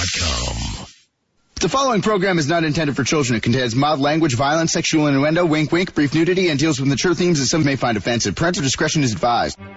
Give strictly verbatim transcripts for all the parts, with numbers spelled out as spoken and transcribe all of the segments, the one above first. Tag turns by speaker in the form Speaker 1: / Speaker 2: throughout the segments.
Speaker 1: dot com.
Speaker 2: The following program is not intended for children. It contains mild language, violence, sexual innuendo, wink wink, brief nudity, and deals with mature themes that some may find offensive. Parental discretion is advised.
Speaker 3: Hey,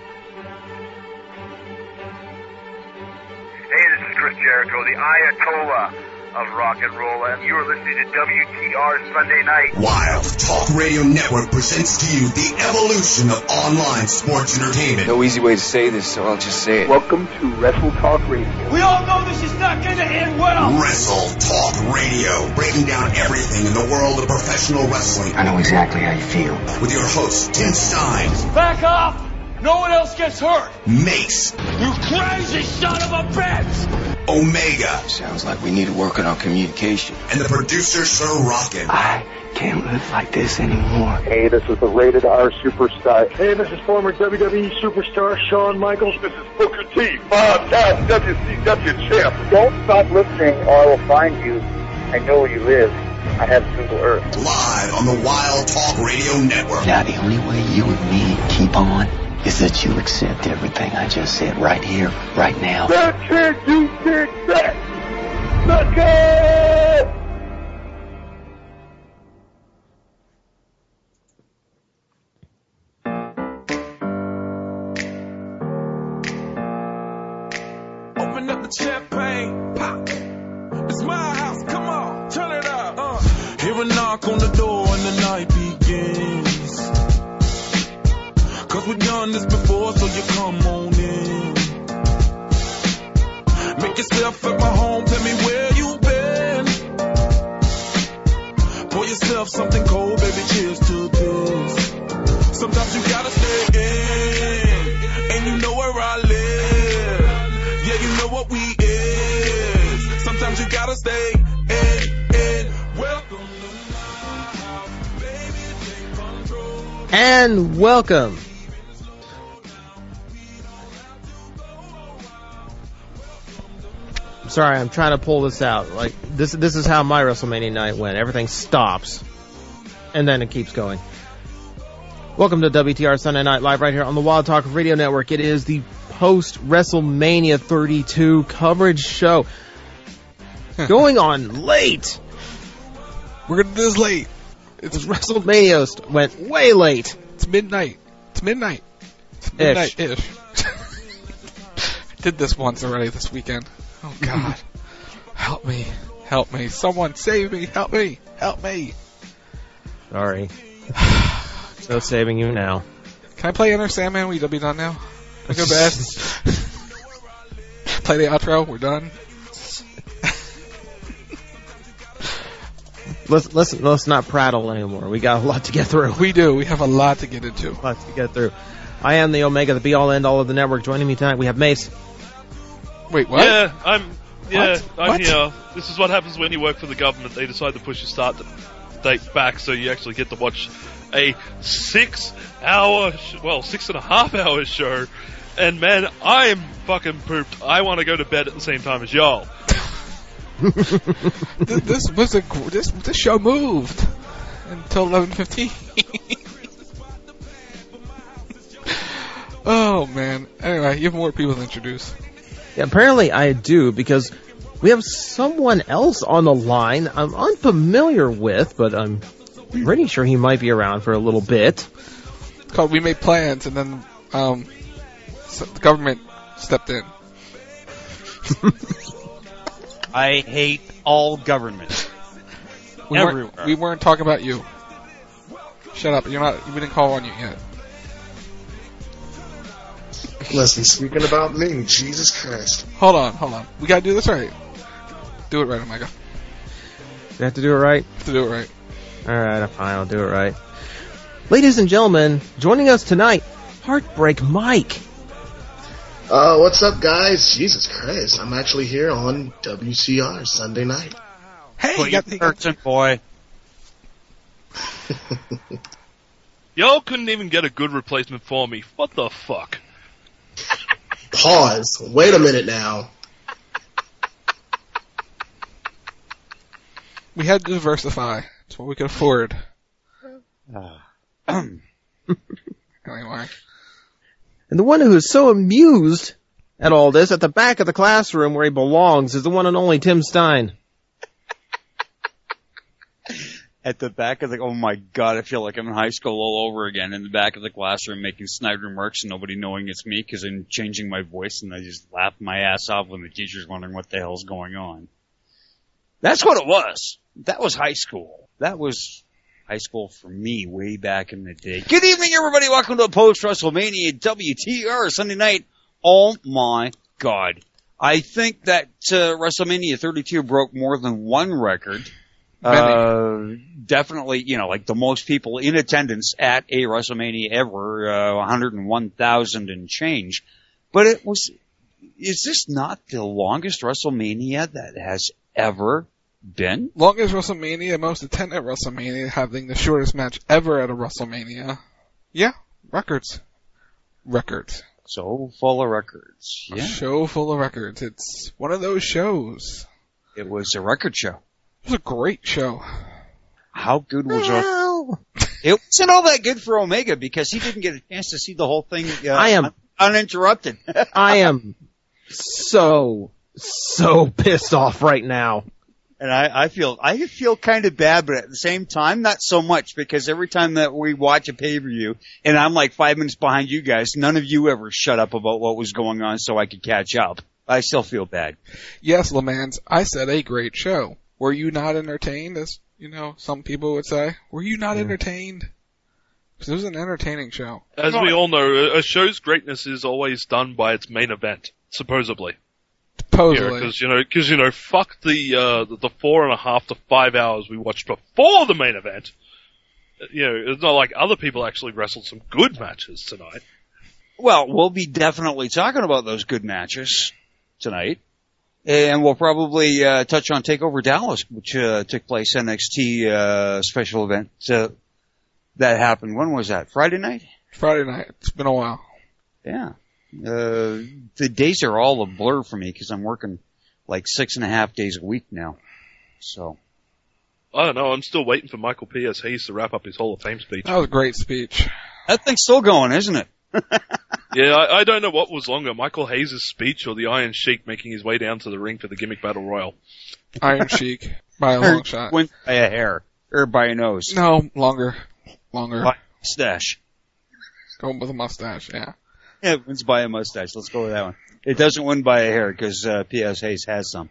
Speaker 3: this is Chris Jericho, the Ayatollah of rock and roll, and you're listening to W T R Sunday Night.
Speaker 4: Wild Talk Radio Network presents to you the evolution of online sports entertainment.
Speaker 5: No easy way to say this, so I'll just say it.
Speaker 3: Welcome to Wrestle Talk Radio.
Speaker 6: We all know this is not going to end well.
Speaker 4: Wrestle Talk Radio, breaking down everything in the world of professional wrestling.
Speaker 5: I know exactly how you feel.
Speaker 4: With your host, Tim Stein.
Speaker 6: Back off! No one else gets hurt.
Speaker 4: Mace.
Speaker 6: You crazy son of a bitch!
Speaker 4: Omega.
Speaker 5: Sounds like we need to work on our communication.
Speaker 4: And the producer, Sir Rockin'.
Speaker 5: I can't live like this anymore.
Speaker 3: Hey, this is the Rated R Superstar.
Speaker 7: Hey, this is former W W E superstar Shawn Michaels.
Speaker 3: This is Booker T, five-time W C W champ. Don't stop listening or I will find you. I know where you live. I have Google Earth.
Speaker 4: Live on the Wild Talk Radio Network.
Speaker 5: Now, the only way you and me keep on is that you accept everything I just said right here, right now.
Speaker 3: That kid, you did that! Suck it!
Speaker 6: Open up the champagne, pop. It's my house, come on, turn it up. Uh. Hear a knock on the door and the night begins. Cause we've done this before, so you come on in. Make yourself at my home, tell me where you been. Pour yourself something cold, baby, cheers to this. Sometimes you gotta stay in, and you know where I live. Yeah, you know what we is. Sometimes you gotta stay in, in. Welcome to my house, baby, take control.
Speaker 8: And welcome. Sorry, I'm trying to pull this out. Like this, this is how my WrestleMania night went. Everything stops, and then it keeps going. Welcome to W T R Sunday Night Live right here on the Wild Talk Radio Network. It is the post-WrestleMania thirty-two coverage show. Going on late.
Speaker 9: We're going to do this late.
Speaker 8: It's WrestleMania st- went way late.
Speaker 9: It's midnight. It's midnight. It's midnight-ish. I did this once already this weekend. Oh, God. Help me. Help me. Someone save me. Help me. Help me.
Speaker 8: Sorry. No saving you now.
Speaker 9: Can I play Enter Sandman? We be done now? Can I go bad? Play the outro. We're done.
Speaker 8: let's let's let's not prattle anymore. We got a lot to get through.
Speaker 9: We do. We have a lot to get into.
Speaker 8: A lot to get through. I am the Omega, the be all end all of the network. Joining me tonight, we have Mace.
Speaker 9: Wait, what?
Speaker 10: Yeah, I'm. Yeah,
Speaker 9: what?
Speaker 10: I'm
Speaker 9: what?
Speaker 10: here. This is what happens when you work for the government. They decide to push your start date back, so you actually get to watch a six-hour, sh- well, six and a half hour show. And man, I am fucking pooped. I want to go to bed at the same time as y'all.
Speaker 9: this, this was a this this show moved until eleven fifteen. Oh man. Anyway, you have more people to introduce.
Speaker 8: Yeah, apparently I do, because we have someone else on the line I'm unfamiliar with, but I'm pretty sure he might be around for a little bit.
Speaker 9: It's called We Made Plans, and then um, so the government stepped in.
Speaker 11: I hate all government.
Speaker 9: We
Speaker 11: Everywhere.
Speaker 9: Weren't, we weren't talking about you. Shut up. You're not. We didn't call on you yet.
Speaker 7: Listen, speaking about me, Jesus Christ.
Speaker 9: Hold on, hold on. We gotta do this right. Do it right, Omega.
Speaker 8: You have to do it right?
Speaker 9: Have to do it right.
Speaker 8: Alright, fine, I'll do it right. Ladies and gentlemen, joining us tonight, Heartbreak Mike.
Speaker 7: Uh, what's up, guys? Jesus Christ, I'm actually here on W C R Sunday night.
Speaker 9: Hey,
Speaker 11: Put
Speaker 9: you got
Speaker 11: your curtain, boy.
Speaker 10: Y'all couldn't even get a good replacement for me. What the fuck?
Speaker 7: Pause. Wait a minute now.
Speaker 9: We had to diversify. It's what we could afford.
Speaker 11: Uh,
Speaker 9: Anyway.
Speaker 8: And the one who is so amused at all this. At the back of the classroom where he belongs is the one and only Tim Stein.
Speaker 11: At the back of the, oh my God, I feel like I'm in high school all over again, in the back of the classroom making snide remarks and nobody knowing it's me because I'm changing my voice and I just laugh my ass off when the teacher's wondering what the hell's going on. That's what it was. That was high school. That was high school for me way back in the day. Good evening, everybody. Welcome to a post-WrestleMania W T R Sunday night. Oh my God. I think that uh, WrestleMania thirty-two broke more than one record. Uh, definitely, you know, like the most people in attendance at a WrestleMania ever, uh, one hundred one thousand and change. But it was, is this not the longest WrestleMania that has ever been?
Speaker 9: Longest WrestleMania, most attended WrestleMania, having the shortest match ever at a WrestleMania. Yeah, records. Records.
Speaker 11: So full of records. Yeah.
Speaker 9: A show full of records. It's one of those shows.
Speaker 11: It was a record show.
Speaker 9: It was a great show.
Speaker 11: How good was it? It wasn't all that good for Omega because he didn't get a chance to see the whole thing uh,
Speaker 8: I am
Speaker 11: uninterrupted.
Speaker 8: I am so, so pissed off right now.
Speaker 11: And I, I feel, I feel kind of bad, but at the same time, not so much because every time that we watch a pay-per-view and I'm like five minutes behind you guys, none of you ever shut up about what was going on so I could catch up. I still feel bad.
Speaker 9: Yes, LeMans, I said a great show. Were you not entertained, as, you know, some people would say? Were you not yeah. entertained? Because it was an entertaining show.
Speaker 10: As we all know, a show's greatness is always done by its main event, supposedly.
Speaker 9: Supposedly.
Speaker 10: Because, you know, because, you know, fuck the, uh, the, the four and a half to five hours we watched before the main event. You know, it's not like other people actually wrestled some good matches tonight.
Speaker 11: Well, we'll be definitely talking about those good matches tonight. And we'll probably uh, touch on TakeOver Dallas, which uh, took place N X T uh, special event uh, that happened. When was that? Friday night?
Speaker 9: Friday night. It's been a while.
Speaker 11: Yeah. Uh, the days are all a blur for me because I'm working like six and a half days a week now. So.
Speaker 10: I don't know. I'm still waiting for Michael P S. Hayes to wrap up his Hall of Fame speech.
Speaker 9: That was a great speech.
Speaker 11: That thing's still going, isn't it?
Speaker 10: Yeah, I, I don't know what was longer, Michael Hayes' speech or the Iron Sheik making his way down to the ring for the gimmick battle royal.
Speaker 9: Iron Sheik, by a long shot.
Speaker 11: Went by a hair, or by a nose.
Speaker 9: No, longer. Longer.
Speaker 11: By a mustache.
Speaker 9: Going with a mustache, yeah.
Speaker 11: Yeah, it wins by a mustache. Let's go with that one. It doesn't win by a hair, because uh, P S. Hayes has some.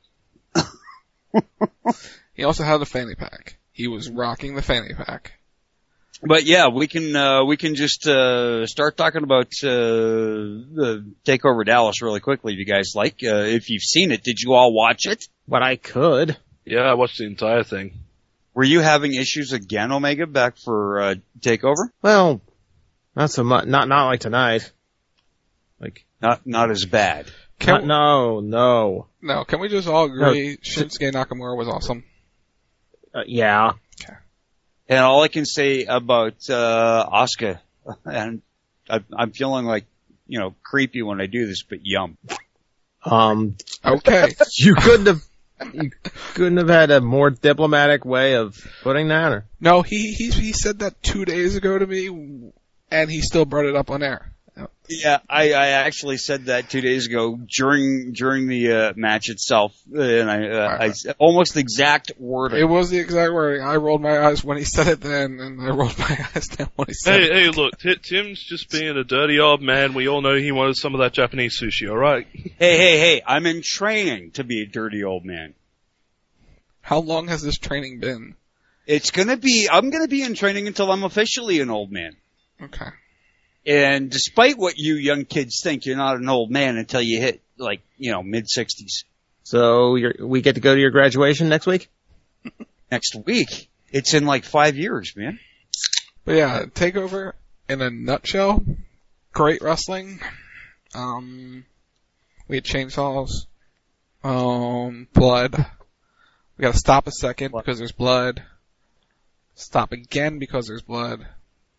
Speaker 9: He also had a fanny pack. He was rocking the fanny pack.
Speaker 11: But yeah, we can, uh, we can just, uh, start talking about, uh, the TakeOver Dallas really quickly if you guys like. Uh, if you've seen it, did you all watch it?
Speaker 8: But I could.
Speaker 10: Yeah, I watched the entire thing.
Speaker 11: Were you having issues again, Omega, back for, uh, TakeOver?
Speaker 8: Well, not so much, not, not like tonight. Like.
Speaker 11: Not, not as bad.
Speaker 8: Not, we, no, no.
Speaker 9: No, can we just all agree no, Shinsuke Nakamura was awesome?
Speaker 8: Uh, yeah.
Speaker 9: Okay.
Speaker 11: And all I can say about, uh, Asuka, and I, I'm feeling like, you know, creepy when I do this, but yum.
Speaker 8: Um,
Speaker 9: okay.
Speaker 8: You couldn't have, you couldn't have had a more diplomatic way of putting that, or?
Speaker 9: No, he, he, he said that two days ago to me, and he still brought it up on air.
Speaker 11: Yeah, I, I actually said that two days ago during during the uh, match itself, and I, uh, right. I almost the exact wording.
Speaker 9: It was the exact wording. I rolled my eyes when he said it then, and I rolled my eyes down when he said
Speaker 10: hey,
Speaker 9: it.
Speaker 10: Hey, hey, look, T- Tim's just being a dirty old man. We all know he wanted some of that Japanese sushi. All right.
Speaker 11: Hey, hey, hey! I'm in training to be a dirty old man.
Speaker 9: How long has this training been?
Speaker 11: It's gonna be. I'm gonna be in training until I'm officially an old man.
Speaker 9: Okay.
Speaker 11: And despite what you young kids think, you're not an old man until you hit, like, you know, mid-sixties.
Speaker 8: So you're, we get to go to your graduation next week?
Speaker 11: Next week? It's in like five years, man.
Speaker 9: But yeah, TakeOver in a nutshell. Great wrestling. Um, we had chainsaws. Um, blood. We gotta stop a second because there's blood. Stop again because there's blood.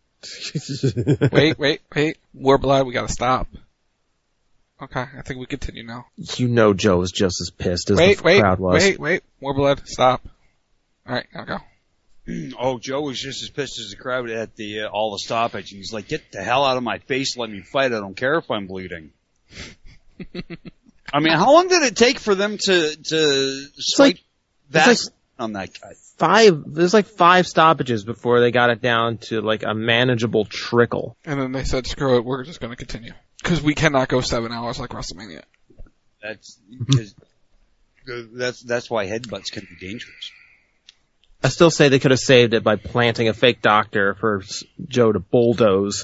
Speaker 9: wait, wait, wait. More blood, we gotta stop. Okay, I think we continue now.
Speaker 8: You know Joe is just as pissed as
Speaker 9: wait,
Speaker 8: the
Speaker 9: wait,
Speaker 8: crowd was.
Speaker 9: Wait, wait, more blood, stop. Alright, now go.
Speaker 11: Oh, Joe was just as pissed as the crowd at the uh, all the stoppage. He's like, get the hell out of my face, let me fight, I don't care if I'm bleeding. I mean, how long did it take for them to to swipe
Speaker 8: like,
Speaker 11: that
Speaker 8: like
Speaker 11: on that guy?
Speaker 8: Five. There's like five stoppages before they got it down to like a manageable trickle.
Speaker 9: And then they said, "Screw it, we're just going to continue because we cannot go seven hours like WrestleMania."
Speaker 11: That's because that's that's why headbutts can be dangerous.
Speaker 8: I still say they could have saved it by planting a fake doctor for Joe to bulldoze.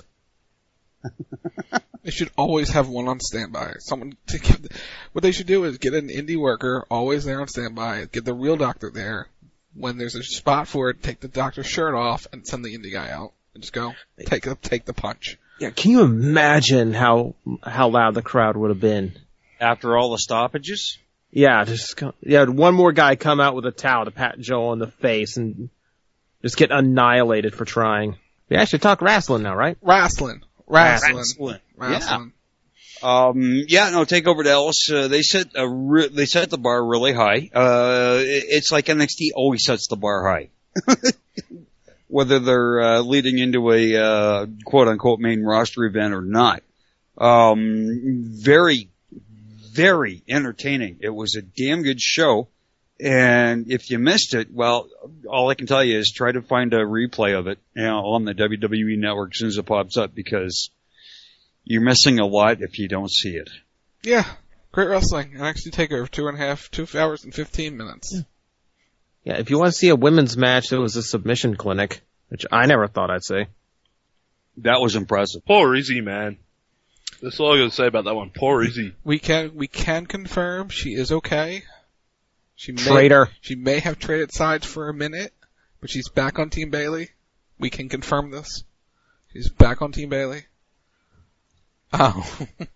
Speaker 9: They should always have one on standby. Someone to give, what they should do is get an indie worker always there on standby, get the real doctor there. When there's a spot for it, take the doctor's shirt off and send the indie guy out and just go take the take the punch.
Speaker 8: Yeah, can you imagine how how loud the crowd would have been
Speaker 11: after all the stoppages?
Speaker 8: Yeah, just go, yeah, one more guy come out with a towel to pat Joe on the face and just get annihilated for trying. We actually talk wrestling now, right?
Speaker 9: Wrestling. Wrestling.
Speaker 11: Wrestling.
Speaker 9: Wrestling.
Speaker 11: Yeah. Um, yeah, no, take over Dallas. Uh, they set a re- they set the bar really high. Uh, it, it's like N X T always sets the bar high. Whether they're, uh, leading into a, uh, quote unquote main roster event or not. Um, very, very entertaining. It was a damn good show. And if you missed it, well, all I can tell you is try to find a replay of it, you know, on the W W E Network as soon as it pops up, because you're missing a lot if you don't see it.
Speaker 9: Yeah, great wrestling. N X T TakeOver, two and a half, two hours and fifteen minutes.
Speaker 8: Yeah, yeah, if you want to see a women's match, it was a submission clinic, which I never thought I'd see.
Speaker 11: That was impressive.
Speaker 10: Poor Izzy, man. That's all I got to say about that one. Poor Izzy.
Speaker 9: We can we can confirm she is okay. She may,
Speaker 8: Traitor.
Speaker 9: She may have traded sides for a minute, but she's back on Team Bayley. We can confirm this. She's back on Team Bayley. Oh.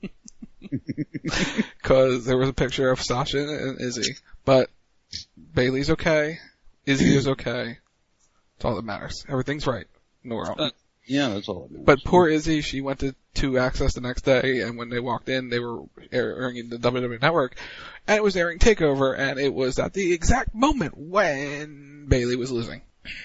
Speaker 9: Cause there was a picture of Sasha and Izzy. But Bayley's okay. Izzy is okay. That's all that matters. Everything's right in the world.
Speaker 11: Uh, yeah, that's all that matters.
Speaker 9: But poor Izzy, she went to, to Access the next day, and when they walked in, they were airing the W W E Network, and it was airing TakeOver, and it was at the exact moment when Bayley was losing.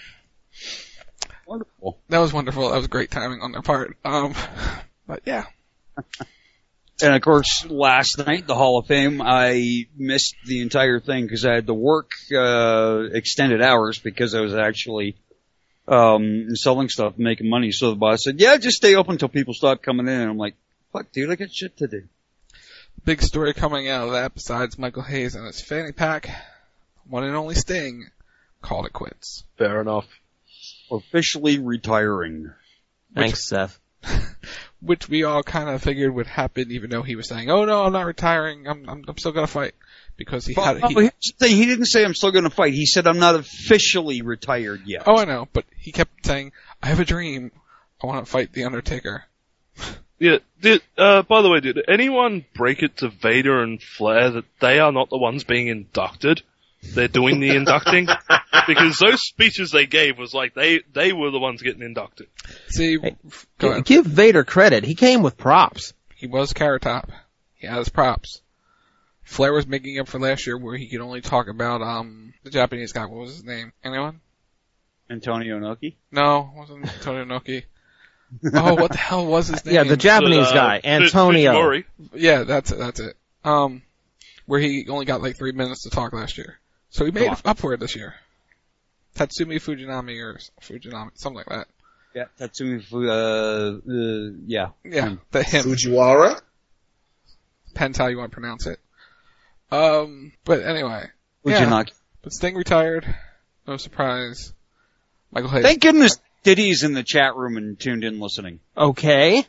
Speaker 11: Wonderful.
Speaker 9: That was wonderful. That was great timing on their part. Um, but yeah.
Speaker 11: And of course, last night, the Hall of Fame, I missed the entire thing because I had to work, uh, extended hours because I was actually, um, selling stuff, making money. So the boss said, yeah, just stay open until people stop coming in. And I'm like, fuck, dude, I got shit to do.
Speaker 9: Big story coming out of that besides Michael Hayes and his fanny pack. One and only Sting called it quits.
Speaker 10: Fair enough.
Speaker 11: Officially retiring.
Speaker 8: Thanks, Seth.
Speaker 9: Which we all kind of figured would happen, even though he was saying, "Oh no, I'm not retiring. I'm I'm, I'm still gonna fight," because he
Speaker 11: well,
Speaker 9: had. He,
Speaker 11: no, he, he didn't say I'm still gonna fight. He said I'm not officially retired yet.
Speaker 9: Oh, I know, but he kept saying, "I have a dream. I want to fight the Undertaker."
Speaker 10: Yeah. Did, uh, by the way, did anyone break it to Vader and Flair that they are not the ones being inducted? They're doing the inducting? Because those speeches they gave was like they, they were the ones getting inducted.
Speaker 9: See,
Speaker 8: hey, give Vader credit. He came with props.
Speaker 9: He was Carrot Top. He had his props. Flair was making up for last year where he could only talk about, um, the Japanese guy. What was his name? Anyone?
Speaker 11: Antonio Inoki?
Speaker 9: No, it wasn't Antonio Inoki. Oh, what the hell was his name?
Speaker 8: Yeah, the Japanese uh, guy, Antonio.
Speaker 9: Yeah, that's it, that's it. Um, where he only got like three minutes to talk last year. So he made it up for it this year. Tatsumi Fujinami or Fujinami, something like that.
Speaker 11: Yeah, Tatsumi, uh, uh yeah.
Speaker 9: Yeah, the him.
Speaker 7: Fujiwara?
Speaker 9: Depends how you want to pronounce it. Um, but anyway.
Speaker 11: Fujinaki.
Speaker 9: Yeah, but Sting retired. No surprise. Michael Hayes.
Speaker 11: Thank goodness Diddy's in the chat room and tuned in listening.
Speaker 8: Okay.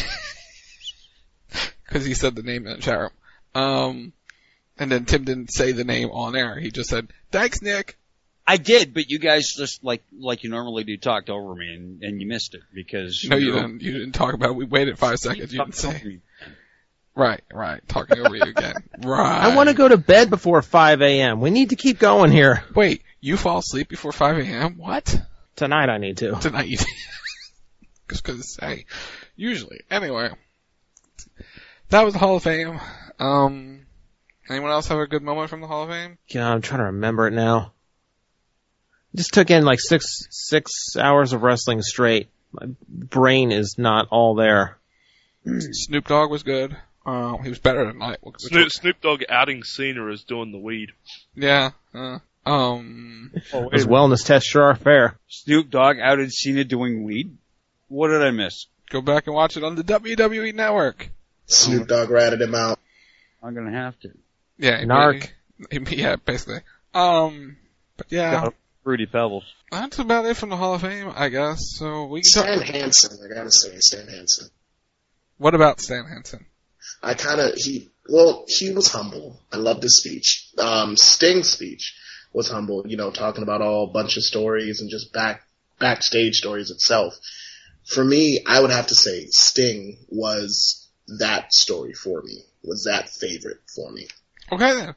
Speaker 9: Cause he said the name in the chat room. Um, and then Tim didn't say the name on air. He just said, "Thanks, Nick."
Speaker 11: I did, but you guys just like like you normally do talked over me, and, and you missed it because
Speaker 9: no, you,
Speaker 11: you
Speaker 9: didn't. You didn't talk about it. We waited five seconds. You didn't say. Right, right. Talking over you again. Right.
Speaker 8: I want to go to bed before five a.m. We need to keep going here.
Speaker 9: Wait, you fall asleep before five a.m.? What?
Speaker 8: Tonight I need to.
Speaker 9: Tonight you. Just because, hey, usually. Anyway, that was the Hall of Fame. Um, anyone else have a good moment from the Hall of Fame?
Speaker 8: Yeah, I'm trying to remember it now. Just took in like six six hours of wrestling straight. My brain is not all there.
Speaker 9: Snoop Dogg was good. Uh, he was better tonight.
Speaker 10: Snoop, Snoop Dogg outing Cena as doing the weed.
Speaker 9: Yeah. Uh, um.
Speaker 8: Oh, His wellness tests sure are fair.
Speaker 11: Snoop Dogg outed Cena doing weed? What did I miss?
Speaker 9: Go back and watch it on the W W E Network.
Speaker 7: Snoop Dogg ratted him out.
Speaker 11: I'm gonna have to.
Speaker 9: Yeah.
Speaker 8: Narc.
Speaker 9: Yeah, basically. Um. But yeah.
Speaker 11: Fruity Pebbles.
Speaker 9: That's about it from the Hall of Fame, I guess. So we can
Speaker 7: Stan
Speaker 9: talk.
Speaker 7: Hansen, I gotta say, Stan Hansen.
Speaker 9: What about Stan Hansen?
Speaker 7: I kinda, he, well, he was humble. I loved his speech. Um, Sting's speech was humble, you know, talking about all a bunch of stories and just back, backstage stories itself. For me, I would have to say Sting was that story for me, was that favorite for me.
Speaker 9: Okay then.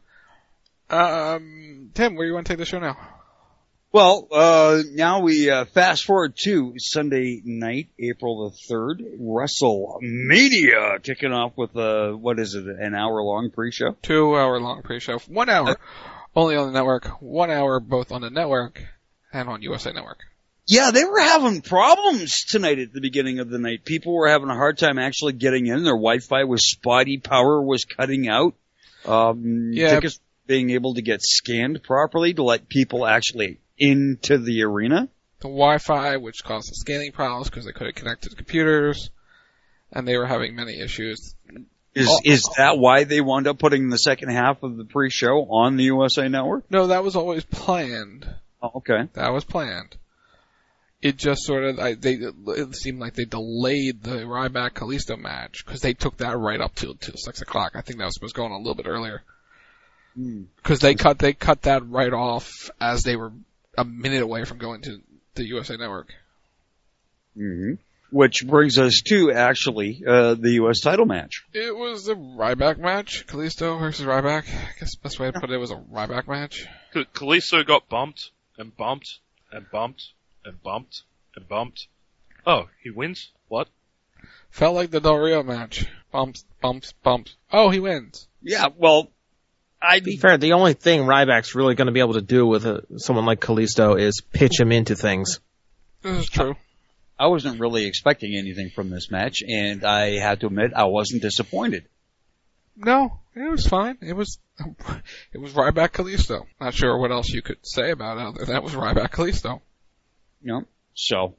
Speaker 9: Um, Tim, where do you want to take the show now?
Speaker 11: Well, uh, now we uh, fast forward to Sunday night, April the third, WrestleMania, kicking off with, uh, what is it, an hour-long pre-show?
Speaker 9: Two hour long pre-show. One hour. Uh, only on the network. One hour both on the network and on U S A Network.
Speaker 11: Yeah, they were having problems tonight at the beginning of the night. People were having a hard time actually getting in. Their Wi-Fi was spotty. Power was cutting out. Um,
Speaker 9: yeah.
Speaker 11: Tickets being able to get scanned properly to let people actually into the arena.
Speaker 9: The Wi-Fi, which caused the scanning problems because they couldn't connect to the computers, and they were having many issues.
Speaker 11: Is
Speaker 9: oh,
Speaker 11: is that why they wound up putting the second half of the pre-show on the U S A Network?
Speaker 9: No, that was always planned.
Speaker 11: Oh, okay.
Speaker 9: That was planned. It just sort of, I, they, it seemed like they delayed the Ryback-Kalisto match because they took that right up till, till six o'clock. I think that was, was going a little bit earlier. Because they cut, they cut that right off as they were a minute away from going to the U S A Network.
Speaker 11: Mm-hmm. Which brings us to, actually, uh, the U S title match.
Speaker 9: It was the Ryback match. Kalisto versus Ryback. I guess the best way to put it was a Ryback match.
Speaker 10: Kalisto got bumped, and bumped, and bumped, and bumped, and bumped. Oh, he wins? What?
Speaker 9: Felt like the Del Rio match. Bumps, bumps, bumps. Oh, he wins.
Speaker 11: Yeah, well, I
Speaker 8: To be fair, the only thing Ryback's really going to be able to do with a, someone like Kalisto is pitch him into things.
Speaker 9: This is true.
Speaker 11: I wasn't really expecting anything from this match, and I have to admit I wasn't disappointed.
Speaker 9: No, it was fine. It was, it was Ryback Kalisto. Not sure what else you could say about it other than that was Ryback Kalisto.
Speaker 11: You know, so.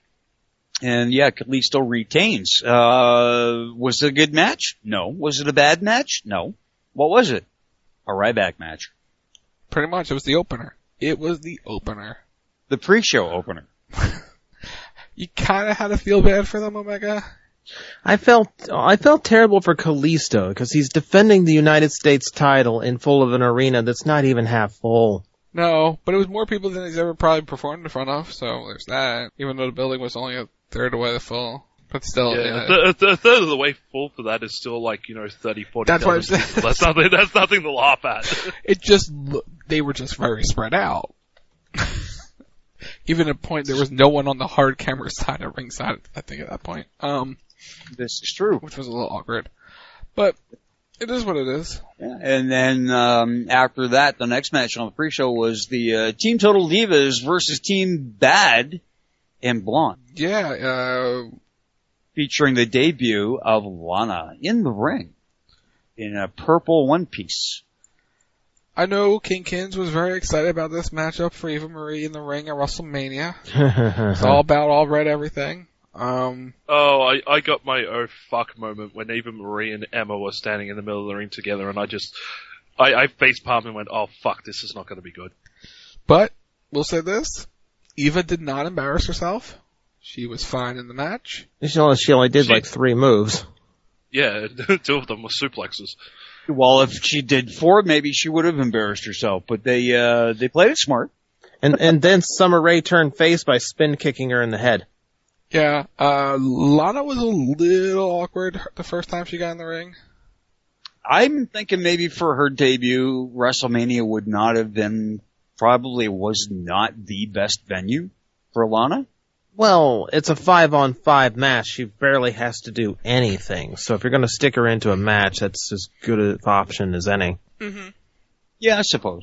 Speaker 11: And yeah, Kalisto retains. Uh, was it a good match? No. Was it a bad match? No. What was it? A Ryback match.
Speaker 9: Pretty much, it was the opener. It was the opener.
Speaker 11: The pre-show opener.
Speaker 9: You kinda had to feel bad for them, Omega.
Speaker 8: I felt, I felt terrible for Kalisto because he's defending the United States title in full of an arena that's not even half full.
Speaker 9: No, but it was more people than he's ever probably performed in front of, so there's that. Even though the building was only a third away full. But still,
Speaker 10: yeah,
Speaker 9: yeah.
Speaker 10: A, th- a third of the way full for that is still like, you know, thirty, forty
Speaker 9: That's what I'm saying.
Speaker 10: That's nothing, that's nothing to laugh at.
Speaker 9: It just, they were just very spread out. Even at a point, there was no one on the hard camera side or ring side, I think, at that point. Um,
Speaker 11: this is true.
Speaker 9: Which was a little awkward. But, it is what it is.
Speaker 11: Yeah, and then, um, after that, the next match on the pre-show was the, uh, Team Total Divas versus Team Bad and Blonde.
Speaker 9: Yeah, uh,
Speaker 11: featuring the debut of Lana in the ring in a purple one piece.
Speaker 9: I know King Kins was very excited about this matchup for Eva Marie in the ring at WrestleMania. It's all about all red everything. Um,
Speaker 10: oh, I, I got my oh fuck moment when Eva Marie and Emma were standing in the middle of the ring together, and I just, I, I face palmed and went, oh fuck, this is not going to be good.
Speaker 9: But, we'll say this, Eva did not embarrass herself. She was fine in the match.
Speaker 8: She only, she only did
Speaker 10: she,
Speaker 8: like three moves.
Speaker 10: Yeah, two of them were suplexes.
Speaker 11: Well, if she did four, maybe she would have embarrassed herself, but they, uh, they played it smart.
Speaker 8: And, and then Summer Rae turned face by spin kicking her in the head.
Speaker 9: Yeah, uh, Lana was a little awkward the first time she got in the ring.
Speaker 11: I'm thinking maybe for her debut, WrestleMania would not have been, probably was not the best venue for Lana.
Speaker 8: Well, it's a five on five match. She barely has to do anything. So if you're going to stick her into a match, that's as good an option as any.
Speaker 9: Mm-hmm.
Speaker 11: Yeah, I suppose.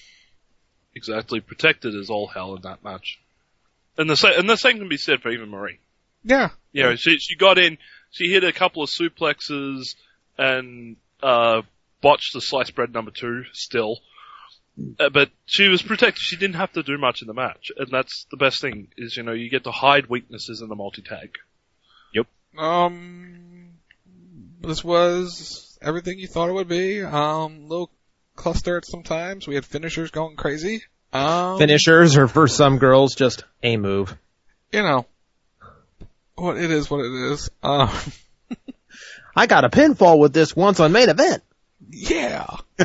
Speaker 10: Exactly. Protected as all hell in that match. And the, sa- and the same can be said for Eva Marie.
Speaker 9: Yeah.
Speaker 10: You know, she, she got in, she hit a couple of suplexes, and uh, botched the sliced bread number two still. Uh, but she was protected. She didn't have to do much in the match, and that's the best thing. Is you know you get to hide weaknesses in the multi-tag.
Speaker 11: Yep.
Speaker 9: Um, this was everything you thought it would be. Um, little cluster at some times. We had finishers going crazy. Um,
Speaker 8: Finishers, or for some girls, just a move.
Speaker 9: You know, what it is, what it is. Um,
Speaker 8: I got a pinfall with this once on main event.
Speaker 9: Yeah.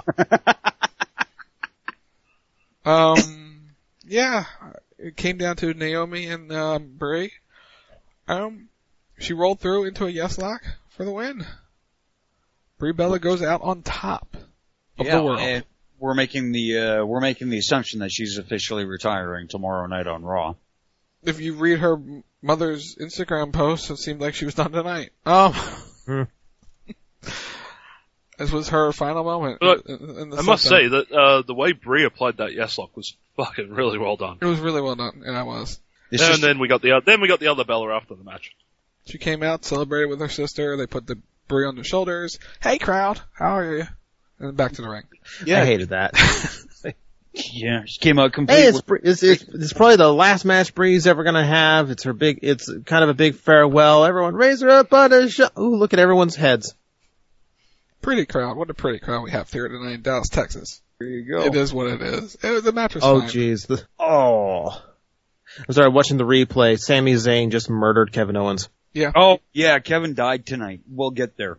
Speaker 9: um, yeah. It came down to Naomi and um, Brie. Um, she rolled through into a yes lock for the win. Brie Bella goes out on top of
Speaker 11: yeah,
Speaker 9: the world.
Speaker 11: And we're making the uh, we're making the assumption that she's officially retiring tomorrow night on Raw.
Speaker 9: If you read her mother's Instagram post, it seemed like she was done tonight. Um,
Speaker 8: hmm.
Speaker 9: This was her final moment.
Speaker 10: But
Speaker 9: in, in the
Speaker 10: I must
Speaker 9: Sunday.
Speaker 10: say that uh, the way Brie applied that yes lock was fucking really well done.
Speaker 9: It was really well done, and I was.
Speaker 10: And just... then we got the then we got the other Bella after the match.
Speaker 9: She came out, celebrated with her sister. They put the Brie on the shoulders. Hey, crowd, how are you? And then back to the ring.
Speaker 8: Yeah, I hated that.
Speaker 11: Yeah, she came out complete.
Speaker 8: Hey, it's, it's, it's, it's probably the last match Brie's ever gonna have. It's her big, it's kind of a big farewell. Everyone raise her up on a shot. Ooh, look at everyone's heads.
Speaker 9: Pretty crowd. What a pretty crowd we have here tonight in Dallas, Texas.
Speaker 11: There you go.
Speaker 9: It is what it is. It, the match was
Speaker 8: Oh,
Speaker 9: fine.
Speaker 8: jeez. The, oh. I'm sorry, watching the replay. Sami Zayn just murdered Kevin Owens.
Speaker 9: Yeah.
Speaker 11: Oh, yeah, Kevin died tonight. We'll get there.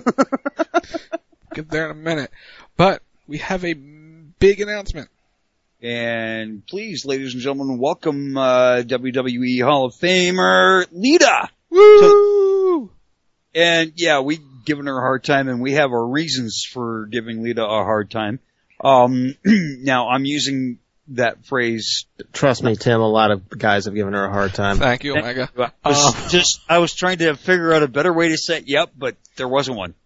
Speaker 9: Get there in a minute. But we have a big announcement.
Speaker 11: And please, ladies and gentlemen, welcome uh, W W E Hall of Famer Lita.
Speaker 9: Woo!
Speaker 11: To, and yeah, we given her a hard time, and we have our reasons for giving Lita a hard time. Um, now I'm using that phrase.
Speaker 8: Trust me, Tim. A lot of guys have given her a hard time.
Speaker 9: Thank you, Omega.
Speaker 11: I was
Speaker 9: Uh,
Speaker 11: just I was trying to figure out a better way to say yep, but there wasn't one.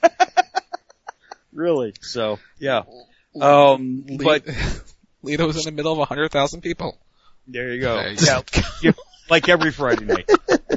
Speaker 11: Really? So yeah. Um,
Speaker 9: Le-
Speaker 11: but.
Speaker 9: Lita was in the middle of a hundred thousand people.
Speaker 11: There you go.
Speaker 9: There you
Speaker 11: yeah,
Speaker 9: go.
Speaker 11: you, like every Friday night.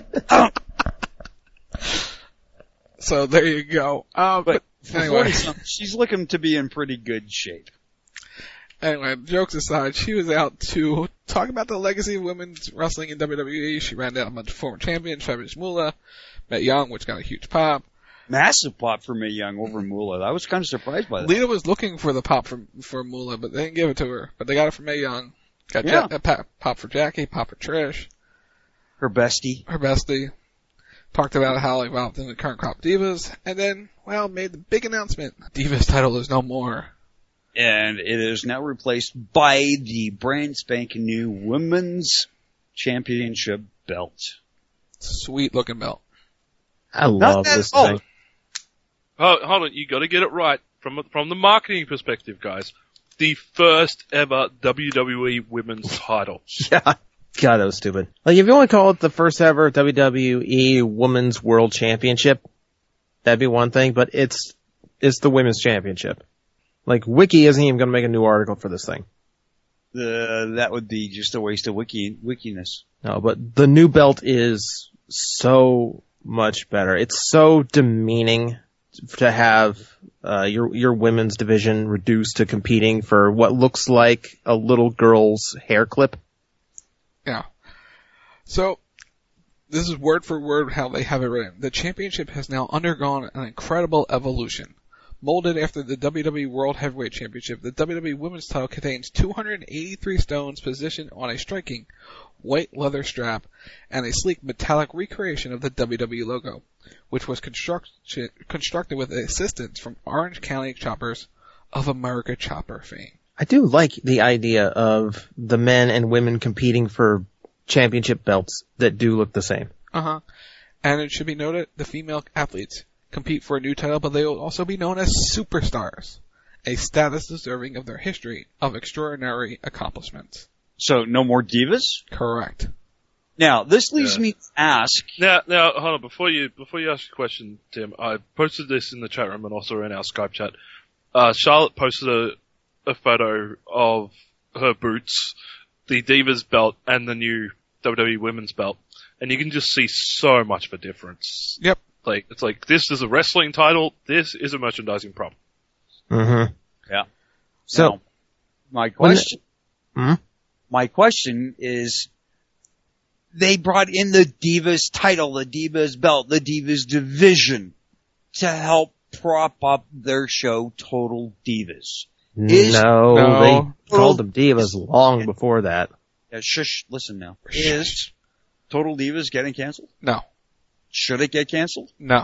Speaker 9: So there you go. Uh, but,
Speaker 11: but
Speaker 9: anyway,
Speaker 11: she's looking to be in pretty good shape.
Speaker 9: Anyway, jokes aside, she was out to talk about the legacy of women's wrestling in W W E. She ran down a bunch of former champions, Fabulous Moolah, Mae Young, which got a huge pop.
Speaker 11: Massive pop for Mae Young over Moolah. I was kind of surprised by that.
Speaker 9: Lita was looking for the pop for, for Moolah, but they didn't give it to her. But they got it from Mae Young. Got
Speaker 11: yeah.
Speaker 9: ja- pop, pop for Jackie, pop for Trish.
Speaker 11: Her bestie.
Speaker 9: Her bestie. Talked about how involved in the current crop Divas. And then, well, made the big announcement. Divas title is no more.
Speaker 11: And it is now replaced by the brand spanking new Women's Championship belt.
Speaker 9: Sweet looking belt.
Speaker 8: I love this
Speaker 11: oh.
Speaker 8: thing.
Speaker 10: Oh, hold on, you got to get it right from from the marketing perspective, guys. The first ever W W E Women's title.
Speaker 8: Yeah. God, that was stupid. Like, if you want to call it the first ever W W E Women's World Championship, that'd be one thing, but it's it's the Women's Championship. Like, Wiki isn't even going to make a new article for this thing.
Speaker 11: The, that would be just a waste of wiki wikiness.
Speaker 8: No, but the new belt is so much better. It's so demeaning to have uh, your your women's division reduced to competing for what looks like a little girl's hair clip.
Speaker 9: Yeah. So, this is word for word how they have it written. The championship has now undergone an incredible evolution. Molded after the W W E World Heavyweight Championship, the W W E Women's title contains two hundred eighty-three stones positioned on a striking white leather strap and a sleek metallic recreation of the W W E logo, which was construct- constructed with assistance from Orange County Choppers of America Chopper fame.
Speaker 8: I do like the idea of the men and women competing for championship belts that do look the same.
Speaker 9: Uh-huh. And it should be noted, the female athletes compete for a new title, but they will also be known as superstars, a status deserving of their history of extraordinary accomplishments.
Speaker 11: So, no more divas?
Speaker 9: Correct.
Speaker 11: Now, this leaves
Speaker 10: Yeah.
Speaker 11: me to ask...
Speaker 10: Now, now, hold on, before you, before you ask your question, Tim, I posted this in the chat room and also in our Skype chat. Uh, Charlotte posted a, a photo of her boots, the Divas belt, and the new W W E Women's belt. And you can just see so much of a difference.
Speaker 9: Yep.
Speaker 10: Like, it's like, this is a wrestling title, this is a merchandising problem.
Speaker 8: Mm-hmm.
Speaker 11: Yeah.
Speaker 8: So,
Speaker 11: now, my question,
Speaker 8: the, mm-hmm.
Speaker 11: my question is, they brought in the Divas title, the Divas belt, the Divas division to help prop up their show, Total Divas. Is,
Speaker 8: no,
Speaker 9: no,
Speaker 8: they called them Divas long before that.
Speaker 11: Yeah, shush, listen now. Is Total Divas getting canceled?
Speaker 9: No.
Speaker 11: Should it get canceled?
Speaker 9: No.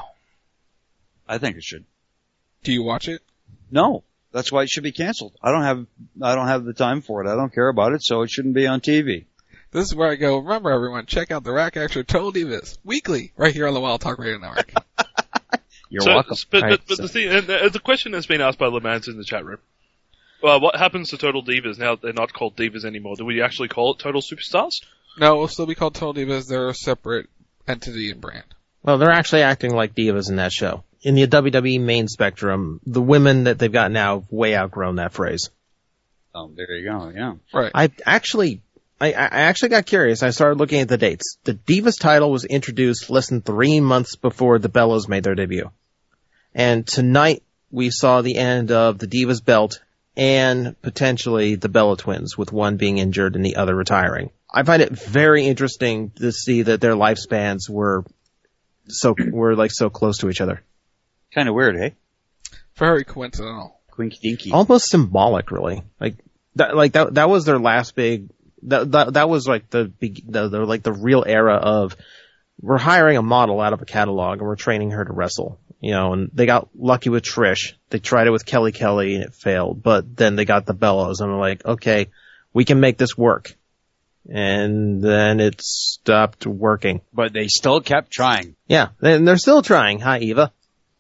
Speaker 11: I think it should.
Speaker 9: Do you watch it?
Speaker 11: No. That's why it should be canceled. I don't have, I don't have the time for it. I don't care about it, so it shouldn't be on T V.
Speaker 9: This is where I go, remember everyone, check out the Rack Extra Total Divas weekly, right here on the Wild Talk Radio Network.
Speaker 11: You're
Speaker 10: so,
Speaker 11: welcome.
Speaker 10: But,
Speaker 8: right,
Speaker 10: but, but
Speaker 8: so.
Speaker 10: the thing, and the, the question has been asked by LeMans in the chat room. Well, what happens to Total Divas now that they're not called Divas anymore? Do we actually call it Total Superstars?
Speaker 9: No, it will still be called Total Divas. They're a separate entity and brand.
Speaker 8: Well, they're actually acting like divas in that show. In the W W E main spectrum, the women that they've got now have way outgrown that phrase.
Speaker 11: Oh, there you go, yeah.
Speaker 9: Right.
Speaker 8: I actually, I, I actually got curious. I started looking at the dates. The Divas title was introduced less than three months before the Bellas made their debut. And tonight we saw the end of the Divas belt and potentially the Bella Twins, with one being injured and the other retiring. I find it very interesting to see that their lifespans were so were like so close to each other.
Speaker 11: Kind of weird, hey?
Speaker 9: Very coincidental.
Speaker 11: Quinky dinky.
Speaker 8: Almost symbolic, really. Like that, like that. That was their last big. That that, that was like the, the the like the real era of we're hiring a model out of a catalog and we're training her to wrestle. You know, and they got lucky with Trish. They tried it with Kelly Kelly and it failed. But then they got the Bellas and they're like, okay, we can make this work. And then it stopped working.
Speaker 11: But they still kept trying.
Speaker 8: Yeah, and they're still trying. Hi, Eva.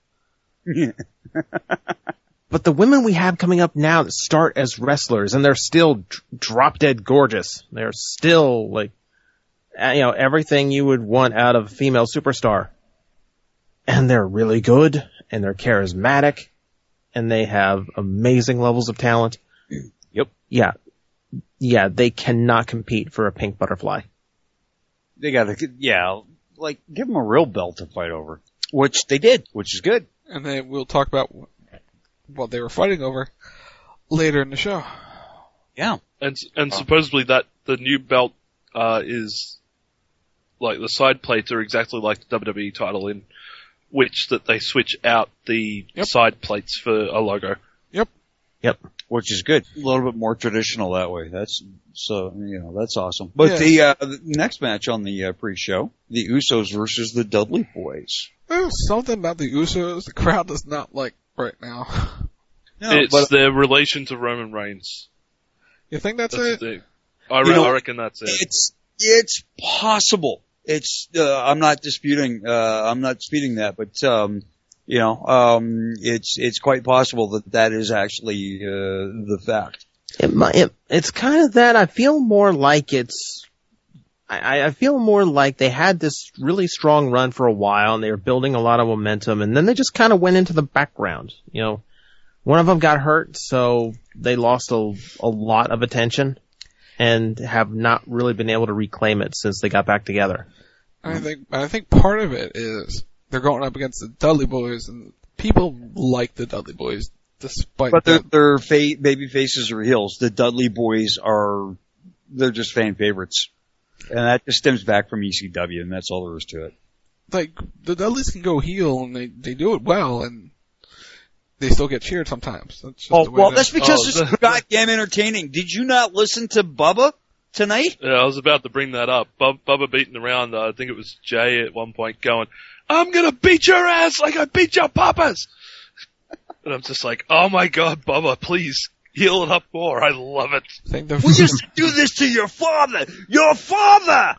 Speaker 8: But the women we have coming up now that start as wrestlers, and they're still d- drop dead gorgeous. They're still like, you know, everything you would want out of a female superstar. And they're really good, and they're charismatic, and they have amazing levels of talent.
Speaker 11: Yep.
Speaker 8: Yeah. Yeah, they cannot compete for a pink butterfly.
Speaker 11: They gotta, yeah, like, give them a real belt to fight over. Which they did, which is good.
Speaker 9: And then we'll talk about what they were fighting over later in the show.
Speaker 11: Yeah.
Speaker 10: And and supposedly that the new belt uh is like the side plates are exactly like the W W E title, in which that they switch out the
Speaker 9: Yep.
Speaker 10: side plates for a logo.
Speaker 9: Yep.
Speaker 8: Yep.
Speaker 11: Which is good. A little bit more traditional that way. That's, so, you know, that's awesome. But
Speaker 9: Yeah.
Speaker 11: the, uh, the next match on the uh, pre-show, the Usos versus the Dudley Boys.
Speaker 9: There's something about the Usos the crowd does not like right now.
Speaker 11: No,
Speaker 10: it's
Speaker 11: but,
Speaker 10: their relation to Roman Reigns.
Speaker 9: You think that's,
Speaker 10: That's
Speaker 9: it?
Speaker 10: the thing. I, re-
Speaker 11: You know,
Speaker 10: I reckon that's it.
Speaker 11: It's, it's possible. It's, uh, I'm not disputing, uh, I'm not disputing that, but, um, you know, um, it's, it's quite possible that that is actually, uh, the fact.
Speaker 8: It, might- it, it's kind of that. I feel more like it's, I, I feel more like they had this really strong run for a while and they were building a lot of momentum and then they just kind of went into the background. You know, one of them got hurt, so they lost a, a lot of attention and have not really been able to reclaim it since they got back together.
Speaker 9: I think, I think part of it is they're going up against the Dudley Boys, and people like the Dudley Boys, despite
Speaker 11: But they're,
Speaker 9: them.
Speaker 11: they're fa- baby faces or heels. The Dudley Boys are, they're just fan favorites. And that just stems back from E C W, and that's all there is to it.
Speaker 9: Like, the Dudleys can go heel, and they, they do it well, and they still get cheered sometimes. That's just
Speaker 11: Oh,
Speaker 9: the way
Speaker 11: well,
Speaker 9: it
Speaker 11: that's
Speaker 9: is.
Speaker 11: because
Speaker 10: Oh,
Speaker 11: it's goddamn entertaining. Did you not listen to Bubba tonight?
Speaker 10: Yeah, I was about to bring that up. Bub- Bubba beating around, uh, I think it was Jay at one point going, I'm gonna beat your ass like I beat your papas! And I'm just like, oh my god, Bubba, please, heal it up more. I love it.
Speaker 9: I think the,
Speaker 11: We just do this to your father! Your father!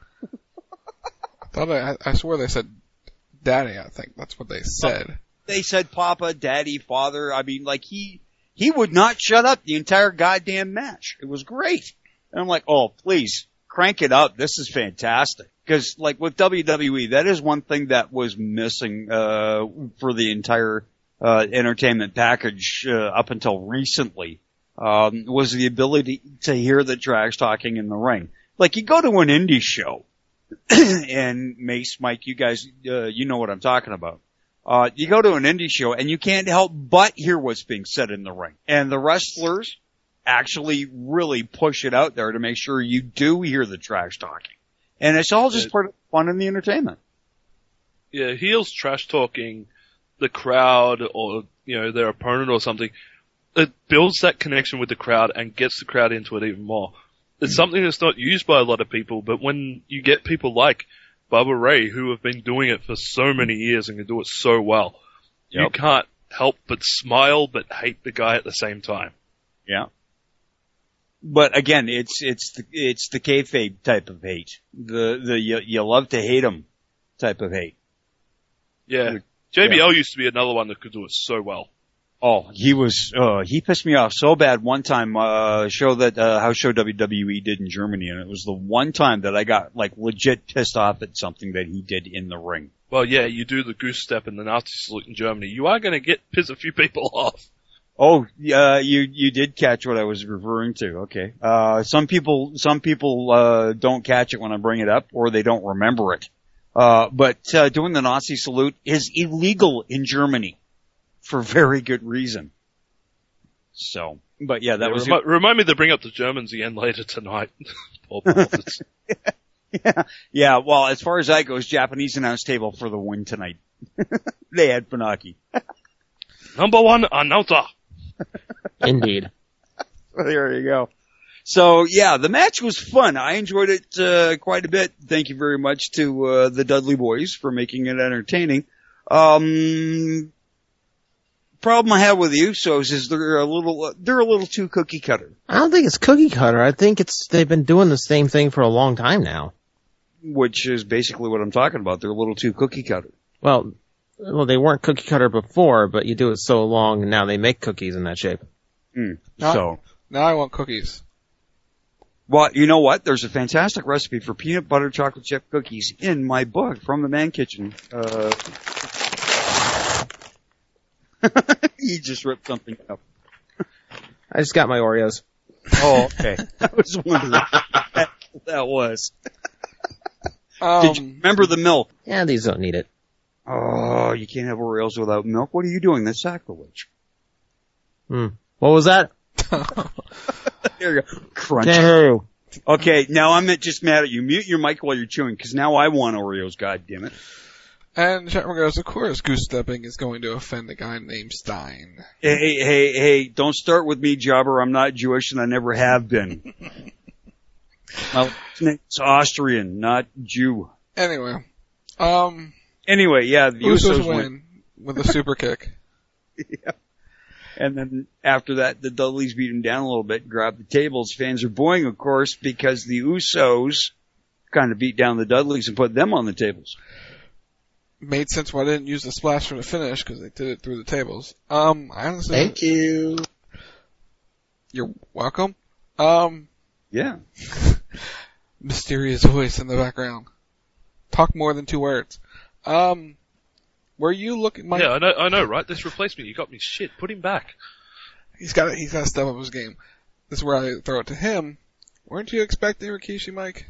Speaker 9: I thought I, I swear they said daddy, I think. That's what they said.
Speaker 11: They said Papa, Daddy, Father. I mean, like, he, he would not shut up the entire goddamn match. It was great. And I'm like, oh, please, crank it up. This is fantastic. Because, like, with W W E, that is one thing that was missing, uh, for the entire, uh, entertainment package, uh, up until recently, um, was the ability to hear the tracks talking in the ring. Like, you go to an indie show, and Mace, Mike, you guys, uh, you know what I'm talking about. Uh, you go to an indie show and you can't help but hear what's being said in the ring. And the wrestlers actually really push it out there to make sure you do hear the trash talking. And it's all just part of the fun and the entertainment.
Speaker 10: Yeah, heels trash talking the crowd or, you know, their opponent or something. It builds that connection with the crowd and gets the crowd into it even more. It's something that's not used by a lot of people, but when you get people like Bubba Ray, who have been doing it for so many years and can do it so well, yep. you can't help but smile but hate the guy at the same time.
Speaker 11: Yeah. But again, it's it's the it's the kayfabe type of hate. The the you, you love to hate him type of hate.
Speaker 10: Yeah. J B L
Speaker 11: yeah.
Speaker 10: used to be another one that could do it so well.
Speaker 11: Oh, he was, uh, he pissed me off so bad one time, uh, show that, uh, house show W W E did in Germany, and it was the one time that I got, like, legit pissed off at something that he did in the ring.
Speaker 10: Well, yeah, you do the goose step and the Nazi salute in Germany. You are gonna get, piss a few people off.
Speaker 11: Oh, uh, you, you did catch what I was referring to, okay. Uh, some people, some people, uh, don't catch it when I bring it up, or they don't remember it. Uh, but, uh, doing the Nazi salute is illegal in Germany. For very good reason. So, but yeah, that
Speaker 10: yeah,
Speaker 11: was...
Speaker 10: Remi- remind me to bring up the Germans again later tonight.
Speaker 11: yeah, yeah, well, as far as that goes, Japanese announce table for the win tonight. They had Funaki.
Speaker 10: Number one announcer.
Speaker 8: Indeed.
Speaker 11: There you go. So, yeah, the match was fun. I enjoyed it uh, quite a bit. Thank you very much to uh, the Dudley Boys for making it entertaining. Um... Problem I have with the Usos is they're a little they're a little too cookie cutter.
Speaker 8: I don't think it's cookie cutter. I think it's they've been doing the same thing for a long time now.
Speaker 11: Which is basically what I'm talking about. They're a little too cookie cutter.
Speaker 8: Well, well, they weren't cookie cutter before, but you do it so long, and now they make cookies in that shape.
Speaker 11: Mm.
Speaker 9: Now,
Speaker 11: so
Speaker 9: now I want cookies.
Speaker 11: Well, you know what? There's a fantastic recipe for peanut butter chocolate chip cookies in my book from the Man Kitchen. Uh, You just ripped something up.
Speaker 8: I just got my Oreos.
Speaker 11: Oh, okay. I was wondering what that was.
Speaker 9: Um,
Speaker 11: Did you remember the milk?
Speaker 8: Yeah, these don't need it.
Speaker 11: Oh, you can't have Oreos without milk? What are you doing? That's sacrilege.
Speaker 8: Hmm. What was that?
Speaker 11: There you go. Crunch.
Speaker 8: Can't hear you.
Speaker 11: Okay, now I'm just mad at you. Mute your mic while you're chewing, because now I want Oreos, goddammit.
Speaker 9: And Shatner goes, of course, goose stepping is going to offend a guy named Stein.
Speaker 11: Hey, hey, hey, hey, don't start with me, jobber. I'm not Jewish and I never have been. My name's Austrian, not Jew.
Speaker 9: Anyway. Um.
Speaker 11: Anyway, yeah, the
Speaker 9: Usos,
Speaker 11: Usos
Speaker 9: win
Speaker 11: win.
Speaker 9: with a super kick.
Speaker 11: Yeah. And then after that, the Dudleys beat him down a little bit, grabbed the tables. Fans are booing, of course, because the Usos kind of beat down the Dudleys and put them on the tables.
Speaker 9: Made sense why I didn't use the splash for the finish, because they did it through the tables. Um, I honestly...
Speaker 7: Thank you.
Speaker 9: You're welcome. Um...
Speaker 11: Yeah.
Speaker 9: Mysterious voice in the background. Talk more than two words. Um... Were you looking, Mike?
Speaker 10: Yeah, I know, I know, right? This replacement, you got me shit. Put him back.
Speaker 9: He's got to, he's got to step up his game. This is where I throw it to him. Weren't you expecting Rikishi, Mike?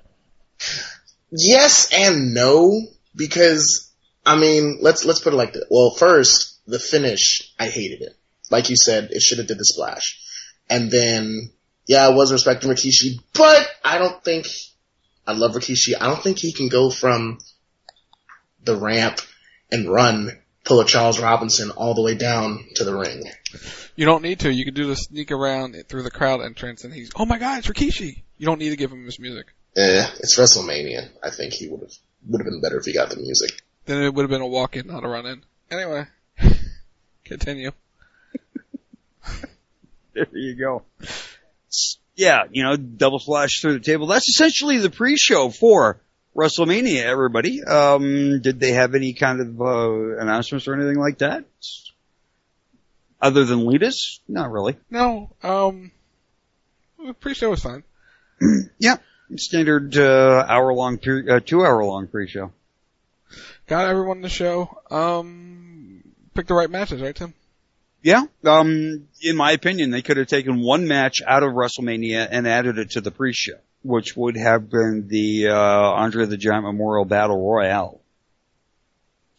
Speaker 7: Yes and no, because, I mean, let's, let's put it like this. Well, first, the finish, I hated it. Like you said, it should have did the splash. And then, yeah, I was respecting Rikishi, but I don't think, I love Rikishi, I don't think he can go from the ramp and run, pull a Charles Robinson all the way down to the ring.
Speaker 9: You don't need to. You can do the sneak around through the crowd entrance and he's, oh my god, it's Rikishi. You don't need to give him his music.
Speaker 7: Eh, it's WrestleMania. I think he would have, would have been better if he got the music.
Speaker 9: Then it would have been a walk-in, not a run-in. Anyway. Continue.
Speaker 11: There you go. Yeah, you know, double splash through the table. That's essentially the pre-show for WrestleMania, everybody. Um, did they have any kind of, uh, announcements or anything like that? Other than Lita's? Not really.
Speaker 9: No, um, the pre-show was fine.
Speaker 11: Yeah. Standard, uh, hour-long, pre- uh, two-hour-long pre-show.
Speaker 9: Got everyone in the show. Um, picked the right matches, right, Tim?
Speaker 11: Yeah. Um, in my opinion, they could have taken one match out of WrestleMania and added it to the pre-show, which would have been the uh Andre the Giant Memorial Battle Royale.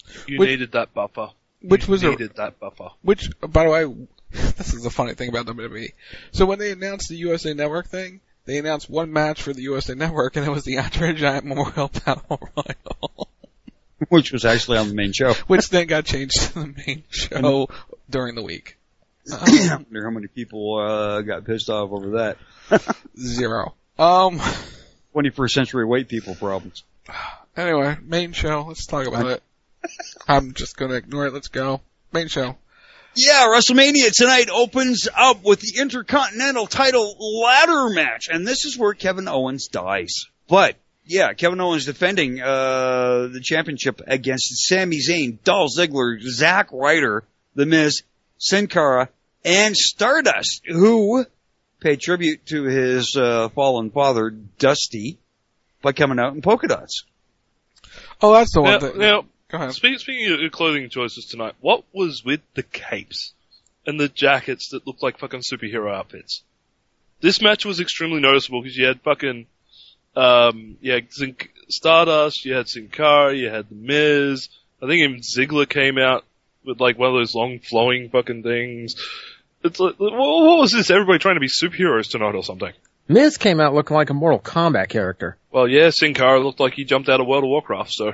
Speaker 10: You
Speaker 9: which,
Speaker 10: needed that buffer.
Speaker 9: Which
Speaker 10: you
Speaker 9: was
Speaker 10: needed
Speaker 9: a,
Speaker 10: that buffer.
Speaker 9: Which, by the way, this is the funny thing about W W E. So when they announced the U S A Network thing, they announced one match for the U S A Network, and it was the Andre Giant Memorial Battle Royal.
Speaker 11: Which was actually on the main show.
Speaker 9: Which then got changed to the main show during the week.
Speaker 11: I wonder how many people uh, got pissed off over that.
Speaker 9: Zero. Um,
Speaker 11: twenty-first century white people problems.
Speaker 9: Anyway, main show. Let's talk about it. I'm just going to ignore it. Let's go. Main show.
Speaker 11: Yeah, WrestleMania tonight opens up with the Intercontinental title ladder match, and this is where Kevin Owens dies. But, yeah, Kevin Owens defending uh the championship against Sami Zayn, Dolph Ziggler, Zack Ryder, The Miz, Sin Cara, and Stardust, who paid tribute to his uh fallen father, Dusty, by coming out in polka dots.
Speaker 9: Oh, that's the one
Speaker 10: now,
Speaker 9: that...
Speaker 10: Now,
Speaker 9: Go ahead.
Speaker 10: Speaking, speaking of clothing choices tonight, what was with the capes and the jackets that looked like fucking superhero outfits? This match was extremely noticeable because you had fucking, um, you had Stardust, you had Sin Cara, you had The Miz. I think even Ziggler came out with like one of those long flowing fucking things. It's like, what was this? Everybody trying to be superheroes tonight or something?
Speaker 8: Miz came out looking like a Mortal Kombat character.
Speaker 10: Well, yeah, Sin Cara looked like he jumped out of World of Warcraft, so.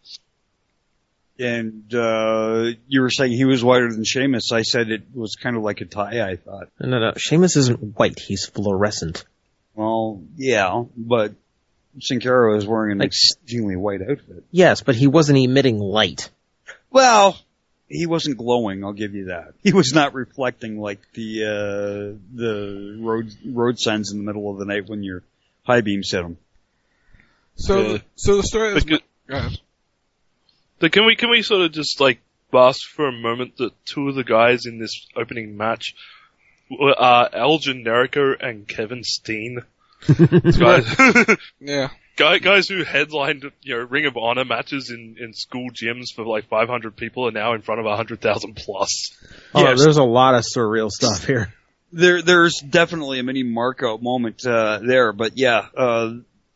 Speaker 11: And, uh, you were saying he was whiter than Sheamus. I said it was kind of like a tie, I thought.
Speaker 8: No, no, Sheamus isn't white. He's fluorescent.
Speaker 11: Well, yeah, but Sin Cara was wearing an like, exceedingly white outfit.
Speaker 8: Yes, but he wasn't emitting light.
Speaker 11: Well, he wasn't glowing, I'll give you that. He was not reflecting like the, uh, the road, road signs in the middle of the night when your high beams hit them.
Speaker 9: So,
Speaker 10: uh,
Speaker 9: so the story is...
Speaker 10: Go ahead. So can we, can we sort of just like bask for a moment that two of the guys in this opening match were, uh, El Generico and Kevin Steen? guys,
Speaker 9: yeah.
Speaker 10: Guy, guys who headlined, you know, Ring of Honor matches in, in school gyms for like five hundred people are now in front of one hundred thousand plus.
Speaker 8: Oh, yes. There's a lot of surreal stuff here.
Speaker 11: There, there's definitely a mini mark-out moment, uh, there, but yeah, uh,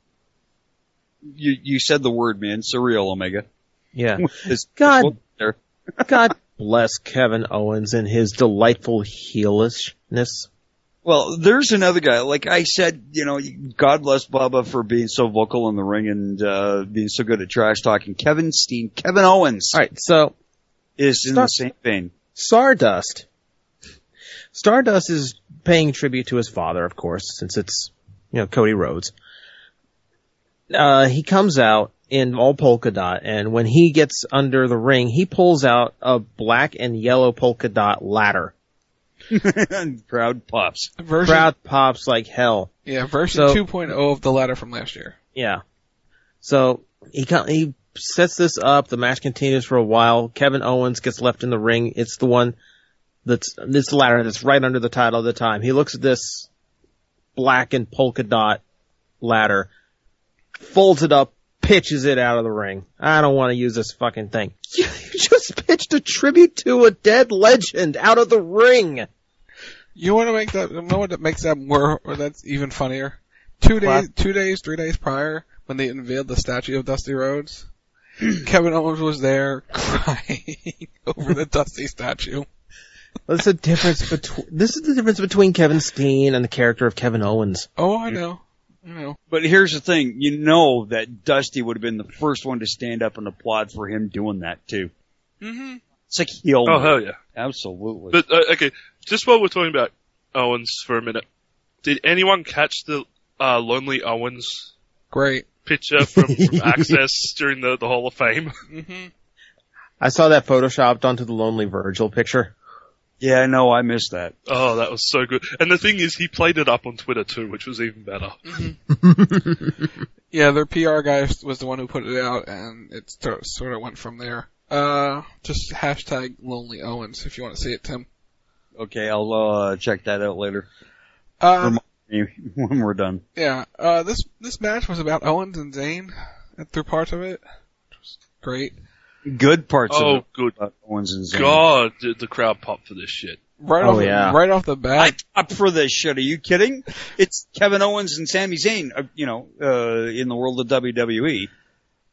Speaker 11: you, you said the word, man, surreal, Omega.
Speaker 8: Yeah. God, God bless Kevin Owens and his delightful heelishness.
Speaker 11: Well, there's another guy. Like I said, you know, God bless Bubba for being so vocal in the ring and uh being so good at trash talking. Kevin Steen, Kevin Owens.
Speaker 8: All right, so
Speaker 11: is in
Speaker 8: Star-
Speaker 11: the same vein.
Speaker 8: Stardust. Stardust is paying tribute to his father, of course, since it's, you know, Cody Rhodes. Uh, he comes out in all polka dot, and when he gets under the ring, he pulls out a black and yellow polka dot ladder.
Speaker 11: Crowd pops.
Speaker 9: Version,
Speaker 8: Crowd pops like hell.
Speaker 9: Yeah, version
Speaker 8: so,
Speaker 9: two point oh of the ladder from last year.
Speaker 8: Yeah. So, he he sets this up, the match continues for a while, Kevin Owens gets left in the ring, it's the one that's, this ladder that's right under the title at the time. He looks at this black and polka dot ladder, folds it up, pitches it out of the ring. I don't want to use this fucking thing. You just pitched a tribute to a dead legend out of the ring.
Speaker 9: You want to make that, you know what makes that more, or that's even funnier? Two days, what? two days, three days prior, when they unveiled the statue of Dusty Rhodes, Kevin Owens was there crying over the Dusty statue.
Speaker 8: What's the difference between, this is the difference between Kevin Steen and the character of Kevin Owens.
Speaker 9: Oh, I know. No.
Speaker 11: But here's the thing, you know that Dusty would have been the first one to stand up and applaud for him doing that too.
Speaker 9: Mm-hmm.
Speaker 11: It's like heel.
Speaker 10: Oh, hell yeah.
Speaker 11: Absolutely.
Speaker 10: But, uh, okay, just while we're talking about Owens for a minute, did anyone catch the, uh, Lonely Owens?
Speaker 9: Great.
Speaker 10: Picture from, from Access during the, the Hall of Fame?
Speaker 9: Mm-hmm.
Speaker 8: I saw that photoshopped onto the Lonely Virgil picture.
Speaker 11: Yeah, I know, I missed that.
Speaker 10: Oh, that was so good. And the thing is, he played it up on Twitter too, which was even better.
Speaker 9: Mm-hmm. Yeah, their P R guy was the one who put it out, and it sort of went from there. Uh, just hashtag Lonely Owens if you want to see it, Tim.
Speaker 11: Okay, I'll uh check that out later.
Speaker 9: Um,
Speaker 11: when we're done.
Speaker 9: Yeah, uh, this this match was about Owens and Zayn, and through parts of it, which was great.
Speaker 11: Good parts
Speaker 10: oh,
Speaker 11: of it.
Speaker 10: Oh, good.
Speaker 11: About Owens and Zayn.
Speaker 10: God, did the crowd pop for this shit.
Speaker 9: Right
Speaker 8: oh,
Speaker 9: off,
Speaker 8: yeah.
Speaker 9: right off the bat.
Speaker 11: I pop for this shit. Are you kidding? It's Kevin Owens and Sami Zayn, uh, you know, uh, in the world of W W E.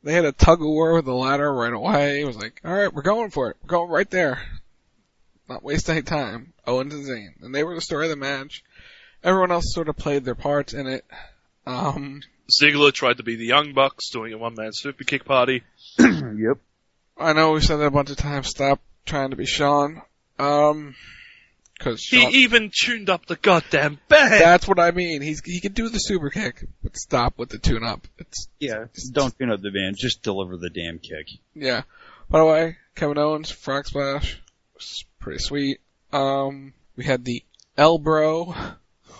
Speaker 9: They had a tug of war with the ladder right away. It was like, all right, we're going for it. We're going right there. Not waste any time. Owens and Zayn. And they were the story of the match. Everyone else sort of played their parts in it. Um,
Speaker 10: Ziggler tried to be the Young Bucks, doing a one-man super kick party.
Speaker 11: Yep.
Speaker 9: I know we said that a bunch of times. Stop trying to be Shawn. Um, cause Shawn,
Speaker 10: he even tuned up the goddamn band.
Speaker 9: That's what I mean. He's he can do the super kick, but stop with the tune-up. It's
Speaker 11: yeah. It's, don't tune up the band. Just deliver the damn kick.
Speaker 9: Yeah. By the way, Kevin Owens, frog splash, was pretty sweet. Um, we had the Elbro, God,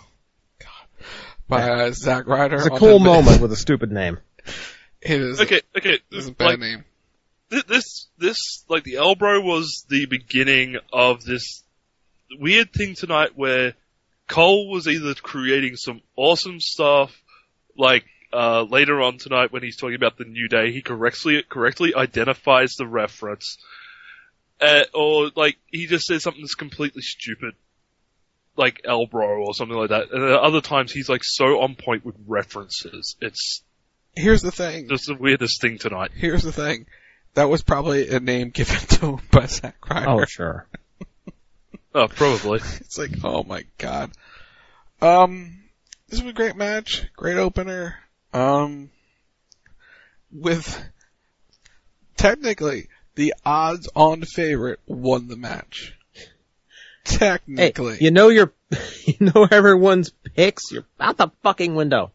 Speaker 9: by uh, Zack Ryder.
Speaker 8: It's a cool moment with a stupid name.
Speaker 9: It is.
Speaker 10: Okay, okay.
Speaker 9: It's a bad
Speaker 10: like,
Speaker 9: name.
Speaker 10: This, this, like the Elbro was the beginning of this weird thing tonight where Cole was either creating some awesome stuff, like, uh, later on tonight when he's talking about the New Day, he correctly, correctly identifies the reference, uh, or like, he just says something that's completely stupid, like Elbro or something like that, and at other times he's like so on point with references. It's,
Speaker 9: Here's the thing.
Speaker 10: just the weirdest thing tonight.
Speaker 9: Here's the thing. That was probably a name given to him by Zack Ryder.
Speaker 8: Oh, sure.
Speaker 10: Oh, probably.
Speaker 9: It's like, oh my god. Um, this was a great match, great opener. Um, with technically the odds-on favorite won the match. Technically,
Speaker 8: hey, you know your, you know everyone's picks. You're out the fucking window.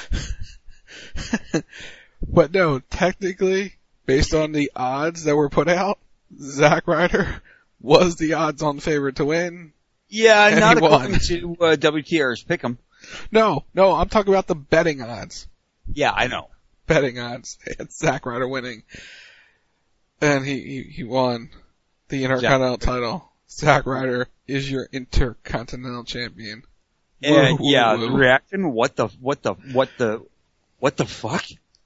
Speaker 9: But no, technically, based on the odds that were put out, Zack Ryder was the odds-on favorite to win.
Speaker 11: Yeah,
Speaker 9: and
Speaker 11: not
Speaker 9: he
Speaker 11: according
Speaker 9: won.
Speaker 11: to uh, W T R's pick'em.
Speaker 9: No, no, I'm talking about the betting odds.
Speaker 11: Yeah, I know.
Speaker 9: Betting odds. They had Zack Ryder winning. And he, he, he won the Intercontinental title. Zack Ryder is your Intercontinental Champion.
Speaker 11: And
Speaker 9: Woo,
Speaker 11: yeah,
Speaker 9: woo,
Speaker 11: the
Speaker 9: woo.
Speaker 11: reaction, what the, what the, what the, what the fuck?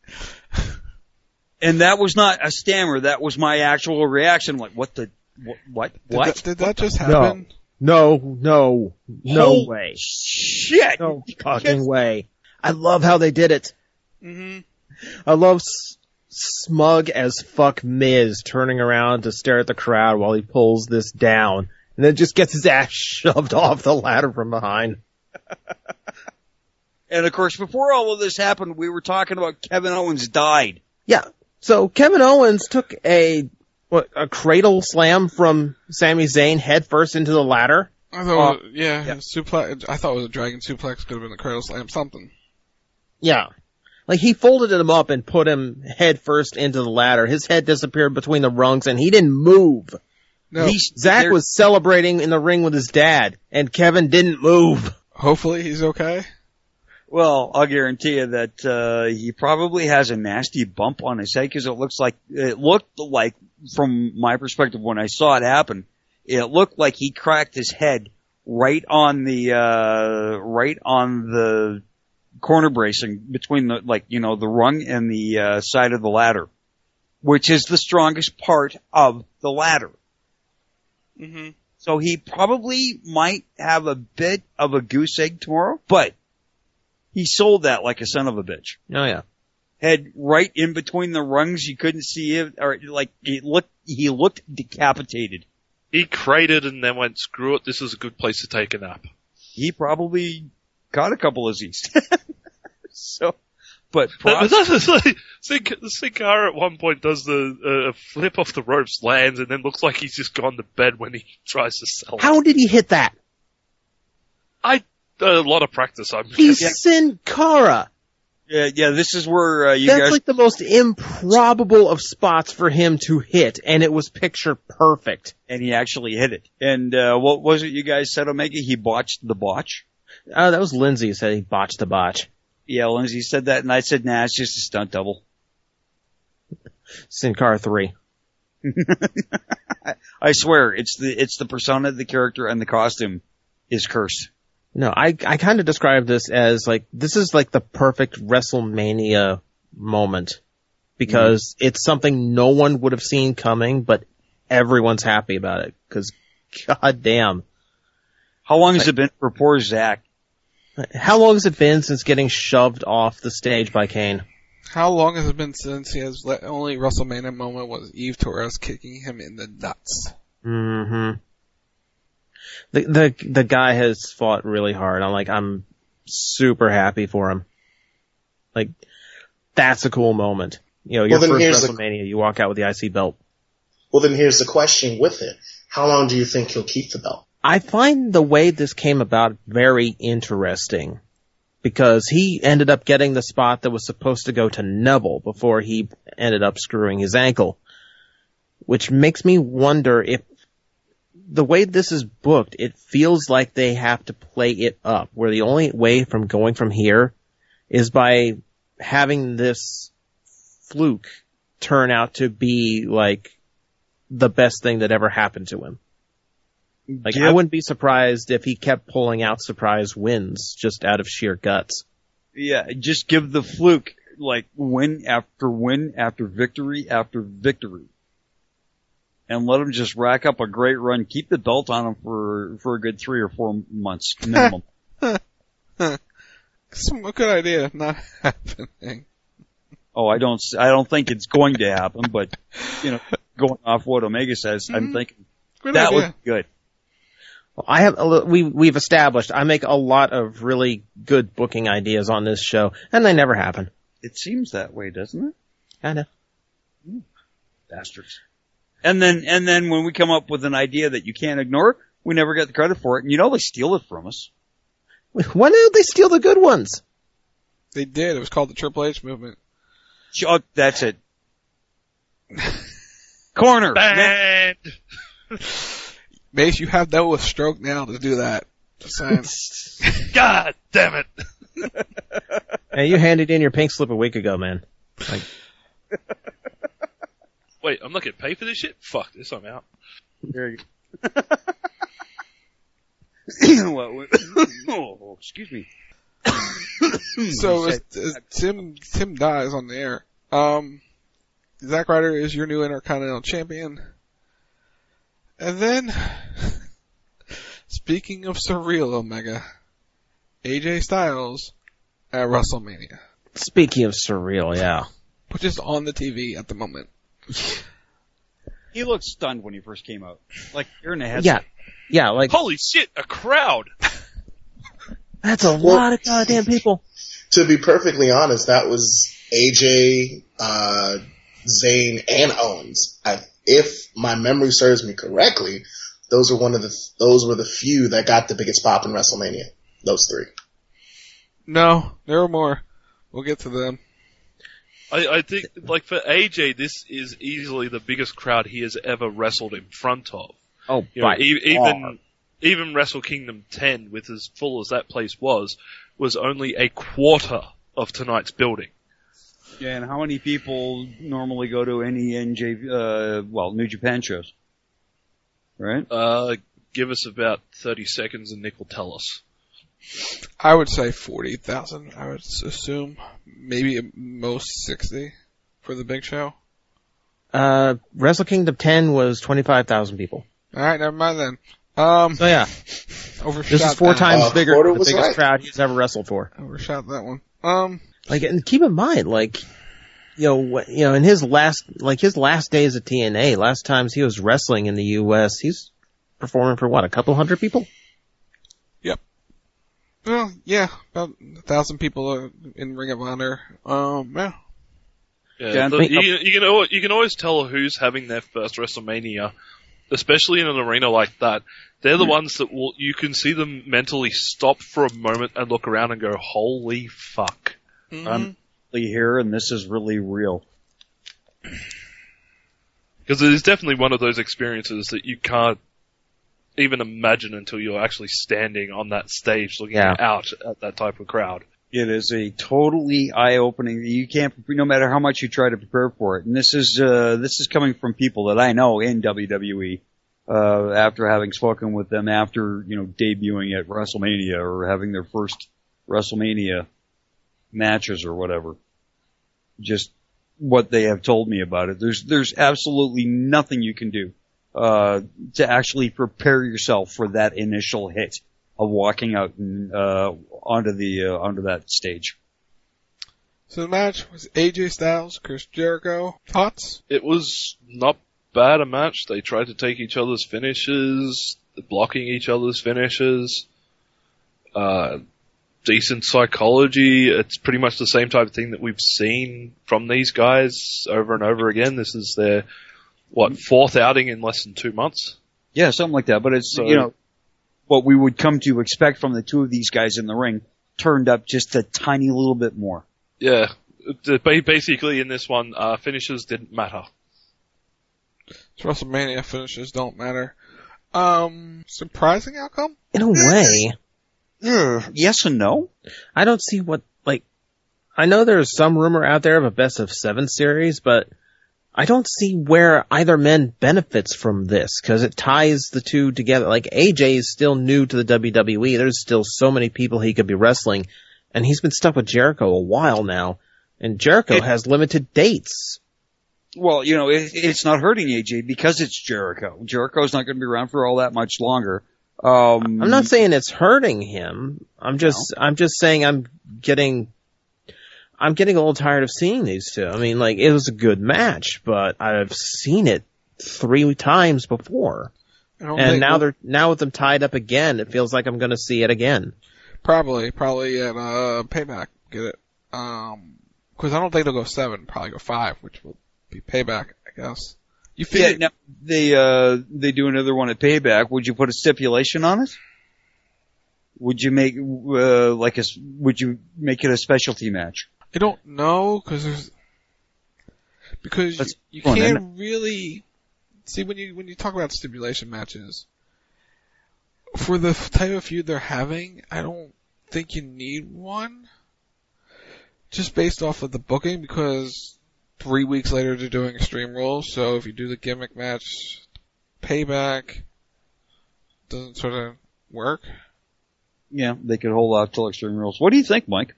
Speaker 11: And that was not a stammer, that was my actual reaction, like, what the, what, what,
Speaker 9: Did
Speaker 11: what?
Speaker 9: that, did that just happen?
Speaker 8: No, no, no
Speaker 11: Holy
Speaker 8: way.
Speaker 11: Shit!
Speaker 8: No fucking way. I love how they did it.
Speaker 9: Mm-hmm.
Speaker 8: I love s- smug as fuck Miz turning around to stare at the crowd while he pulls this down, and then just gets his ass shoved off the ladder from behind.
Speaker 11: And of course, before all of this happened, we were talking about Kevin Owens died.
Speaker 8: Yeah. So Kevin Owens took a what a cradle slam from Sami Zayn head first into the ladder.
Speaker 9: I thought,
Speaker 8: Uh,
Speaker 9: it was, yeah,
Speaker 8: yeah.
Speaker 9: suplex. I thought it was a dragon suplex. Could have been a cradle slam, something.
Speaker 8: Yeah. Like, he folded him up and put him head first into the ladder. His head disappeared between the rungs, and he didn't move.
Speaker 9: No,
Speaker 8: He, Zach
Speaker 11: there-
Speaker 8: was celebrating in the ring with his dad, and Kevin didn't move.
Speaker 9: hopefully he's okay.
Speaker 11: Well, I'll guarantee you that, uh, he probably has a nasty bump on his head because it looks like, it looked like, from my perspective when I saw it happen, it looked like he cracked his head right on the, uh, right on the corner bracing between the, like, you know, the rung and the, uh, side of the ladder, which is the strongest part of the ladder.
Speaker 9: Mm-hmm.
Speaker 11: So he probably might have a bit of a goose egg tomorrow, but he sold that like a son of a bitch.
Speaker 8: Oh yeah.
Speaker 11: Head right in between the rungs, you couldn't see it, or like, it looked, he looked decapitated.
Speaker 10: He crated and then went, screw it, this is a good place to take a nap.
Speaker 11: He probably caught a couple of Z's. So, but
Speaker 10: But
Speaker 11: props,
Speaker 10: that's like, Sin Sin Cara at one point does the uh, flip off the ropes, lands, and then looks like he's just gone to bed when he tries to sell it.
Speaker 8: How did he hit that?
Speaker 10: I a lot of practice. I'm
Speaker 8: He's
Speaker 11: Yeah.
Speaker 8: Sin Cara.
Speaker 11: yeah, yeah, this is where, uh, you
Speaker 8: That's
Speaker 11: guys,
Speaker 8: like the most improbable of spots for him to hit, and it was picture perfect.
Speaker 11: and he actually hit it. And, uh, what was it you guys said, Omega? He botched the botch?
Speaker 8: Uh, that was Lindsay who said he botched the botch.
Speaker 11: Yeah, Lindsay said that, and I said, nah, it's just a stunt double.
Speaker 8: Sin Cara three.
Speaker 11: I swear, it's the, it's the persona, the character, and the costume is cursed.
Speaker 8: No, I I kind of describe this as like, this is like the perfect WrestleMania moment. Because mm. it's something no one would have seen coming, but everyone's happy about it. Cause goddamn.
Speaker 11: How long has
Speaker 8: Like-
Speaker 11: it been for poor Zach?
Speaker 8: How long has it been since getting shoved off the stage by Kane?
Speaker 9: How long has it been since he has let, only WrestleMania moment was Eve Torres kicking him in the nuts?
Speaker 8: Mm-hmm. The the the guy has fought really hard. I'm like I'm super happy for him. Like that's a cool moment. You know, your
Speaker 7: well,
Speaker 8: first WrestleMania, the, you walk out with the I C belt.
Speaker 7: Well, then here's the question with it: how long do you think he'll keep the belt?
Speaker 8: I find the way this came about very interesting because he ended up getting the spot that was supposed to go to Neville before he ended up screwing his ankle, which makes me wonder if the way this is booked, it feels like they have to play it up, where the only way from going from here is by having this fluke turn out to be like the best thing that ever happened to him. Like, yep. I wouldn't be surprised if he kept pulling out surprise wins just out of sheer guts.
Speaker 11: Yeah, just give the fluke, like, win after win after victory after victory. And let him just rack up a great run. Keep the belt on him for, for a good three or four months minimum.
Speaker 9: Some good idea, not happening.
Speaker 11: Oh, I don't, I don't think it's going to happen, but, you know, going off what Omega says, mm-hmm. I'm thinking
Speaker 9: good
Speaker 11: that
Speaker 9: idea.
Speaker 11: would be good.
Speaker 8: Well, I have, a, we, we've established I make a lot of really good booking ideas on this show, and they never happen.
Speaker 11: It seems that way, doesn't it?
Speaker 8: Kinda.
Speaker 11: Mm. Bastards. And then, and then when we come up with an idea that you can't ignore, we never get the credit for it, and you know they steal it from us.
Speaker 8: Why don't they steal the good ones?
Speaker 9: They did. It was called the Triple H movement.
Speaker 11: Oh, that's it. Corner.
Speaker 10: Banned.
Speaker 9: Mace, you have Noah Stroke now to do that. Just saying.
Speaker 10: God damn it.
Speaker 8: Hey, you handed in your pink slip a week ago, man. Like...
Speaker 10: Wait, I'm not getting paid for this shit? Fuck this, I'm out.
Speaker 11: There you go. well, oh, excuse me.
Speaker 9: So as, as Tim Tim dies on the air. Um, Zack Ryder is your new Intercontinental Champion. And then, speaking of surreal, Omega, A J Styles at WrestleMania.
Speaker 8: Speaking of surreal, yeah.
Speaker 9: Which is on the T V at the moment.
Speaker 11: He looked stunned when he first came out. Like, you're in a headset.
Speaker 8: Yeah. Yeah, like.
Speaker 10: Holy shit, a crowd!
Speaker 8: That's a
Speaker 7: well,
Speaker 8: lot of goddamn people.
Speaker 7: To be perfectly honest, that was A J, uh, Zayn, and Owens. I, if my memory serves me correctly, those were one of the those were the few that got the biggest pop in WrestleMania. Those three.
Speaker 9: No, there are more. We'll get to them.
Speaker 10: I, I think, like, for A J, this is easily the biggest crowd he has ever wrestled in front of.
Speaker 8: Oh,
Speaker 10: you know,
Speaker 8: by
Speaker 10: e-
Speaker 8: far.
Speaker 10: even even Wrestle Kingdom ten, with as full as that place was, was only a quarter of tonight's building.
Speaker 11: Yeah, and how many people normally go to any N J, uh, well, New Japan shows? Right?
Speaker 10: Uh, give us about thirty seconds and Nick will tell us.
Speaker 9: I would say forty thousand, I would assume. Maybe at most sixty for the big show.
Speaker 8: Uh, Wrestle Kingdom ten was twenty-five thousand people.
Speaker 9: Alright, never mind then. Um,
Speaker 8: so yeah.
Speaker 9: Overshot
Speaker 8: this is four
Speaker 9: that.
Speaker 8: times
Speaker 7: uh,
Speaker 8: bigger than the biggest
Speaker 7: right.
Speaker 8: crowd he's ever wrestled for.
Speaker 9: Overshot that one. Um,
Speaker 8: like, and keep in mind, like, you know, you know, in his last, like his last days at T N A, last times he was wrestling in the U S, he's performing for what, a couple hundred people?
Speaker 9: Yep. Well, yeah, about a thousand people in Ring of Honor. Um, yeah.
Speaker 10: Yeah,
Speaker 8: yeah
Speaker 10: the, you, you can you can always tell who's having their first WrestleMania, especially in an arena like that. They're the mm. ones that will you can see them mentally stop for a moment and look around and go, "Holy fuck!"
Speaker 11: Mm-hmm. I'm really here, and this is really real.
Speaker 10: Because it is definitely one of those experiences that you can't even imagine until you're actually standing on that stage looking
Speaker 8: yeah.
Speaker 10: out at that type of crowd.
Speaker 11: It is a totally eye-opening. You can't, no matter how much you try to prepare for it. And this is uh, this is coming from people that I know in W W E. Uh, after having spoken with them after you know debuting at WrestleMania or having their first WrestleMania matches or whatever. Just what they have told me about it. There's there's absolutely nothing you can do uh, to actually prepare yourself for that initial hit of walking out and, uh, onto the uh, onto that stage.
Speaker 9: So the match was A J Styles, Chris Jericho. Thoughts?
Speaker 10: It was not bad a match. They tried to take each other's finishes, blocking each other's finishes. Uh, decent psychology. It's pretty much the same type of thing that we've seen from these guys over and over again. This is their, what, fourth outing in less than two months?
Speaker 11: Yeah, something like that. But it's,
Speaker 10: So-
Speaker 11: you know, what we would come to expect from the two of these guys in the ring turned up just a tiny little bit more.
Speaker 10: Yeah. The- ba- Basically, in this one, uh, finishes didn't matter.
Speaker 9: It's WrestleMania, finishes don't matter. Um, surprising outcome?
Speaker 8: In a way,
Speaker 11: Uh, yes and no.
Speaker 8: I don't see what, like, I know there's some rumor out there of a best of seven series, but I don't see where either man benefits from this, because it ties the two together. Like, A J is still new to the W W E. There's still so many people he could be wrestling, and he's been stuck with Jericho a while now, and Jericho
Speaker 11: It-
Speaker 8: has limited dates.
Speaker 11: Well, you know, it, it's not hurting A J because it's Jericho. Jericho's not going to be around for all that much longer. Um,
Speaker 8: I'm not saying it's hurting him. I'm just, I'm just saying I'm getting, I'm getting a little tired of seeing these two. I mean, like, it was a good match, but I've seen it three times before.
Speaker 9: I don't
Speaker 8: And
Speaker 9: think
Speaker 8: now
Speaker 9: we'll-
Speaker 8: they're, now with them tied up again, it feels like I'm gonna see it again.
Speaker 9: Probably, probably at, uh, Payback, get it. Um, cause I don't think they'll go seven, probably go five, which will be Payback, I guess. You
Speaker 11: Yeah,
Speaker 9: figure,
Speaker 11: now they uh they do another one at Payback. Would you put a stipulation on it? Would you make uh like a would you make it a specialty match?
Speaker 9: I don't know, cause there's, because you,
Speaker 11: Let's-
Speaker 9: you
Speaker 11: go on,
Speaker 9: can't
Speaker 11: then.
Speaker 9: really, see when you, when you talk about stipulation matches, for the f- type of feud they're having, I don't think you need one. Just based off of the booking, because three weeks later they're doing Extreme Rules, so if you do the gimmick match, Payback, doesn't sort of work.
Speaker 11: Yeah, they could hold out till Extreme Rules. What do you think, Mike?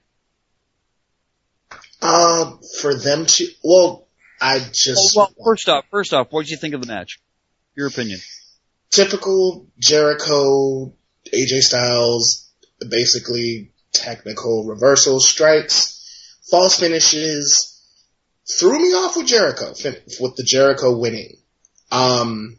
Speaker 7: Uh, for them to, well, I just,
Speaker 11: Well, first off, first off, what did you think of the match? Your opinion.
Speaker 7: typical Jericho, A J Styles, basically technical reversal strikes, false finishes, threw me off with Jericho, fin- with the Jericho winning. Um,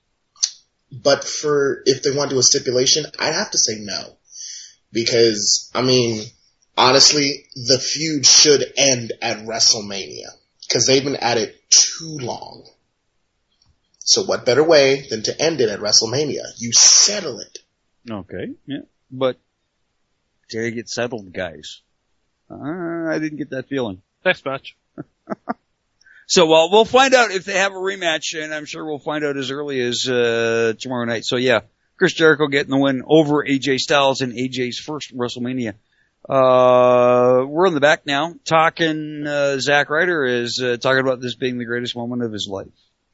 Speaker 7: but for, if they want to do a stipulation, I'd have to say no. Because, I mean, honestly, the feud should end at WrestleMania. Because they've been at it too long. So what better way than to end it at WrestleMania? You settle it.
Speaker 11: Okay, yeah, but dare you get settled, guys? Uh, I didn't get that feeling.
Speaker 10: Next match.
Speaker 11: So, well, we'll find out if they have a rematch, and I'm sure we'll find out as early as uh tomorrow night. So, yeah, Chris Jericho getting the win over A J Styles in A J's first WrestleMania. Uh, we're in the back now, talking, uh, Zack Ryder is uh, talking about this being the greatest moment of his life.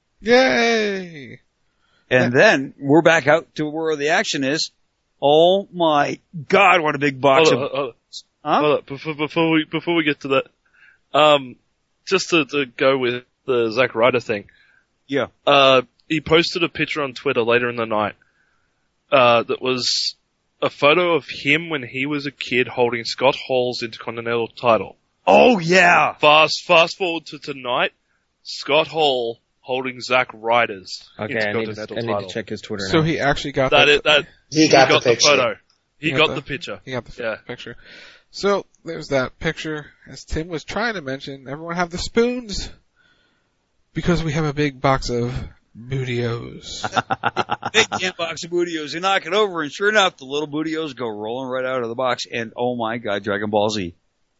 Speaker 9: Yay!
Speaker 11: And then we're back out to where the action is. Oh my God, what a big box
Speaker 10: Hold
Speaker 11: of...
Speaker 10: on, hold on.
Speaker 11: Huh?
Speaker 10: Hold on. Before, before we before we get to that, um, just to, to go with the Zack Ryder thing.
Speaker 11: Yeah.
Speaker 10: Uh, he posted a picture on Twitter later in the night. Uh, that was a photo of him when he was a kid holding Scott Hall's Intercontinental title.
Speaker 11: Oh yeah.
Speaker 10: Fast fast forward to tonight, Scott Hall holding Zack Ryder's
Speaker 8: Okay, I need, to,
Speaker 10: Intercontinental
Speaker 8: I need
Speaker 10: title.
Speaker 8: to check his Twitter
Speaker 9: So
Speaker 8: now.
Speaker 9: he actually got
Speaker 10: That
Speaker 9: that.
Speaker 10: is, that
Speaker 7: He got,
Speaker 10: got
Speaker 7: the
Speaker 10: the
Speaker 7: picture.
Speaker 10: photo. He
Speaker 9: He
Speaker 10: got
Speaker 9: got
Speaker 10: the
Speaker 9: the-
Speaker 10: picture.
Speaker 9: He got the
Speaker 10: Yeah.
Speaker 9: picture. So there's that picture. As Tim was trying to mention, everyone have the spoons because we have a big box of Bootios.
Speaker 11: Big damn box of Bootios. You knock it over, and sure enough, the little Bootios go rolling right out of the box. And oh my God, Dragon Ball Z.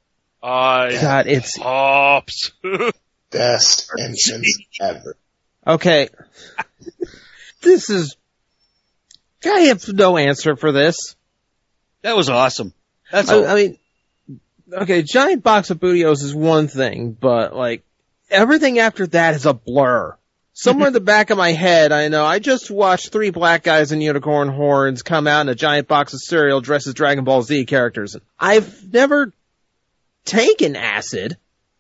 Speaker 10: I
Speaker 8: God, it's
Speaker 10: pops.
Speaker 7: Best entrance ever.
Speaker 8: okay. This is. I have no answer for this.
Speaker 11: That was awesome. That's
Speaker 8: I,
Speaker 11: all.
Speaker 8: I mean, okay, giant box of Bootios is one thing, but like everything after that is a blur. Somewhere in the back of my head, I know I just watched three black guys in unicorn horns come out in a giant box of cereal dressed as Dragon Ball Z characters. I've never taken acid.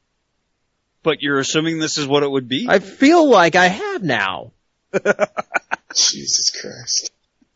Speaker 11: But you're assuming this is what it would be?
Speaker 8: I feel like I have now.
Speaker 7: Jesus Christ.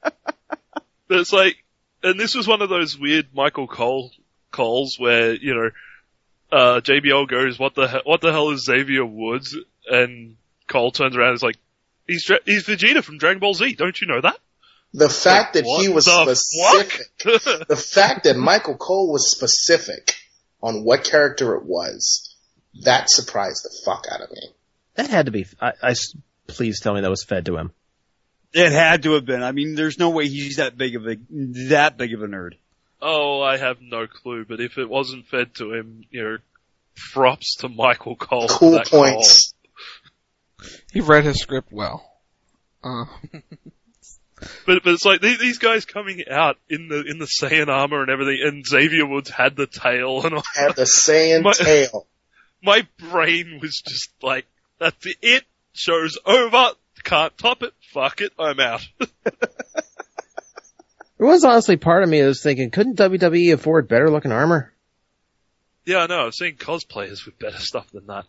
Speaker 10: But it's like, and this was one of those weird Michael Cole calls where, you know, uh, J B L goes, "What the hell? What the hell is Xavier Woods?" And Cole turns around and is like, "He's Dra- he's Vegeta from Dragon Ball Z. Don't you know that?"
Speaker 7: The fact
Speaker 10: like,
Speaker 7: that he was specific, the fact that Michael Cole was specific on what character it was, that surprised the fuck out of me.
Speaker 8: That had to be. I, I please tell me that was fed to him.
Speaker 11: It had to have been. I mean, there's no way he's that big of a that big of a nerd.
Speaker 10: Oh, I have no clue. But if it wasn't fed to him, you know, props to Michael Cole.
Speaker 7: Cool points.
Speaker 10: Call.
Speaker 9: He read his script well. Uh.
Speaker 10: But but it's like these, these guys coming out in the in the Saiyan armor and everything, and Xavier Woods had the tail and all.
Speaker 7: Had the Saiyan my, tail.
Speaker 10: My brain was just like, that's it. Show's over. Can't top it. Fuck it. I'm out.
Speaker 8: There was honestly part of me that was thinking, couldn't W W E afford better looking armor?
Speaker 10: Yeah, I know. I've seen cosplayers with better stuff than that.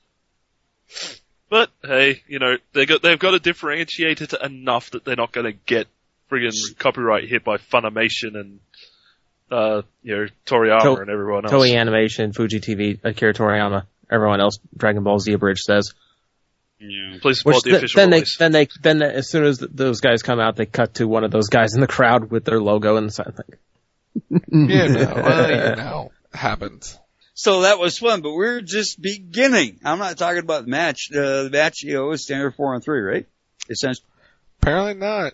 Speaker 10: But hey, you know, they got they've got to differentiate it enough that they're not going to get friggin' copyright hit by Funimation and uh, you know, Toriyama to- and everyone else.
Speaker 8: Toei Animation, Fuji T V, Akira Toriyama, everyone else. Dragon Ball Z Abridged says.
Speaker 10: Yeah. Please support
Speaker 8: Which
Speaker 10: the
Speaker 8: th-
Speaker 10: official
Speaker 8: then
Speaker 10: release.
Speaker 8: they then they then they, as soon as th- those guys come out, they cut to one of those guys in the crowd with their logo and something.
Speaker 9: You know, well, you know, happens.
Speaker 11: So that was fun, but we're just beginning. I'm not talking about the match. Uh, the match, you know, is standard four on three, right? Essentially.
Speaker 9: Apparently not.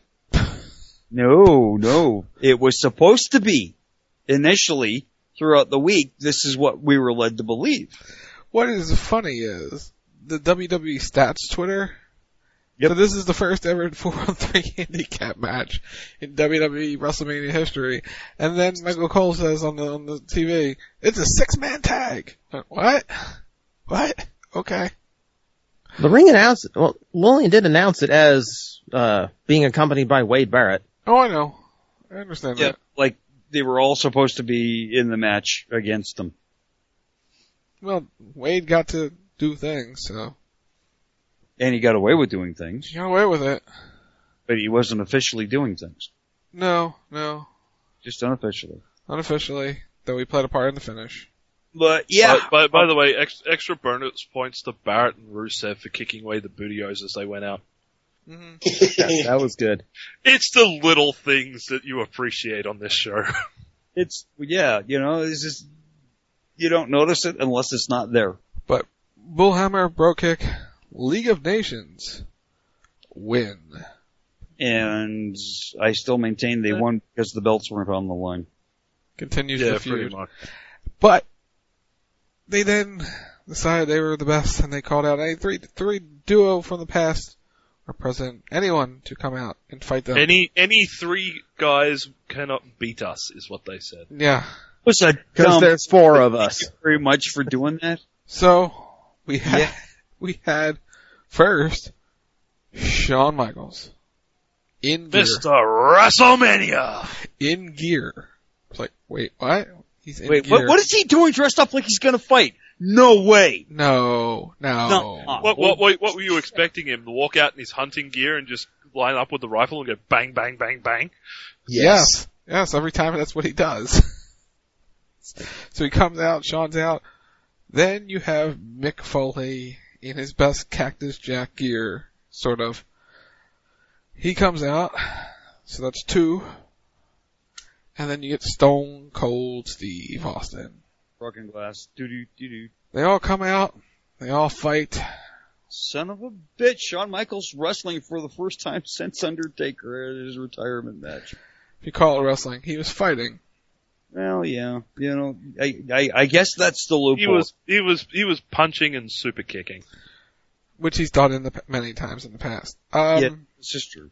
Speaker 11: No, no. It was supposed to be initially throughout the week. This is what we were led to believe.
Speaker 9: What is funny is the W W E Stats Twitter.
Speaker 11: Yep.
Speaker 9: So this is the first ever four on three handicap match in W W E WrestleMania history. And then Michael Cole says on the on the T V, it's a six-man tag. What? What? Okay.
Speaker 8: The ring announced, well, Lillian did announce it as uh being accompanied by Wade Barrett.
Speaker 9: Oh, I know. I understand
Speaker 11: Yeah,
Speaker 9: that.
Speaker 11: like they were all supposed to be in the match against them.
Speaker 9: Well, Wade got to do things, so.
Speaker 11: And he got away with doing things.
Speaker 9: He got away with it.
Speaker 11: But he wasn't officially doing things.
Speaker 9: No, no.
Speaker 11: Just unofficially.
Speaker 9: Unofficially, though he played a part in the finish.
Speaker 11: But, yeah.
Speaker 10: By, by, by the way, ex, extra bonus points to Barrett and Rusev for kicking away the bootios as they went out.
Speaker 9: Mm-hmm.
Speaker 8: that, that was good.
Speaker 10: It's the little things that you appreciate on this show.
Speaker 11: It's, yeah, you know, it's just, you don't notice it unless it's not there.
Speaker 9: But, Bullhammer, Bro Kick, League of Nations, win.
Speaker 11: And I still maintain they won because the belts weren't on the line.
Speaker 9: Continues
Speaker 10: yeah,
Speaker 9: the feud.
Speaker 10: pretty much.
Speaker 9: But, they then decided they were the best and they called out a three, three duo from the past or present, anyone to come out and fight them.
Speaker 10: Any, any three guys cannot beat us, is what they said.
Speaker 9: Yeah.
Speaker 11: Was a
Speaker 8: Because there's four of us.
Speaker 11: Thank you very much for doing that.
Speaker 9: So, we had,
Speaker 11: Yeah.
Speaker 9: we had first, Shawn Michaels. In gear.
Speaker 10: Mister WrestleMania!
Speaker 9: In gear. It's like, wait, what? He's in
Speaker 11: Wait,
Speaker 9: gear.
Speaker 11: what, what is he doing dressed up like he's gonna fight? No way.
Speaker 9: No, no.
Speaker 11: No.
Speaker 10: What, what, what, what were you expecting him to walk out in his hunting gear and just line up with the rifle and go bang, bang, bang, bang?
Speaker 9: Yes. Yes, every time that's what he does. So he comes out, Shawn's out. Then you have Mick Foley in his best Cactus Jack gear, sort of. He comes out, so that's two. And then you get Stone Cold Steve Austin.
Speaker 11: Broken glass. Doo doo doo doo.
Speaker 9: They all come out, they all fight.
Speaker 11: Son of a bitch, Shawn Michaels wrestling for the first time since Undertaker at his retirement match.
Speaker 9: If you call it wrestling, he was fighting.
Speaker 11: Well, yeah, you know, I, I, I guess that's the loophole.
Speaker 10: He was, he was, he was punching and super kicking.
Speaker 9: Which he's done in the, many times in the past. Um,
Speaker 11: yeah, it's just true.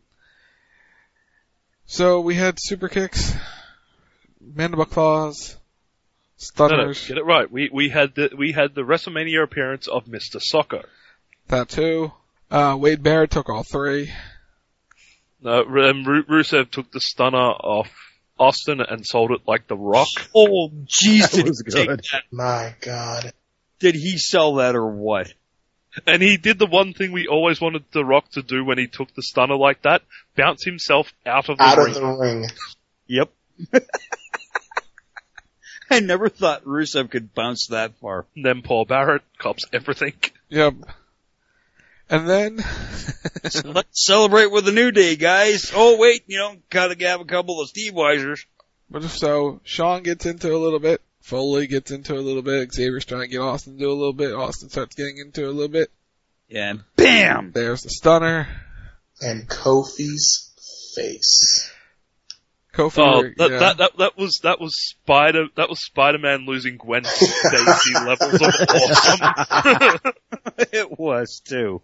Speaker 9: So we had super kicks, mandible claws, stunners.
Speaker 10: No, no, get it right. We, we had the, we had the WrestleMania appearance of Mister Socko.
Speaker 9: That too. Uh, Wade Barrett took all three.
Speaker 10: No, and Ru- Rusev took the stunner off Austin and sold it like The Rock.
Speaker 11: Oh, jeez,
Speaker 8: That
Speaker 11: did
Speaker 8: was
Speaker 11: he take
Speaker 8: good.
Speaker 11: that?
Speaker 7: My God.
Speaker 11: Did he sell that or what?
Speaker 10: And he did the one thing we always wanted The Rock to do when he took the stunner like that, bounce himself out of the
Speaker 7: Out
Speaker 10: ring.
Speaker 7: of the ring.
Speaker 11: Yep. I never thought Rusev could bounce that far.
Speaker 10: And then Paul Barrett cops everything.
Speaker 9: Yep. And then...
Speaker 11: So let's celebrate with the New Day, guys. Oh, wait, you know, gotta have a couple of Steve Weisers.
Speaker 9: But if so, Shawn gets into a little bit. Foley gets into a little bit. Xavier's trying to get Austin to do a little bit. Austin starts getting into a little bit.
Speaker 11: Yeah, and bam!
Speaker 9: There's the stunner.
Speaker 7: And Kofi's face.
Speaker 9: Kofi,
Speaker 10: oh, that,
Speaker 9: yeah.
Speaker 10: that that that was that was Spider that was Spider-Man losing Gwen Stacy levels of awesome.
Speaker 11: It was too.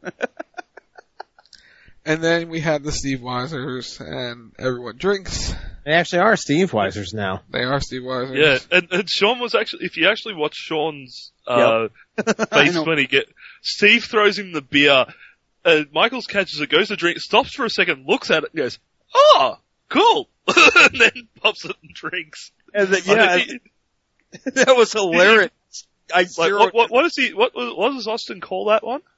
Speaker 9: And then we had the Steve Weisers, and everyone drinks.
Speaker 8: They actually are Steve Weisers now.
Speaker 9: They are Steve Weisers.
Speaker 10: Yeah, and, and Sean was actually, if you actually watch Sean's uh, yep. face when he get, Steve throws him the beer, uh, Michaels catches it, goes to drink, stops for a second, looks at it, and goes, "Oh, cool," and then pops it and drinks.
Speaker 11: And the, yeah, he, that was hilarious. I
Speaker 10: like,
Speaker 11: zero-
Speaker 10: what, what, what is he? What, what does Austin call that one?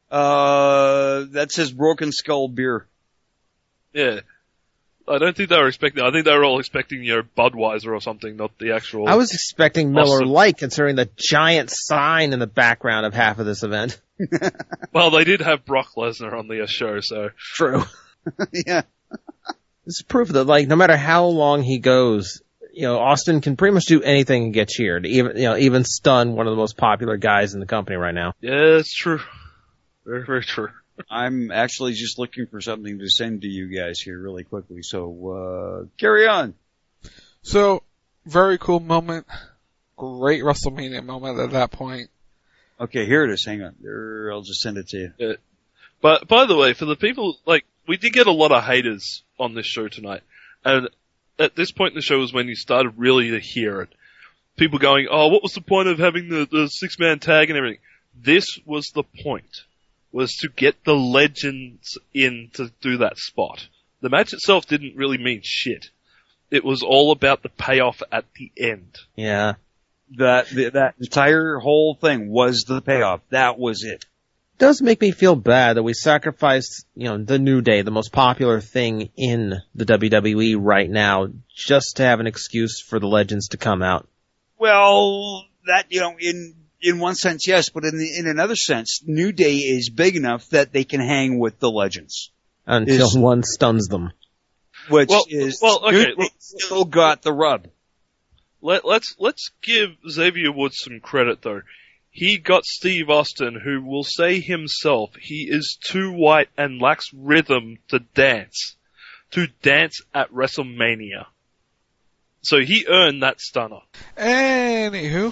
Speaker 11: Uh, that's his Broken Skull beer.
Speaker 10: Yeah. I don't think they were expecting, I think they were all expecting, you know, Budweiser or something, not the actual...
Speaker 8: I was expecting Miller
Speaker 10: Austin.
Speaker 8: Lite, considering the giant sign in the background of half of this event.
Speaker 10: Well, they did have Brock Lesnar on the show, so...
Speaker 8: True.
Speaker 11: Yeah.
Speaker 8: This is proof that, like, no matter how long he goes, you know, Austin can pretty much do anything and get cheered. Even, you know, even stun one of the most popular guys in the company right now.
Speaker 10: Yeah, it's true. Very, very true.
Speaker 11: I'm actually just looking for something to send to you guys here really quickly, so, uh, carry on.
Speaker 9: So, very cool moment. Great WrestleMania moment at that point.
Speaker 11: Okay, here it is. Hang on. There, I'll just send it to you.
Speaker 10: Yeah. But, by the way, for the people, like, we did get a lot of haters on this show tonight. And at this point in the show was when you started really to hear it. People going, oh, what was the point of having the, the six-man tag and everything? This was the point. Was to get the legends in to do that spot. The match itself didn't really mean shit. It was all about the payoff at the end.
Speaker 8: Yeah.
Speaker 11: That, the, that entire whole thing was the payoff. That was it.
Speaker 8: It does make me feel bad that we sacrificed, you know, the New Day, the most popular thing in the W W E right now, just to have an excuse for the legends to come out.
Speaker 11: Well, that, you know, in, in one sense, yes, but in the, in another sense, New Day is big enough that they can hang with the legends.
Speaker 8: Until
Speaker 11: is,
Speaker 8: one stuns them.
Speaker 11: Which
Speaker 10: well,
Speaker 11: is,
Speaker 10: well, okay,
Speaker 11: New Day
Speaker 10: well,
Speaker 11: still got the rub.
Speaker 10: Let, let's, let's give Xavier Woods some credit though. He got Steve Austin, who will say himself, he is too white and lacks rhythm to dance. To dance at WrestleMania. So he earned that stunner.
Speaker 9: Anywho.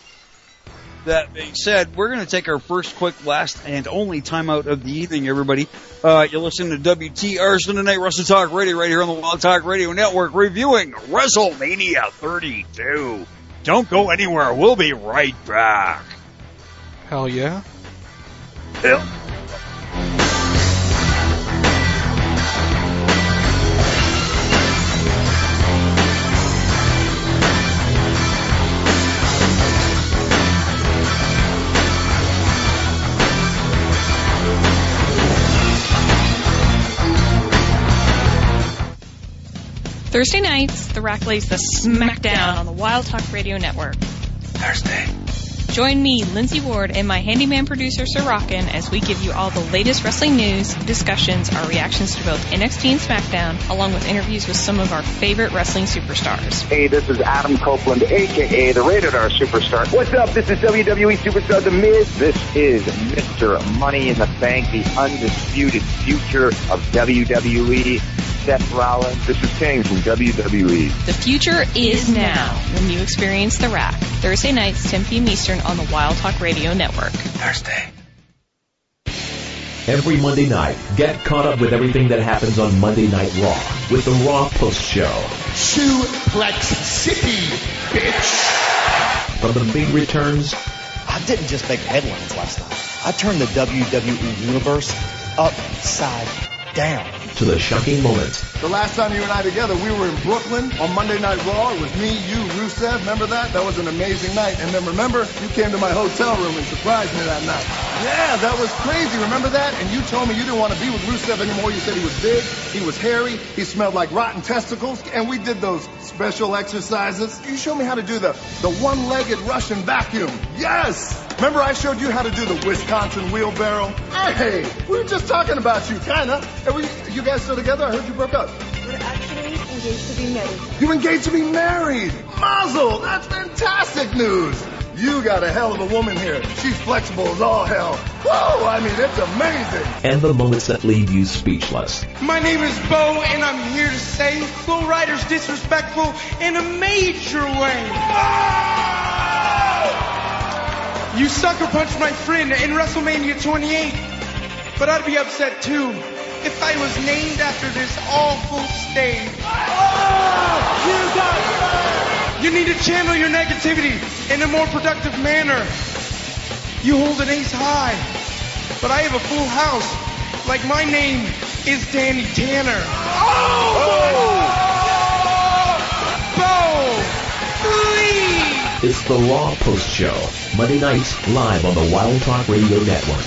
Speaker 11: That being said, we're going to take our first, quick, last, and only timeout of the evening, everybody. Uh, you're listening to W T R Sunday Night Wrestle Talk Radio right here on the Wild Talk Radio Network, reviewing WrestleMania thirty-two. Don't go anywhere. We'll be right back.
Speaker 9: Hell yeah.
Speaker 11: Yep.
Speaker 1: Thursday nights, The Rack lays the smackdown on the Wild Talk Radio Network.
Speaker 11: Thursday.
Speaker 1: Join me, Lindsay Ward, and my handyman producer, Sir Rockin', as we give you all the latest wrestling news, discussions, our reactions to both N X T and SmackDown, along with interviews with some of our favorite wrestling superstars.
Speaker 3: Hey, this is Adam Copeland, a k a the Rated R Superstar. What's up? This is W W E Superstar The Miz. This is Mister Money in the Bank, the undisputed future of W W E. Seth Rollins. This is Kane from W W E.
Speaker 1: The future is now when you experience The Rack. Thursday nights, ten p.m. Eastern on the Wild Talk Radio Network.
Speaker 11: Thursday.
Speaker 12: Every Monday night, get caught up with everything that happens on Monday Night Raw with the Raw Post Show.
Speaker 13: Suplex City, bitch!
Speaker 12: From the big returns.
Speaker 14: I didn't just make headlines last night. I turned the W W E universe upside down.
Speaker 12: To the shocking moments
Speaker 13: The last time you and I together, we were in Brooklyn on Monday Night Raw. It was me, you, Rusev. Remember that? That was an amazing night. And then remember, you came to my hotel room and surprised me that night. Yeah, that was crazy. Remember that? And you told me you didn't want to be with Rusev anymore. You said he was big, he was hairy, he smelled like rotten testicles. And we did those special exercises. You showed me how to do the, the one-legged Russian vacuum. Yes! Remember I showed you how to do the Wisconsin wheelbarrow? Hey, we were just talking about you, kinda. And we, you guys still together? I heard you broke up.
Speaker 15: We're actually engaged to be married.
Speaker 13: You're engaged to be married? Mazel! That's fantastic news! You got a hell of a woman here. She's flexible as all hell. Whoa, I mean, it's amazing.
Speaker 12: And the moments that leave you speechless.
Speaker 16: My name is Bo, and I'm here to say Flow Rider's disrespectful in a major way. You sucker punched my friend in WrestleMania twenty-eight, but I'd be upset too if I was named after this awful stage. Oh, you got it! You need to channel your negativity in a more productive manner. You hold an ace high, but I have a full house. Like my name is Danny Tanner. Oh! Oh! Bo! Please!
Speaker 12: It's the Raw Post Show, Monday nights live on the Wild Talk Radio Network.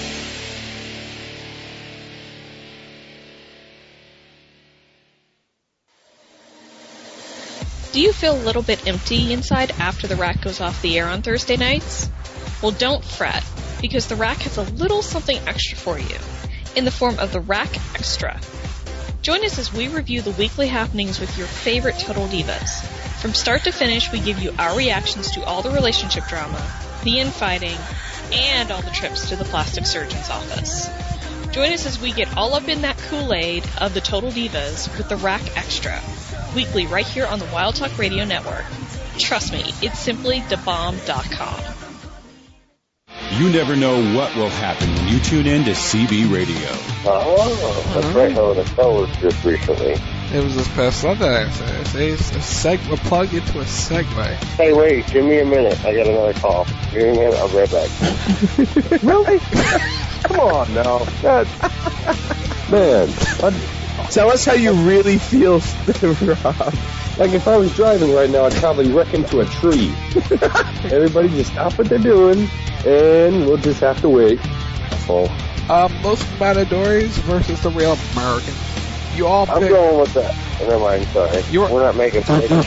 Speaker 1: Do you feel a little bit empty inside after the Rack goes off the air on Thursday nights? Well, don't fret, because the Rack has a little something extra for you, in the form of the Rack Extra. Join us as we review the weekly happenings with your favorite Total Divas. From start to finish, we give you our reactions to all the relationship drama, the infighting, and all the trips to the plastic surgeon's office. Join us as we get all up in that Kool-Aid of the Total Divas with the Rack Extra, weekly right here on the Wild Talk Radio Network. Trust me, it's simply da bomb dot com.
Speaker 17: You never know what will happen when you tune in to C B Radio.
Speaker 3: Oh, that's right. Oh, the show was just recently.
Speaker 9: It was this past Sunday. It's a, a, seg- a plug into a segue.
Speaker 3: Hey, wait, give me a minute. I got another call. Give me a minute. I'll be right back.
Speaker 18: Really?
Speaker 3: Come on now.
Speaker 18: God. Man. I'd, tell us how you really feel, Rob. Like if I was driving right now, I'd probably wreck into a tree. Everybody just stop what they're doing, and we'll just have to wait. So,
Speaker 9: um, most Matadores versus the real American. You all
Speaker 3: I'm
Speaker 9: pick...
Speaker 3: going with that. Never mind, sorry.
Speaker 9: You're...
Speaker 3: We're not making predictions.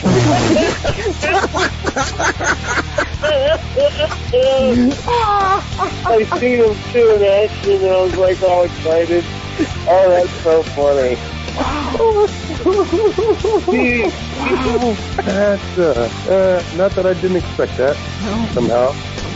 Speaker 3: I seen him too in action, and I was like all excited. Oh, that's so funny.
Speaker 18: Wow. That's, uh, uh, not that I didn't expect that.
Speaker 9: No.
Speaker 18: Somehow.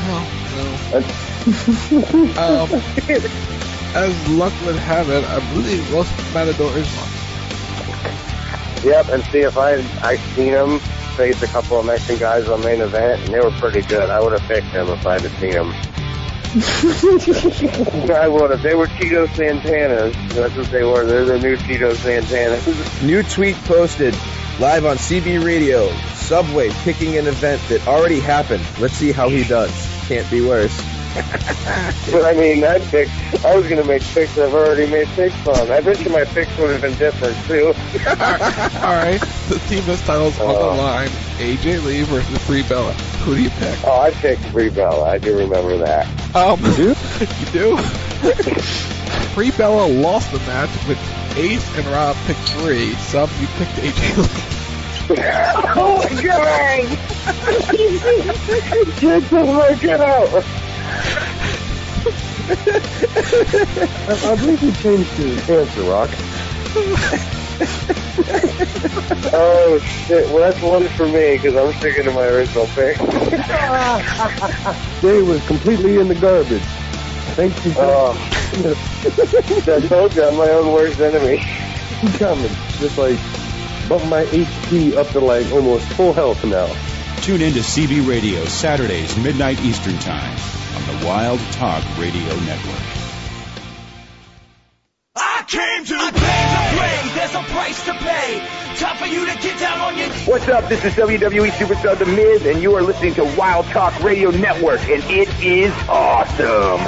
Speaker 9: Somehow, no. um, as luck would have it, I believe most Matadors won.
Speaker 3: Yep, and see, if I I seen him face a couple of Mexican guys on main event, and they were pretty good, I would have picked him if I had seen him. I would have. They were Tito Santanas. That's what they were. They're the new Tito Santanas.
Speaker 19: New tweet posted live on C B Radio. Subway picking an event that already happened. Let's see how he does. Can't be worse.
Speaker 3: But I mean, I picked. I was going to make picks I've already made picks on. I bet you my picks would have been different too.
Speaker 9: All right, the team has titles on
Speaker 3: uh,
Speaker 9: the line. A J Lee versus Brie Bella. Who do you pick?
Speaker 3: Oh, I picked Brie Bella. I do remember that.
Speaker 9: Um, you do? You do? Brie Bella lost the match, but Ace and Rob picked Brie. Sub, you picked A J Lee.
Speaker 3: Oh my god! Get the fuck out!
Speaker 18: I, I believe he changed his answer, Rock.
Speaker 3: Oh shit! Well, that's one for me because I'm sticking to my original pick.
Speaker 18: Jay was completely in the garbage. Thank you.
Speaker 3: Oh, I told you I'm my own worst enemy.
Speaker 18: I'm coming, just like bump my H P up to like almost full health now.
Speaker 17: Tune in to C B Radio Saturdays, midnight Eastern Time on the Wild Talk Radio Network.
Speaker 20: I came to I play to play. There's a price to pay. Time for you to get down on your...
Speaker 3: What's up? This is W W E Superstar The Miz, and you are listening to Wild Talk Radio Network, and it is awesome.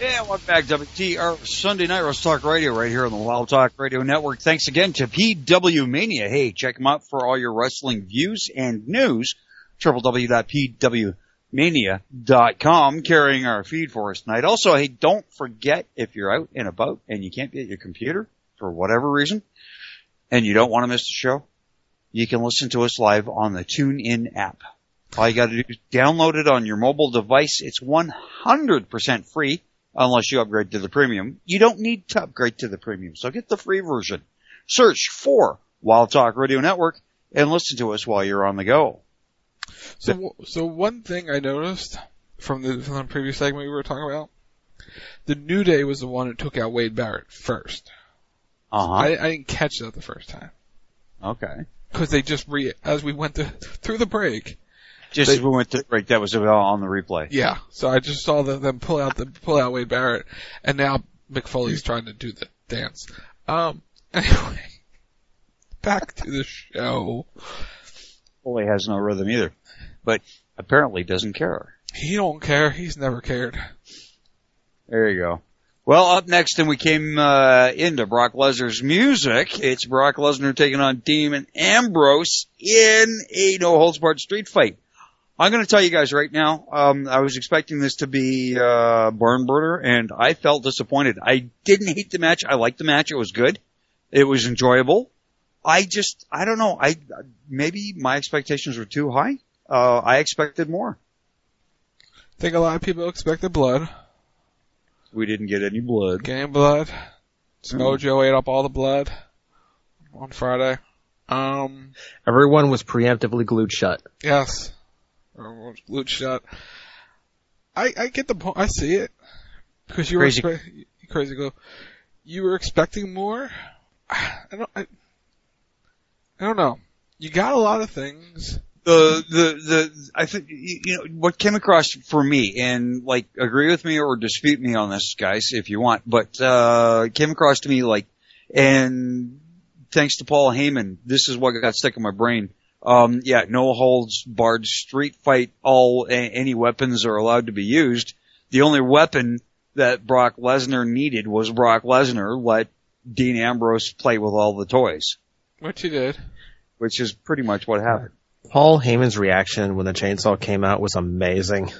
Speaker 11: Yeah, welcome back, W T R Sunday Night Wrestle Talk Radio right here on the Wild Talk Radio Network. Thanks again to P W Mania. Hey, check them out for all your wrestling views and news. w w w dot p w mania dot com, carrying our feed for us tonight. Also, hey, don't forget, if you're out and about and you can't be at your computer for whatever reason, and you don't want to miss the show, you can listen to us live on the TuneIn app. All you got to do is download it on your mobile device. It's one hundred percent free. Unless you upgrade to the premium. You don't need to upgrade to the premium, so get the free version. Search for Wild Talk Radio Network and listen to us while you're on the go.
Speaker 9: So, so one thing I noticed from the, from the previous segment we were talking about, the New Day was the one who took out Wade Barrett first.
Speaker 11: Uh-huh.
Speaker 9: I, I didn't catch that the first time.
Speaker 11: Okay.
Speaker 9: Because they just re, as we went to, through the break,
Speaker 11: Just
Speaker 9: they,
Speaker 11: as we went to break, that was on the replay.
Speaker 9: Yeah, so I just saw the, them pull out the pull out Wade Barrett, and now Mick Foley's trying to do the dance. Um, anyway, back to the show.
Speaker 11: Foley has no rhythm either, but apparently doesn't care.
Speaker 9: He don't care. He's never cared.
Speaker 11: There you go. Well, up next, and we came uh, into Brock Lesnar's music. It's Brock Lesnar taking on Dean Ambrose in a no-holds-barred street fight. I'm going to tell you guys right now, um, I was expecting this to be uh, barn burner, and I felt disappointed. I didn't hate the match. I liked the match. It was good. It was enjoyable. I just, I don't know. I maybe my expectations were too high. Uh, I expected more.
Speaker 9: I think a lot of people expected blood.
Speaker 11: We didn't get any blood.
Speaker 9: Game blood. Smojo mm. ate up all the blood on Friday. Um,
Speaker 8: Everyone was preemptively glued shut.
Speaker 9: Yes. Everyone was glued shut. I, I get the point. I see it. Because you were
Speaker 11: crazy.
Speaker 9: Expe- crazy go. You were expecting more? I don't, I, I don't know. You got a lot of things.
Speaker 11: The, the, the, I think, you know, what came across for me, and like, agree with me or dispute me on this, guys, if you want, but, uh, came across to me like, and thanks to Paul Heyman, this is what got stuck in my brain. Um, yeah, no holds barred street fight, all, a, any weapons are allowed to be used. The only weapon that Brock Lesnar needed was Brock Lesnar let Dean Ambrose play with all the toys.
Speaker 9: Which he did.
Speaker 11: Which is pretty much what happened.
Speaker 8: Paul Heyman's reaction when the chainsaw came out was amazing.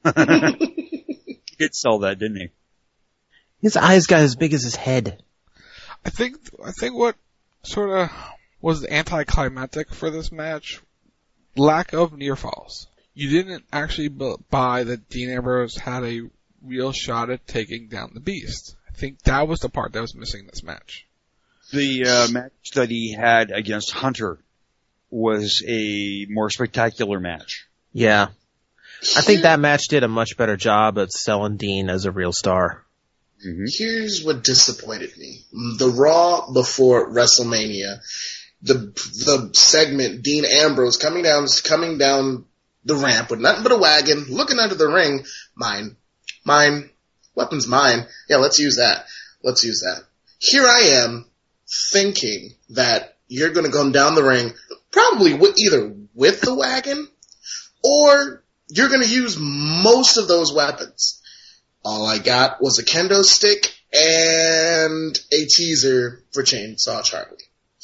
Speaker 11: He did sell that, didn't he?
Speaker 8: His eyes got as big as his head.
Speaker 9: I think, I think what sort of was anticlimactic for this match, lack of near falls. You didn't actually buy that Dean Ambrose had a real shot at taking down the Beast. I think that was the part that was missing in this match.
Speaker 11: The uh, match that he had against Hunter was a more spectacular match.
Speaker 8: Yeah. I think that match did a much better job at selling Dean as a real star.
Speaker 7: Mm-hmm. Here's what disappointed me. The Raw before WrestleMania, the the segment Dean Ambrose coming down coming down the ramp with nothing but a wagon, looking under the ring, mine, mine, weapons mine. Yeah, let's use that. Let's use that. Here I am thinking that you're going to come down the ring probably with, either with the wagon or you're going to use most of those weapons. All I got was a kendo stick and a teaser for Chainsaw Charlie.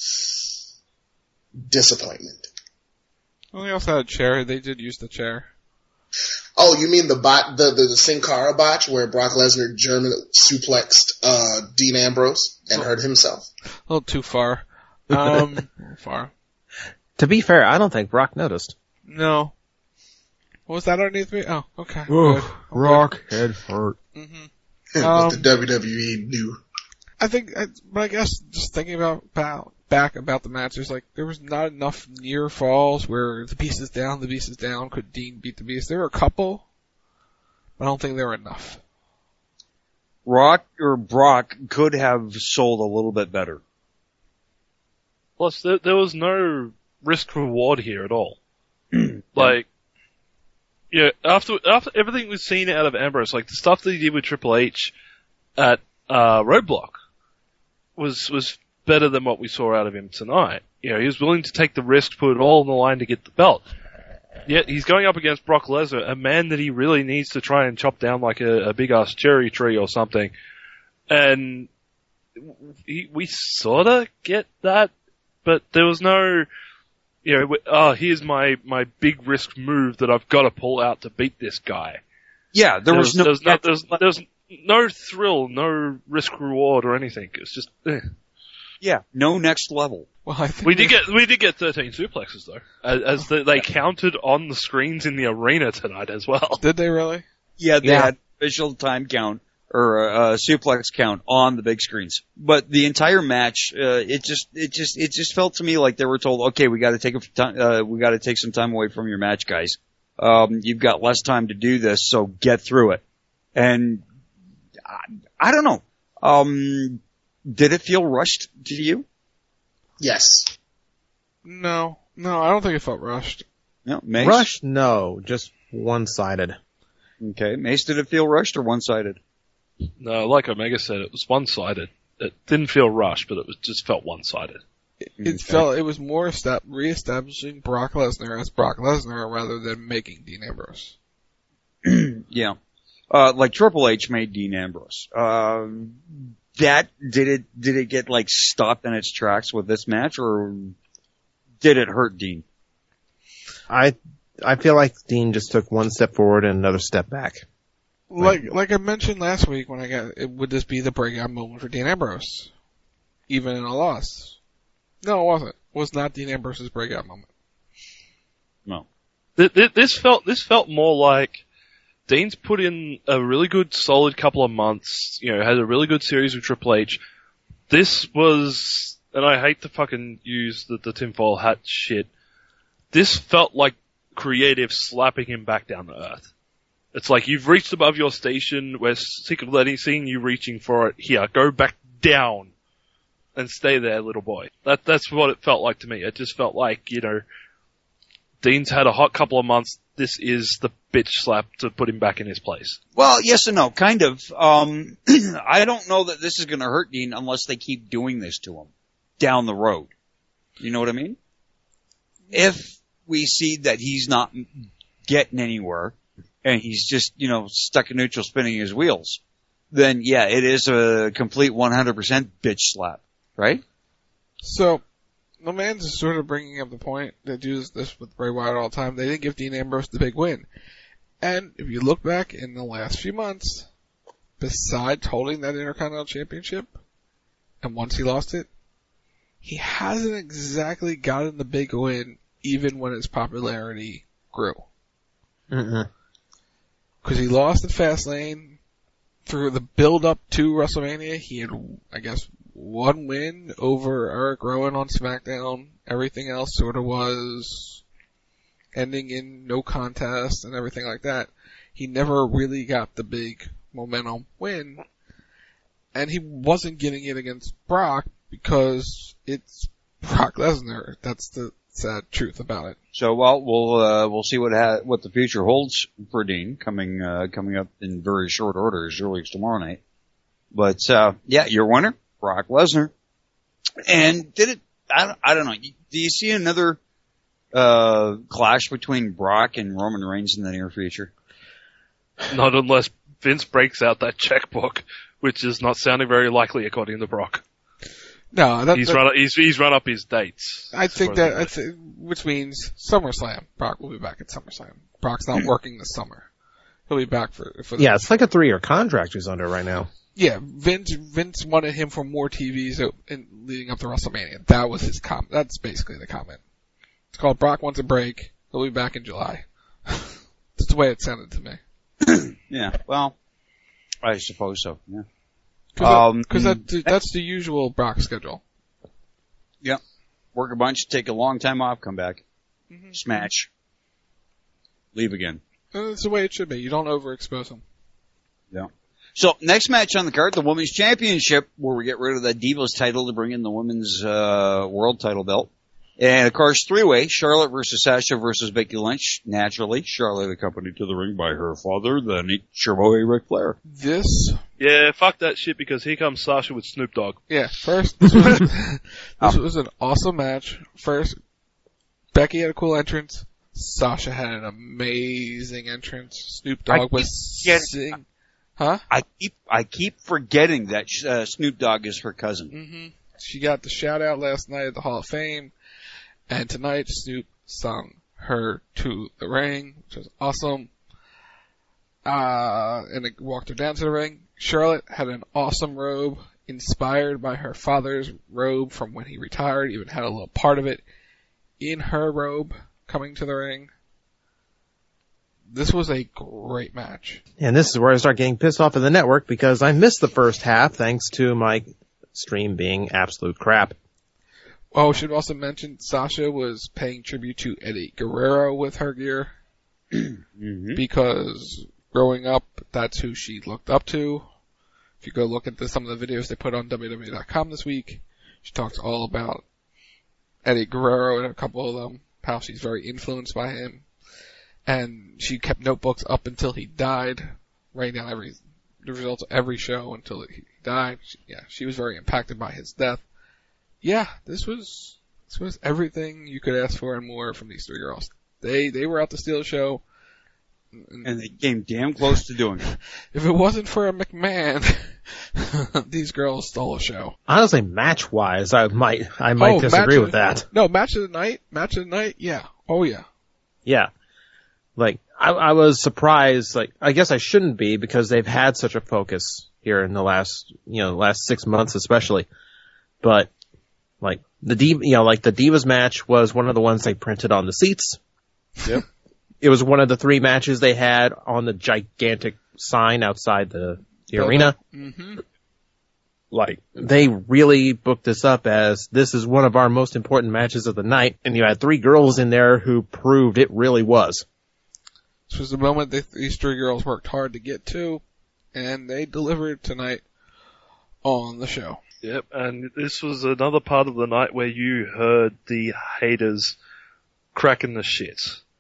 Speaker 7: Disappointment.
Speaker 9: Well, they also had a chair. They did use the chair.
Speaker 7: Oh, you mean the bot, the, the, the Sin Cara botch where Brock Lesnar German suplexed, uh, Dean Ambrose and oh. hurt himself?
Speaker 9: A little too far. Um, far.
Speaker 8: To be fair, I don't think Brock noticed.
Speaker 9: No. What was that underneath me? Oh, okay.
Speaker 8: Ooh, Rock head hurt.
Speaker 9: Mm-hmm.
Speaker 7: um,
Speaker 9: what
Speaker 7: the W W E knew.
Speaker 9: I think, but I guess just thinking about, about back about the match, there's like there was not enough near falls where the Beast is down, the Beast is down. Could Dean beat the Beast? There were a couple, but I don't think there were enough.
Speaker 11: Rock or Brock could have sold a little bit better.
Speaker 10: Plus, there, there was no risk reward here at all. Like, yeah, after after everything we've seen out of Ambrose, like the stuff that he did with Triple H at uh, Roadblock, was was better than what we saw out of him tonight. You know, he was willing to take the risk, put it all on the line to get the belt. Yeah, he's going up against Brock Lesnar, a man that he really needs to try and chop down like a, a big-ass cherry tree or something. And he, we sort of get that, but there was no, you know, oh, here's my, my big risk move that I've got to pull out to beat this guy.
Speaker 11: Yeah, there, there was, was no...
Speaker 10: There was no, there was, there was no thrill, no risk reward or anything. It was just, eh.
Speaker 11: Yeah, no next level.
Speaker 9: Well, I think
Speaker 10: we did get we did get thirteen suplexes though, as, as the, they counted on the screens in the arena tonight as well.
Speaker 9: Did they really?
Speaker 11: Yeah, they
Speaker 10: Yeah.
Speaker 11: had official time count or uh, suplex count on the big screens. But the entire match, uh, it just it just it just felt to me like they were told, okay, we got to take a time, uh, we got to take some time away from your match, guys. Um, you've got less time to do this, so get through it. And I, I don't know. Um, did it feel rushed to you?
Speaker 7: Yes.
Speaker 9: No, no, I don't think it felt rushed.
Speaker 11: No, Mace?
Speaker 8: Rushed? No, just one-sided.
Speaker 11: Okay, Mace, did it feel rushed or one-sided?
Speaker 10: No, like Omega said, it was one-sided. It didn't feel rushed, but it was just felt one-sided.
Speaker 9: It, it felt it was more esta- reestablishing Brock Lesnar as Brock Lesnar rather than making Dean Ambrose.
Speaker 11: Yeah, uh, like Triple H made Dean Ambrose. Uh, that did it? Did it get like stopped in its tracks with this match, or did it hurt Dean?
Speaker 8: I I feel like Dean just took one step forward and another step back.
Speaker 9: Like like I mentioned last week when I got, it, would this be the breakout moment for Dean Ambrose, even in a loss? No, it wasn't. It was not Dean Ambrose's breakout moment.
Speaker 11: No.
Speaker 10: This felt this felt more like Dean's put in a really good, solid couple of months. You know, had a really good series with Triple H. This was, and I hate to fucking use the, the tinfoil hat shit. This felt like creative slapping him back down to earth. It's like you've reached above your station. We're sick of letting, seeing you reaching for it. Here, go back down and stay there, little boy. That that's what it felt like to me. It just felt like, you know, Dean's had a hot couple of months. This is the bitch slap to put him back in his place.
Speaker 11: Well, yes and no, kind of. Um, I don't know that this is going to hurt Dean unless they keep doing this to him down the road. You know what I mean? If we see that he's not getting anywhere and he's just, you know, stuck in neutral spinning his wheels, then yeah, it is a complete one hundred percent bitch slap, right?
Speaker 9: So, the man's is sort of bringing up the point that do this with Bray Wyatt all the time. They didn't give Dean Ambrose the big win. And if you look back in the last few months, besides holding that Intercontinental Championship, and once he lost it, he hasn't exactly gotten the big win even when his popularity grew.
Speaker 8: Mm-mm.
Speaker 9: Because he lost at Fastlane. Through the build-up to WrestleMania, he had, I guess, one win over Eric Rowan on SmackDown. Everything else sort of was ending in no contest and everything like that. He never really got the big momentum win. And he wasn't getting it against Brock because it's Brock Lesnar. That's the sad truth about it.
Speaker 11: So, well, we'll uh, we'll see what ha- what the future holds for Dean coming uh, coming up in very short order, as early as tomorrow night. But uh, yeah, your winner, Brock Lesnar. And did it? I don't, I don't know. Do you see another uh, clash between Brock and Roman Reigns in the near future?
Speaker 10: Not unless Vince breaks out that checkbook, which is not sounding very likely according to Brock.
Speaker 9: No, that,
Speaker 10: he's
Speaker 9: that,
Speaker 10: run. He's he's run up his dates.
Speaker 9: I think that, I th- which means SummerSlam. Brock will be back at SummerSlam. Brock's not working this summer. He'll be back for for. The
Speaker 8: Yeah, it's like a three-year contract he's under right now.
Speaker 9: Yeah, Vince Vince wanted him for more T Vs in, leading up to WrestleMania. That was his comment. That's basically the comment. It's called Brock wants a break. He'll be back in July. That's the way it sounded to me.
Speaker 11: Yeah, well, I suppose so. Yeah.
Speaker 9: Because um, that, that's the usual Brock schedule.
Speaker 11: Yeah. Work a bunch, take a long time off, come back, mm-hmm. smash, leave again.
Speaker 9: And that's the way it should be. You don't overexpose them.
Speaker 11: Yeah. So, next match on the card, the Women's Championship, where we get rid of the Divas title to bring in the Women's uh, World title belt. And, of course, three-way, Charlotte versus Sasha versus Becky Lynch. Naturally, Charlotte accompanied to the ring by her father, the Nature Boy Ric Flair.
Speaker 9: This?
Speaker 10: Yeah, fuck that shit, because here comes Sasha with Snoop Dogg.
Speaker 9: Yeah, first, this was, this was an awesome match. First, Becky had a cool entrance. Sasha had an amazing entrance. Snoop Dogg was sing. Huh?
Speaker 11: I keep I keep forgetting that uh, Snoop Dogg is her cousin.
Speaker 9: Mm-hmm. She got the shout out last night at the Hall of Fame, and tonight Snoop sung her to the ring, which was awesome. Uh, and it walked her down to the ring. Charlotte had an awesome robe inspired by her father's robe from when he retired, even had a little part of it in her robe coming to the ring. This was a great match.
Speaker 8: And this is where I start getting pissed off at the network because I missed the first half thanks to my stream being absolute crap.
Speaker 9: Oh, we should also mention Sasha was paying tribute to Eddie Guerrero with her gear.
Speaker 11: Mm-hmm.
Speaker 9: Because growing up, that's who she looked up to. If you go look at the, some of the videos they put on W W E dot com this week, she talks all about Eddie Guerrero and a couple of them, how she's very influenced by him. And she kept notebooks up until he died, writing down every, the results of every show until he died. She, yeah, she was very impacted by his death. Yeah, this was, this was everything you could ask for and more from these three girls. They, they were out to steal the show.
Speaker 11: And they came damn close to doing it.
Speaker 9: If it wasn't for a McMahon, these girls stole a show.
Speaker 8: Honestly, match-wise, I might, I might
Speaker 9: oh,
Speaker 8: disagree with
Speaker 9: of,
Speaker 8: that.
Speaker 9: No, match of the night, match of the night, yeah. Oh yeah.
Speaker 8: Yeah. Like, I, I was surprised, like, I guess I shouldn't be because they've had such a focus here in the last, you know, last six months especially. But, like, the Div, you know, like the Divas match was one of the ones they printed on the seats.
Speaker 10: Yep.
Speaker 8: It was one of the three matches they had on the gigantic sign outside the, the arena.
Speaker 9: Mm-hmm.
Speaker 8: Like, they really booked this up as this is one of our most important matches of the night, and you had three girls in there who proved it really was.
Speaker 9: This was the moment that these three girls worked hard to get to, and they delivered tonight on the show.
Speaker 10: Yep, and this was another part of the night where you heard the haters cracking the shit.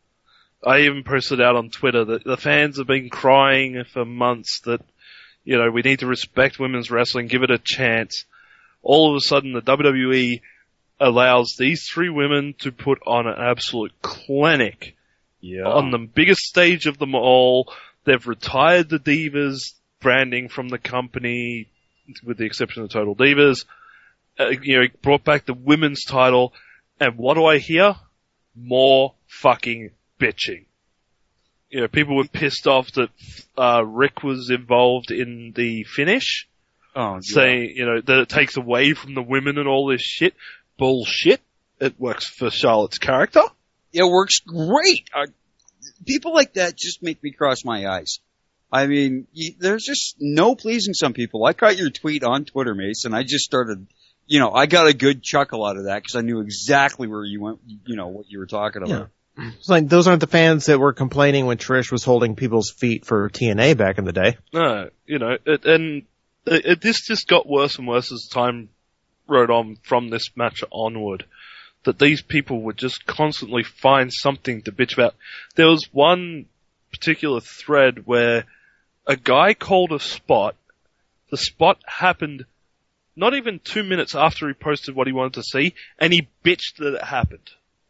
Speaker 10: I even posted out on Twitter that the fans have been crying for months that, you know, we need to respect women's wrestling, give it a chance. All of a sudden, the W W E allows these three women to put on an absolute clinic.
Speaker 11: Yeah.
Speaker 10: On the biggest stage of them all. They've retired the Divas branding from the company, with the exception of Total Divas. Uh, you know, brought back the women's title. And what do I hear? More fucking bitching. You know, people were pissed off that uh Rick was involved in the finish.
Speaker 11: Oh, yeah.
Speaker 10: Saying, you know, that it takes away from the women and all this shit. Bullshit. It works for Charlotte's character.
Speaker 11: It works great. Uh, people like that just make me cross my eyes. I mean, you, there's just no pleasing some people. I caught your tweet on Twitter, Mace, and I just started, you know, I got a good chuckle out of that because I knew exactly where you went, you know, what you were talking about.
Speaker 8: Yeah. It's like, those aren't the fans that were complaining when Trish was holding people's feet for T N A back in the day.
Speaker 10: No, you know, it, and it, it, this just got worse and worse as time rode on from this match onward. That these people would just constantly find something to bitch about. There was one particular thread where a guy called a spot. The spot happened not even two minutes after he posted what he wanted to see, and he bitched that it happened.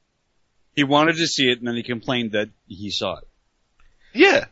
Speaker 11: He wanted to see it, and then he complained that he saw it.
Speaker 10: Yeah.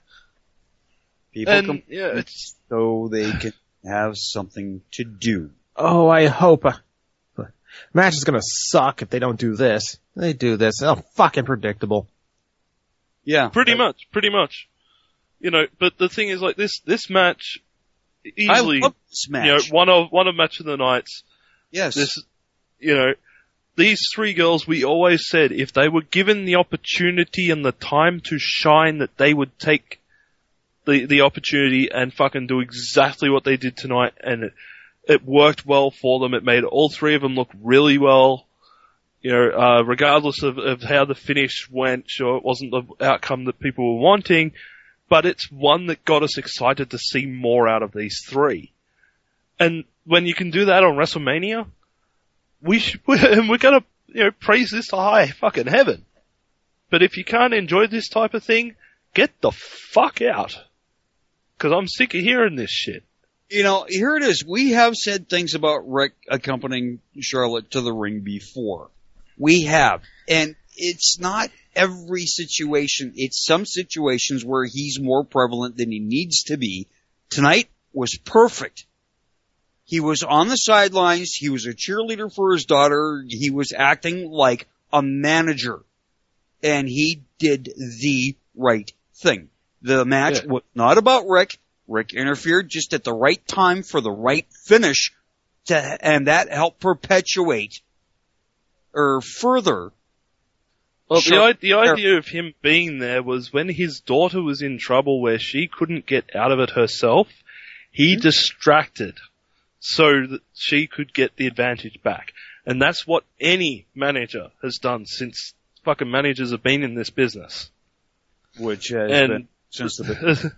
Speaker 11: People
Speaker 10: and,
Speaker 11: complain
Speaker 10: yeah, it's...
Speaker 11: so they can have something to do.
Speaker 8: Oh, I hope. Uh, match is gonna suck if they don't do this. They do this. Oh, fucking predictable.
Speaker 11: Yeah.
Speaker 10: Pretty much, pretty much. You know, but the thing is, like, this, this match, easily,
Speaker 11: I love this match.
Speaker 10: you know, one of, one of match of the nights.
Speaker 11: Yes.
Speaker 10: This, you know, these three girls, we always said, if they were given the opportunity and the time to shine, that they would take the, the opportunity and fucking do exactly what they did tonight, and it, it worked well for them. It made all three of them look really well. You know, uh, regardless of, of how the finish went, sure, it wasn't the outcome that people were wanting, but it's one that got us excited to see more out of these three. And when you can do that on WrestleMania, we should, and we're gonna, you know, praise this to high fucking heaven. But if you can't enjoy this type of thing, get the fuck out. Cause I'm sick of hearing this shit.
Speaker 11: You know, here it is. We have said things about Rick accompanying Charlotte to the ring before. We have. And it's not every situation. It's some situations where he's more prevalent than he needs to be. Tonight was perfect. He was on the sidelines. He was a cheerleader for his daughter. He was acting like a manager. And he did the right thing. The match yeah. was not about Rick. Rick interfered just at the right time for the right finish, to, and that helped perpetuate or further.
Speaker 10: Well, the, the idea of him being there was when his daughter was in trouble where she couldn't get out of it herself, he mm-hmm. distracted so that she could get the advantage back. And that's what any manager has done since fucking managers have been in this business.
Speaker 11: Which has
Speaker 10: and,
Speaker 11: been since the business.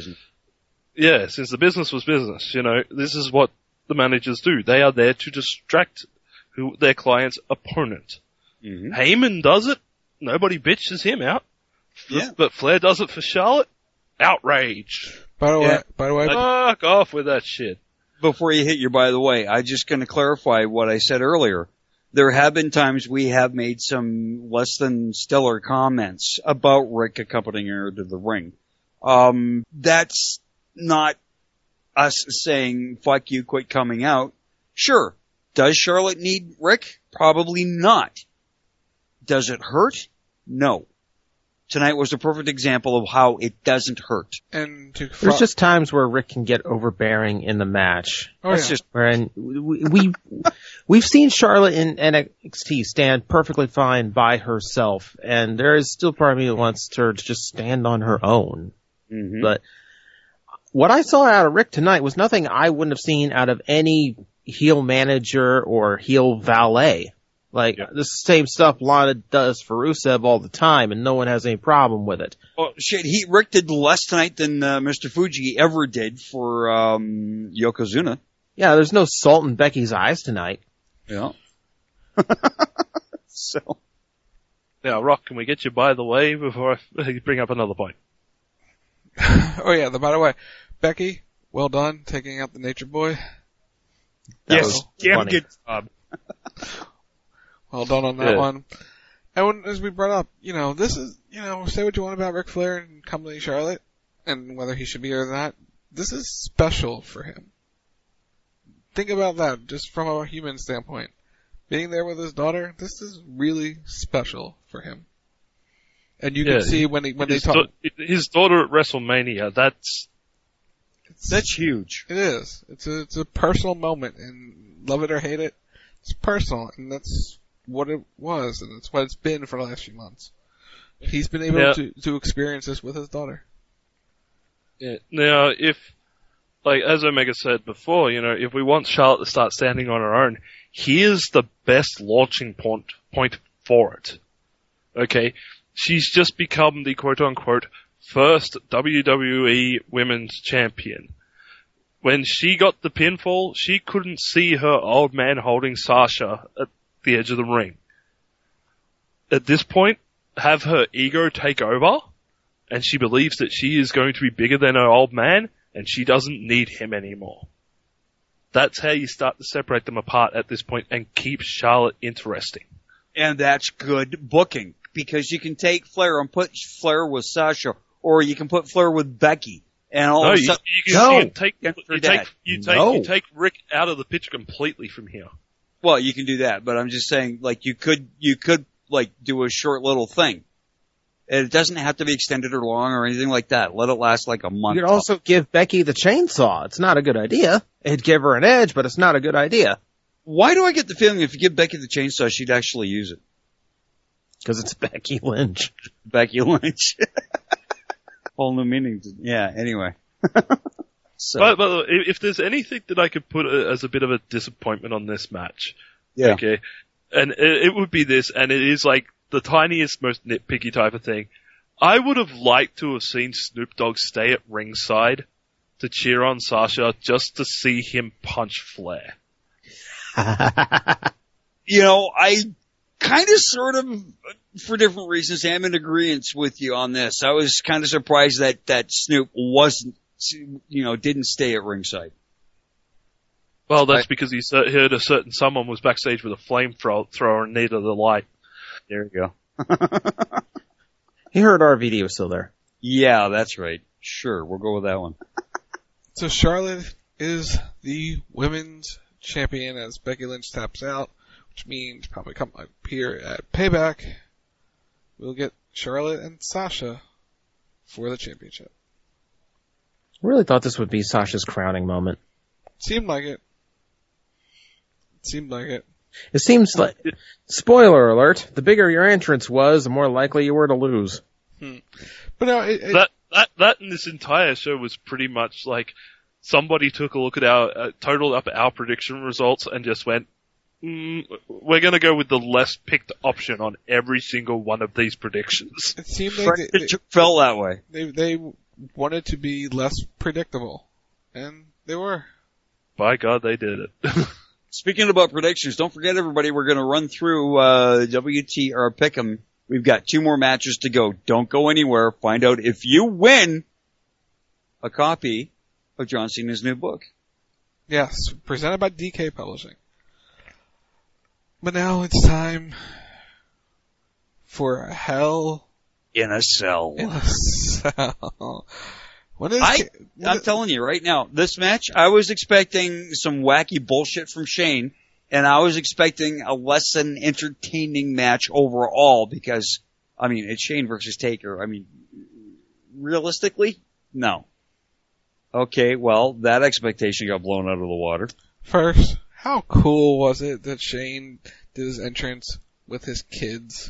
Speaker 10: Yeah, since the business was business, you know, this is what the managers do. They are there to distract who their client's opponent.
Speaker 11: Mm-hmm.
Speaker 10: Heyman does it. Nobody bitches him out.
Speaker 11: Yeah.
Speaker 10: But Flair does it for Charlotte. Outrage.
Speaker 9: By the way,
Speaker 11: Yeah.
Speaker 9: by the way,
Speaker 10: Fuck off with that shit.
Speaker 11: Before you hit your by the way, I'm just going to clarify what I said earlier. There have been times we have made some less than stellar comments about Rick accompanying her to the ring. Um, that's not us saying, fuck you, quit coming out. Sure. Does Charlotte need Rick? Probably not. Does it hurt? No. Tonight was a perfect example of how it doesn't hurt.
Speaker 9: And to
Speaker 8: There's just times where Rick can get overbearing in the match.
Speaker 9: Oh,
Speaker 8: That's
Speaker 9: yeah.
Speaker 8: just where we, we we've seen Charlotte in N X T stand perfectly fine by herself, and there is still part of me that wants her to just stand on her own.
Speaker 11: Mm-hmm.
Speaker 8: But what I saw out of Rick tonight was nothing I wouldn't have seen out of any heel manager or heel valet. Like, yeah. the same stuff Lana does for Rusev all the time, and no one has any problem with it.
Speaker 11: Oh, shit, he, Rick did less tonight than uh, Mister Fuji ever did for um, Yokozuna.
Speaker 8: Yeah, there's no salt in Becky's eyes tonight.
Speaker 11: Yeah. so.
Speaker 10: Now, Rock, can we get you by the way before I bring up another point?
Speaker 9: Oh, yeah, the, by the way, Becky, well done, taking out the Nature Boy.
Speaker 11: That yes, damn funny. Good job.
Speaker 9: Well done on that
Speaker 10: yeah.
Speaker 9: one. And when, as we brought up, you know, this is, you know, say what you want about Ric Flair and accompanying Charlotte, and whether he should be or not, this is special for him. Think about that, just from a human standpoint. Being there with his daughter, this is really special for him. And you
Speaker 10: yeah,
Speaker 9: can see when he, when they talk.
Speaker 10: Da- his daughter at WrestleMania, that's,
Speaker 11: that's huge.
Speaker 9: It is. It's a, it's a personal moment, and love it or hate it, it's personal, and that's what it was, and it's what it's been for the last few months. He's been able
Speaker 10: yeah.
Speaker 9: to, to experience this with his daughter.
Speaker 10: Yeah. Now, if, like, as Omega said before, you know, if we want Charlotte to start standing on her own, here's the best launching point, point for it. Okay? She's just become the quote-unquote first W W E Women's Champion. When she got the pinfall, she couldn't see her old man holding Sasha at the edge of the ring. At this point, have her ego take over, and she believes that she is going to be bigger than her old man, and she doesn't need him anymore. That's how you start to separate them apart at this point and keep Charlotte interesting.
Speaker 11: And that's good booking, because you can take Flair and put Flair with Sasha, or you can put Flair with Becky. And all
Speaker 10: no,
Speaker 11: of a
Speaker 10: you,
Speaker 11: sudden,
Speaker 10: you can,
Speaker 11: no,
Speaker 10: you can take, you take, you take,
Speaker 11: no.
Speaker 10: you take Rick out of the picture completely from here.
Speaker 11: Well, you can do that, but I'm just saying, like, you could, you could, like, do a short little thing. It doesn't have to be extended or long or anything like that. Let it last like a month.
Speaker 8: You could also give Becky the chainsaw. It's not a good idea. It'd give her an edge, but it's not a good idea.
Speaker 11: Why do I get the feeling if you give Becky the chainsaw, she'd actually use it?
Speaker 8: Because it's Becky Lynch.
Speaker 11: Becky Lynch. Whole new meaning. To, yeah, anyway. so.
Speaker 10: But, but if there's anything that I could put as a bit of a disappointment on this match,
Speaker 11: yeah.
Speaker 10: okay, and it, it would be this, and it is like the tiniest, most nitpicky type of thing. I would have liked to have seen Snoop Dogg stay at ringside to cheer on Sasha just to see him punch Flair.
Speaker 11: You know, I kind of sort of, for different reasons, am in agreement with you on this. I was kind of surprised that, that Snoop wasn't, you know, didn't stay at ringside.
Speaker 10: Well, that's I, because he heard a certain someone was backstage with a flamethrower and needed the light.
Speaker 11: There you go.
Speaker 8: He heard R V D was still there.
Speaker 11: Yeah, that's right. Sure, we'll go with that one.
Speaker 9: So Charlotte is the women's champion as Becky Lynch taps out, which means probably come up here at Payback, we'll get Charlotte and Sasha for the championship.
Speaker 8: I really thought this would be Sasha's crowning moment.
Speaker 9: Seemed like it. Seemed like it.
Speaker 8: It seems like, spoiler alert, the bigger your entrance was, the more likely you were to lose.
Speaker 9: Hmm. But no, it, it,
Speaker 10: that that that in this entire show was pretty much like somebody took a look at our uh, totaled up our prediction results and just went, mm, "We're going to go with the less picked option on every single one of these predictions."
Speaker 9: It seemed like they,
Speaker 11: it felt that way.
Speaker 9: They they wanted to be less predictable, and they were.
Speaker 10: By God, they did it.
Speaker 11: Speaking about predictions, don't forget everybody, we're going to run through uh W T R Pick'em. We've got two more matches to go. Don't go anywhere. Find out if you win a copy of John Cena's new book.
Speaker 9: Yes, presented by D K Publishing. But now it's time for Hell
Speaker 11: in a Cell.
Speaker 9: In a Cell. What is
Speaker 11: I,
Speaker 9: what
Speaker 11: I'm
Speaker 9: is,
Speaker 11: telling you right now, this match, I was expecting some wacky bullshit from Shane, and I was expecting a less than entertaining match overall because, I mean, it's Shane versus Taker. I mean, realistically, no. Okay, well, that expectation got blown out of the water.
Speaker 9: First, how cool was it that Shane did his entrance with his kids?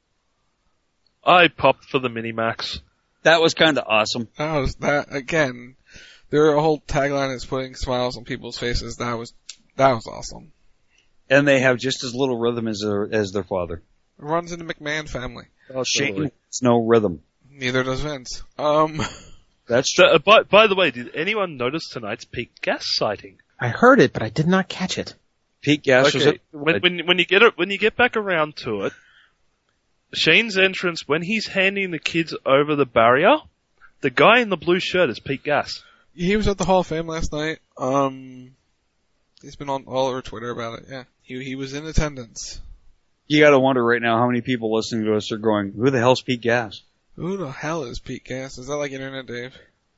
Speaker 10: I popped for the Minimax.
Speaker 11: That was kind of awesome.
Speaker 9: That was that again. Their whole tagline is putting smiles on people's faces. That was that was awesome.
Speaker 11: And they have just as little rhythm as their as their father.
Speaker 9: It runs in the McMahon family.
Speaker 11: Well, Shane has no rhythm.
Speaker 9: Neither does Vince. Um,
Speaker 11: that's true.
Speaker 10: So, uh, by, by the way, did anyone notice tonight's Pete Gas sighting?
Speaker 8: I heard it, but I did not catch it.
Speaker 11: Pete Gas
Speaker 10: okay.
Speaker 11: was it?
Speaker 10: When, when when you get it when you get back around to it. Shane's entrance, when he's handing the kids over the barrier, the guy in the blue shirt is Pete Gas.
Speaker 9: He was at the Hall of Fame last night. Um, he's been on all over Twitter about it. Yeah, he he was in attendance.
Speaker 11: You gotta wonder right now how many people listening to us are going, who the hell's Pete Gas?
Speaker 9: Who the hell is Pete Gas? Is that like Internet Dave?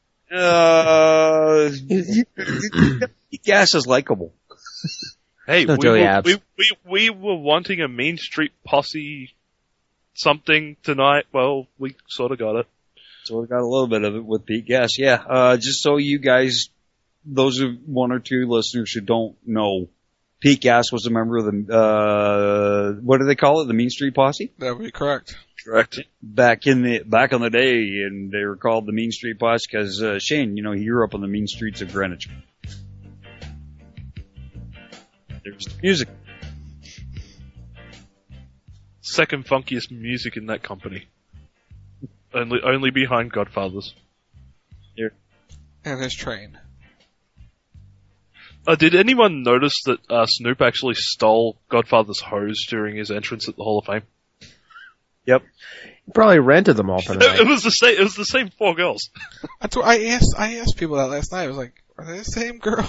Speaker 11: Uh, Pete Gas is likable.
Speaker 10: Hey,
Speaker 8: no
Speaker 10: we,
Speaker 8: Joey
Speaker 10: were,
Speaker 8: Abs.
Speaker 10: we, we, we were wanting a Mean Street Posse something tonight. Well, we sort of got it.
Speaker 11: So we got a little bit of it with Pete Gas. Yeah, uh, just so you guys, those of one or two listeners who don't know, Pete Gas was a member of the, uh, what do they call it? The Mean Street Posse?
Speaker 9: That would be correct.
Speaker 10: Correct.
Speaker 11: Back in the, back in the day, and they were called the Mean Street Posse because, uh, Shane, you know, he grew up on the mean streets of Greenwich. There's the music.
Speaker 10: Second funkiest music in that company. Only, only behind Godfathers.
Speaker 11: Here.
Speaker 9: And his train.
Speaker 10: Uh, did anyone notice that uh, Snoop actually stole Godfather's hose during his entrance at the Hall of Fame?
Speaker 11: Yep.
Speaker 8: He probably rented them all for the night.
Speaker 10: It was the same. It was the same four girls.
Speaker 9: That's what I asked. I asked people that last night. I was like, "Are they the same girls?"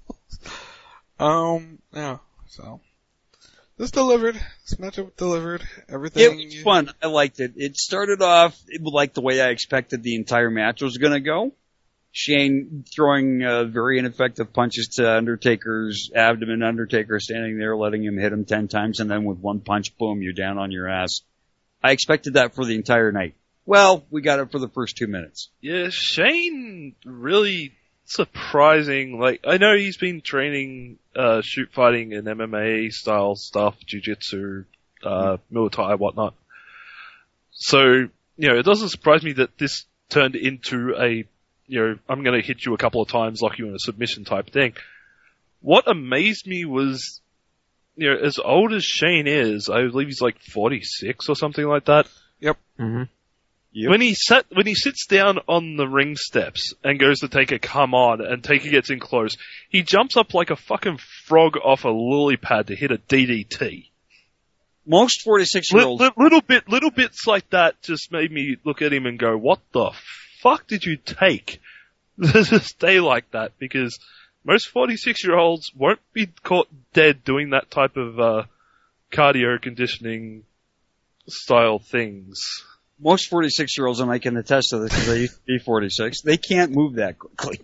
Speaker 9: um. Yeah. So. This delivered. This matchup delivered. Everything.
Speaker 11: It was fun. I liked it. It started off like the way I expected the entire match was going to go. Shane throwing uh, very ineffective punches to Undertaker's abdomen. Undertaker standing there letting him hit him ten times, and then with one punch, boom, you're down on your ass. I expected that for the entire night. Well, we got it for the first two minutes.
Speaker 10: Yeah, Shane really surprising. Like, I know he's been training uh shoot fighting and M M A style stuff, jiu-jitsu, uh Muay Thai, whatnot. So, you know, it doesn't surprise me that this turned into a, you know, I'm going to hit you a couple of times, lock you in a submission type thing. What amazed me was, you know, as old as Shane is, I believe he's like forty-six or something like that.
Speaker 9: Yep.
Speaker 8: Mm-hmm.
Speaker 10: Yep. When he sat, when he sits down on the ring steps and goes to take a come on and Taker gets in close, he jumps up like a fucking frog off a lily pad to hit a D D T.
Speaker 11: Most forty-six year olds.
Speaker 10: Li- li- little bit, little bits like that just made me look at him and go, what the fuck did you take to stay like that? Because most forty-six year olds won't be caught dead doing that type of, uh, cardio conditioning style things.
Speaker 11: Most forty-six year olds, and I can attest to this because I used to be forty-six, they can't move that quickly.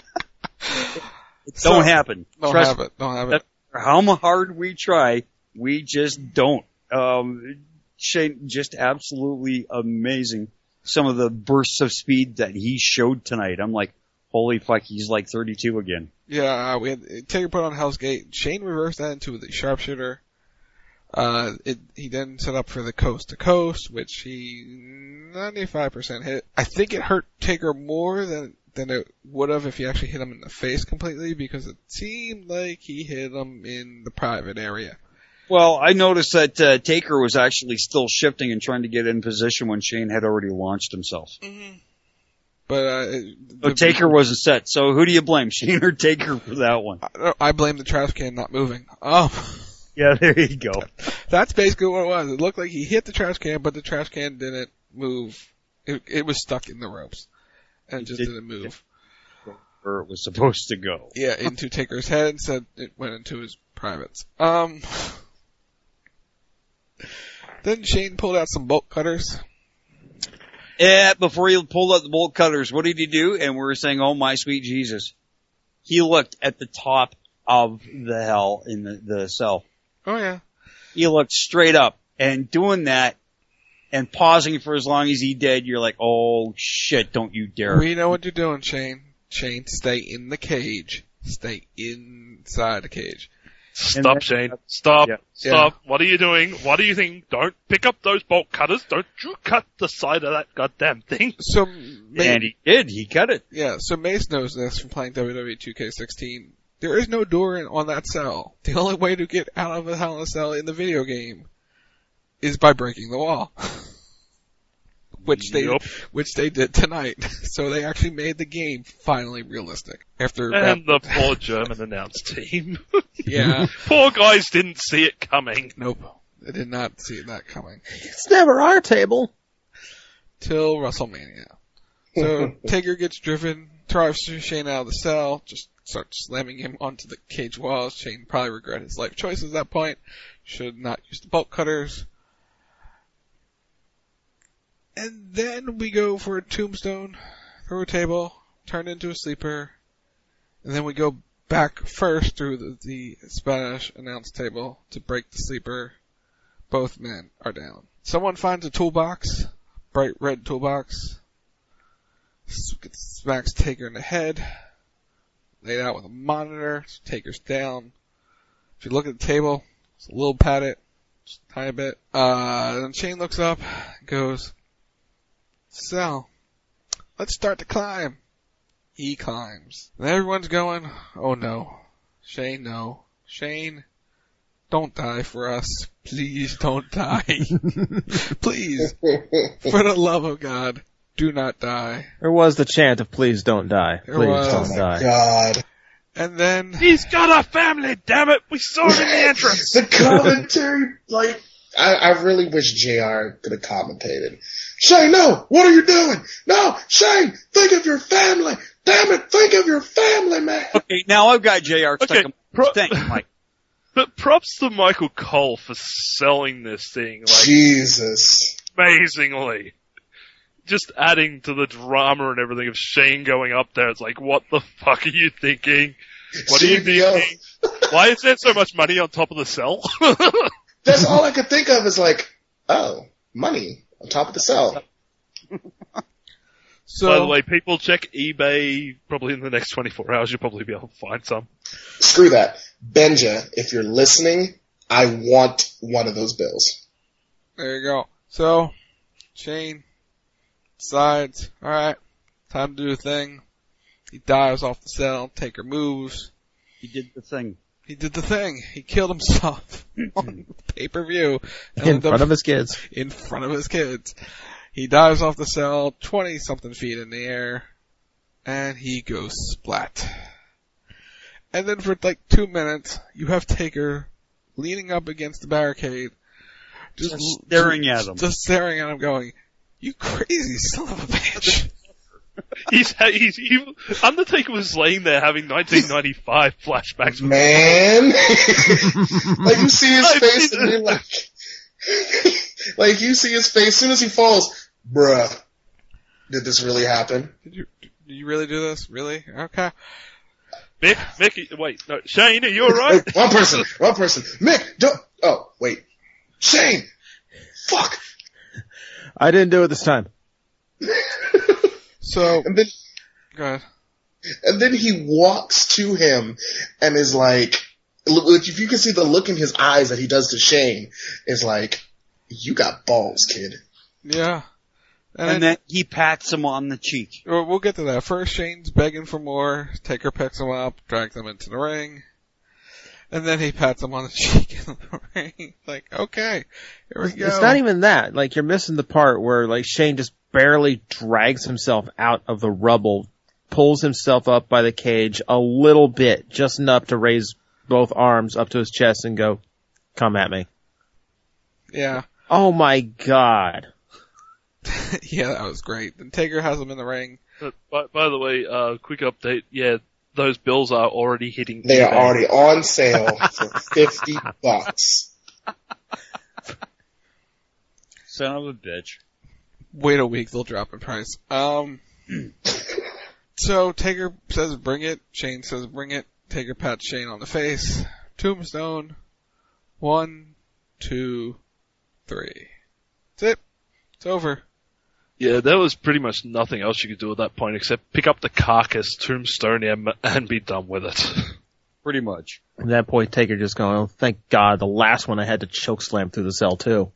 Speaker 11: It
Speaker 9: So-
Speaker 11: don't happen.
Speaker 9: Don't
Speaker 11: Trust
Speaker 9: have
Speaker 11: me.
Speaker 9: it. Don't have it.
Speaker 11: That- How hard we try, we just don't. Um, Shane, just absolutely amazing. Some of the bursts of speed that he showed tonight. I'm like, holy fuck, he's like thirty-two again.
Speaker 9: Yeah, uh, we had Taker put on Hell's Gate. Shane reversed that into the sharpshooter. Uh, it, he then set up for the coast to coast, which he ninety-five percent hit. I think it hurt Taker more than than it would have if he actually hit him in the face completely, because it seemed like he hit him in the private area.
Speaker 11: Well, I noticed that uh, Taker was actually still shifting and trying to get in position when Shane had already launched himself.
Speaker 9: Mm-hmm. But uh,
Speaker 11: So
Speaker 9: the,
Speaker 11: Taker wasn't set. So who do you blame, Shane or Taker for that one?
Speaker 9: I, I blame the trash can not moving. Oh,
Speaker 11: Yeah, there you go.
Speaker 9: that's basically what it was. It looked like he hit the trash can, but the trash can didn't move. It, it was stuck in the ropes, and it just
Speaker 11: Did-
Speaker 9: didn't move.
Speaker 11: Where it was supposed to go.
Speaker 9: Yeah, into Taker's head, instead it went into his privates. Um, then Shane pulled out some bolt cutters.
Speaker 11: Yeah, before he pulled out the bolt cutters, what did he do? And we were saying, oh my sweet Jesus. He looked at the top of the hell in the, the cell.
Speaker 9: Oh yeah.
Speaker 11: He looked straight up, and doing that and pausing for as long as he did, you're like, oh shit, don't you dare.
Speaker 9: We know what you're doing, Shane. Shane, stay in the cage. Stay inside the cage.
Speaker 10: Stop,
Speaker 11: then-
Speaker 10: Shane. Stop.
Speaker 11: Yeah.
Speaker 10: Stop. What are you doing? What are you thinking? Don't pick up those bolt cutters. Don't you cut the side of that goddamn thing.
Speaker 9: So, Ma-
Speaker 11: And he did, he cut it.
Speaker 9: yeah, so Mace knows this from playing W W E two K sixteen. There is no door in, on that cell. The only way to get out of a Hell in a Cell in the video game is by breaking the wall. Which they,
Speaker 10: Yup.
Speaker 9: which they did tonight. So they actually made the game finally realistic. After,
Speaker 10: And the poor German announce team.
Speaker 9: yeah,
Speaker 10: Poor guys didn't see it coming.
Speaker 9: nope. They did not see that coming.
Speaker 8: It's never our table.
Speaker 9: Till WrestleMania. So Taker gets driven, drives Shane out of the cell, just starts slamming him onto the cage walls. Shane probably regret his life choices at that point. Should not use the bolt cutters. And then we go for a tombstone through a table, turn into a sleeper, and then we go back first through the, the Spanish announce table to break the sleeper. Both men are down. Someone finds a toolbox, bright red toolbox, smacks Taker in the head, laid out with a monitor, Taker's down. If you look at the table, it's a little padded, just a tiny bit. Uh, then Shane looks up, goes, "Sal, let's start to climb." He climbs. And everyone's going, "Oh no. Shane, no. Shane, don't die for us. Please don't die. Please. For the love of God, do not die."
Speaker 8: There was the chant of please don't die.
Speaker 9: There
Speaker 8: Please
Speaker 9: was.
Speaker 8: don't
Speaker 9: Oh
Speaker 8: die.
Speaker 7: God.
Speaker 9: And then,
Speaker 10: He's got a family, damn it! We saw it in the entrance!
Speaker 7: The commentary, like, I, I really wish J R could have commentated. Shane, no! What are you doing? No! Shane, think of your family! Damn it, think of your family, man!
Speaker 11: Okay, now I've got J R stuck
Speaker 10: Okay,
Speaker 11: in
Speaker 10: pro-
Speaker 11: Thank you, Mike.
Speaker 10: But props to Michael Cole for selling this thing, like,
Speaker 7: Jesus.
Speaker 10: amazingly. Just adding to the drama and everything of Shane going up there. It's like, what the fuck are you thinking? What are you
Speaker 7: C B O.
Speaker 10: thinking? Why is there so much money on top of the cell?
Speaker 7: That's all I could think of is like, oh, money on top of the cell.
Speaker 9: so,
Speaker 10: By the way, people check eBay probably in the next twenty-four hours. You'll probably be able to find some.
Speaker 7: Screw that. Benja, if you're listening, I want one of those bills.
Speaker 9: there you go. So, Shane decides, alright, time to do a thing. He dives off the cell, Taker moves.
Speaker 11: He did the thing.
Speaker 9: He did the thing. He killed himself on pay-per-view.
Speaker 8: In front of his kids.
Speaker 9: In front of his kids. He dives off the cell, twenty-something feet in the air, and he goes splat. And then for like two minutes, you have Taker leaning up against the barricade, just,
Speaker 11: Just staring at him.
Speaker 9: Just staring at him going, "You crazy son of a bitch."
Speaker 10: He's, he's, he, Undertaker was laying there having nineteen ninety-five flashbacks.
Speaker 7: Man. Like, you see his face and you're like, Like, you see his face, as soon as he falls, bruh, did this really happen?
Speaker 9: Did you, did you really do this? Really? Okay.
Speaker 10: Mick, Mick, wait, no, Shane, are you alright?
Speaker 7: One person, one person. Mick, don't, oh, wait. Shane! Fuck!
Speaker 8: I didn't do it this time.
Speaker 9: So,
Speaker 7: and then,
Speaker 9: go ahead.
Speaker 7: And then he walks to him and is like, look, if you can see the look in his eyes that he does to Shane, is like, you got balls, kid.
Speaker 9: Yeah.
Speaker 11: And, and then he pats him on the cheek.
Speaker 9: We'll, we'll get to that. First, Shane's begging for more. Taker picks him up, drags him into the ring. And then he pats him on the cheek in the ring. Like, okay, here we go.
Speaker 8: It's not even that. Like, you're missing the part where, like, Shane just barely drags himself out of the rubble, pulls himself up by the cage a little bit, just enough to raise both arms up to his chest and go, come at me.
Speaker 9: Yeah.
Speaker 8: Oh my god.
Speaker 9: Yeah, that was great. Then Taker has him in the ring.
Speaker 10: Uh, by, by the way, uh, quick update, yeah, those bills are already hitting.
Speaker 7: They are
Speaker 10: eBay.
Speaker 7: already on sale for fifty bucks.
Speaker 11: Son of a bitch.
Speaker 9: Wait a week, they'll drop in price. Um, so Taker says bring it, Shane says bring it, Taker pats Shane on the face, Tombstone, one, two, three. That's it. It's over.
Speaker 10: Yeah, there was pretty much nothing else you could do at that point except pick up the carcass, tombstone him, and be done with it.
Speaker 11: Pretty much.
Speaker 8: At that point, Taker just going, oh, thank God, the last one I had to choke slam through the cell too.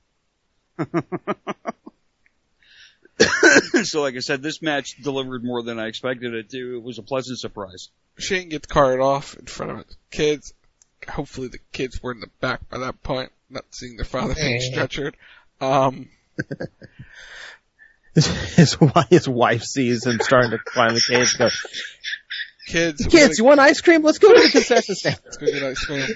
Speaker 11: So like I said, this match delivered more than I expected it to. It was a pleasant surprise.
Speaker 9: Shane gets carted off in front of his kids. Hopefully the kids were in the back by that point, not seeing their father being stretchered. Um,
Speaker 8: his, his, his wife sees him starting to climb the cage and goes,
Speaker 9: Kids,
Speaker 8: kids, you want ice cream? Let's go to the concession stand.
Speaker 9: Let's go get ice cream.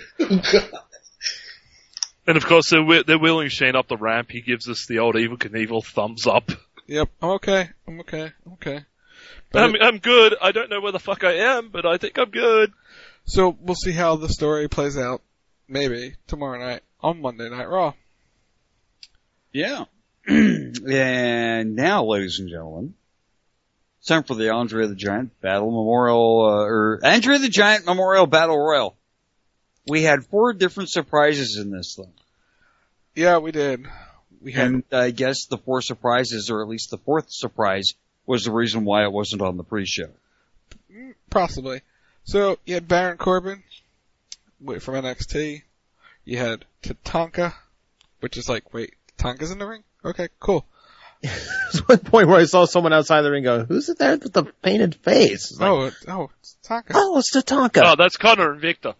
Speaker 10: And of course, they're, wi- they're wheeling Shane up the ramp. He gives us the old Evel Knievel thumbs up.
Speaker 9: Yep, I'm okay. I'm okay. I'm okay.
Speaker 10: But I'm, I'm good. I don't know where the fuck I am, but I think I'm good.
Speaker 9: So we'll see how the story plays out, maybe, tomorrow night on Monday Night Raw.
Speaker 11: Yeah. And now, ladies and gentlemen, it's time for the Andre the Giant Battle Memorial, uh, or Andre the Giant Memorial Battle Royal. We had four different surprises in this thing.
Speaker 9: Yeah, we did. We had,
Speaker 11: and I guess the four surprises, or at least the fourth surprise, was the reason why it wasn't on the pre-show.
Speaker 9: Possibly. So, you had Baron Corbin from N X T. You had Tatanka, which is like, wait, Tatanka's in the ring? Okay, cool.
Speaker 8: There's one point where I saw someone outside the ring go, who's it there with the painted face? It's like,
Speaker 9: oh, oh, it's Tatanka.
Speaker 8: Oh, it's Tatanka.
Speaker 10: Oh, that's Connor and Victor.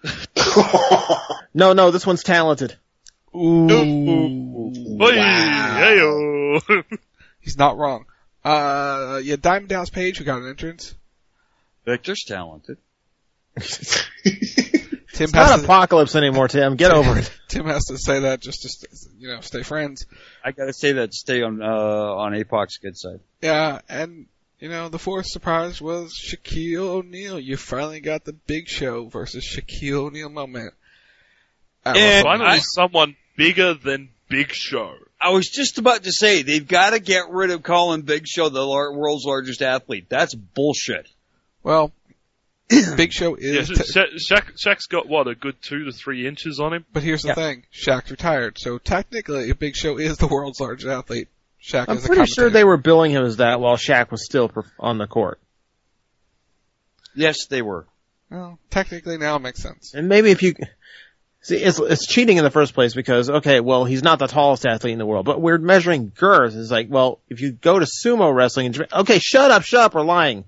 Speaker 8: No, no, this one's talented.
Speaker 9: Ooh.
Speaker 10: Ooh. Wow.
Speaker 9: He's not wrong. Uh, yeah, Diamond Dallas Page, who got an entrance.
Speaker 11: Victor's talented.
Speaker 8: Tim it's not to, Apocalypse anymore, Tim. Get over it.
Speaker 9: Tim has to say that just to, you know, stay friends.
Speaker 11: I gotta say that to stay on, uh, on A P O C's good side.
Speaker 9: Yeah, and, you know, the fourth surprise was Shaquille O'Neal. You finally got the Big Show versus Shaquille O'Neal moment.
Speaker 10: And finally I, someone bigger than Big Show.
Speaker 11: I was just about to say, they've gotta get rid of calling Big Show the world's largest athlete. That's bullshit.
Speaker 9: Well, Big Show is...
Speaker 10: Yeah, Sha- Shaq, Shaq's got, what, a good two to three inches on him?
Speaker 9: But here's the yeah. thing. Shaq's retired, so technically Big Show is the world's largest athlete. Shaq
Speaker 8: I'm
Speaker 9: is a
Speaker 8: pretty sure they were billing him as that while Shaq was still on the court.
Speaker 11: Yes, they were.
Speaker 9: Well, technically now it makes sense.
Speaker 8: And maybe if you... See, it's, it's cheating in the first place because, okay, well, he's not the tallest athlete in the world, but we're measuring girth. It's like, well, if you go to sumo wrestling, and, okay, shut up, shut up, we're lying.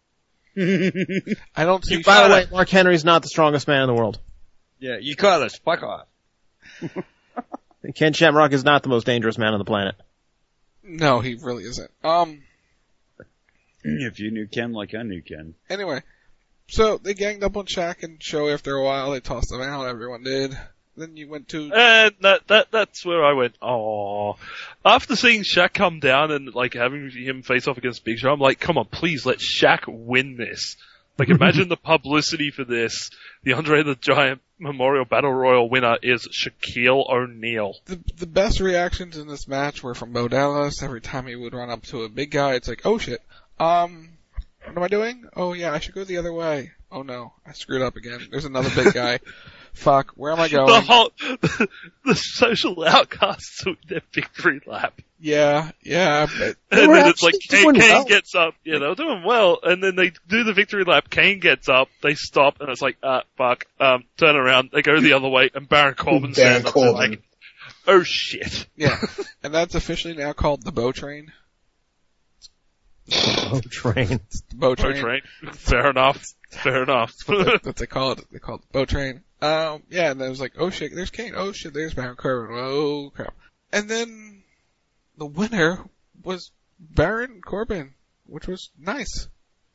Speaker 9: I don't see.
Speaker 8: By the way, Mark Henry's not the strongest man in the world.
Speaker 11: Yeah, you caught us. Fuck off.
Speaker 8: Ken Shamrock is not the most dangerous man on the planet.
Speaker 9: No, he really isn't. Um,
Speaker 11: if you knew Ken like I knew Ken.
Speaker 9: Anyway, so they ganged up on Shaq and Show after a while. They tossed him out. Everyone did. Then you went to...
Speaker 10: And that, that, that's where I went, oh. After seeing Shaq come down and, like, having him face off against Big Show, I'm like, come on, please let Shaq win this. Like, imagine the publicity for this. The Andre the Giant Memorial Battle Royal winner is Shaquille O'Neal.
Speaker 9: The the best reactions in this match were from Bo Dallas. Every time he would run up to a big guy, it's like, oh shit, um, what am I doing? Oh yeah, I should go the other way. Oh no, I screwed up again. There's another big guy. Fuck, where am I going?
Speaker 10: The whole, the, the social outcasts with their victory lap.
Speaker 9: Yeah, yeah. But
Speaker 10: and then it's like Kane, Kane well. gets up. Yeah, they were doing well. And then they do the victory lap. Kane gets up. They stop, and it's like, ah, fuck. Um, turn around. They go the other way, and Baron Corbin
Speaker 7: Baron
Speaker 10: stands
Speaker 7: Corbin.
Speaker 10: up. Like, oh shit.
Speaker 9: Yeah, and that's officially now called the Bo Train.
Speaker 8: Bow Train.
Speaker 9: The Bo Train.
Speaker 10: Bow Train. Fair enough. Fair enough.
Speaker 9: That's what they, what they call it. They call it the Bo Train. Um, yeah, and then it was like, oh shit, there's Kane. Oh shit, there's Baron Corbin. Oh crap. And then the winner was Baron Corbin, which was nice.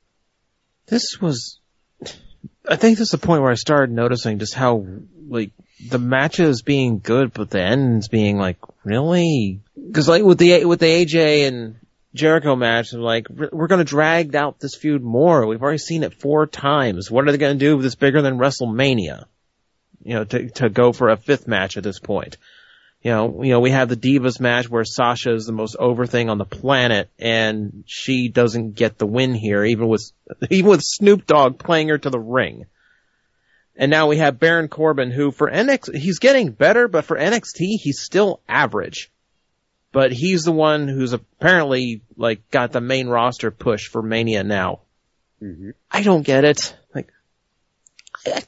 Speaker 8: This was, I think this is the point where I started noticing just how, like, the matches being good, but the ends being like, really? Cause like with the, with the A J and Jericho match, I'm like, we're gonna drag out this feud more. We've already seen it four times. What are they gonna do with this bigger than WrestleMania? You know, to, to go for a fifth match at this point. You know, you know, we have the Divas match where Sasha is the most over thing on the planet, and she doesn't get the win here, even with, even with Snoop Dogg playing her to the ring. And now we have Baron Corbin, who for N X T, he's getting better, but for N X T, he's still average. But he's the one who's apparently, like, got the main roster push for Mania now.
Speaker 11: Mm-hmm.
Speaker 8: I don't get it. Like, I,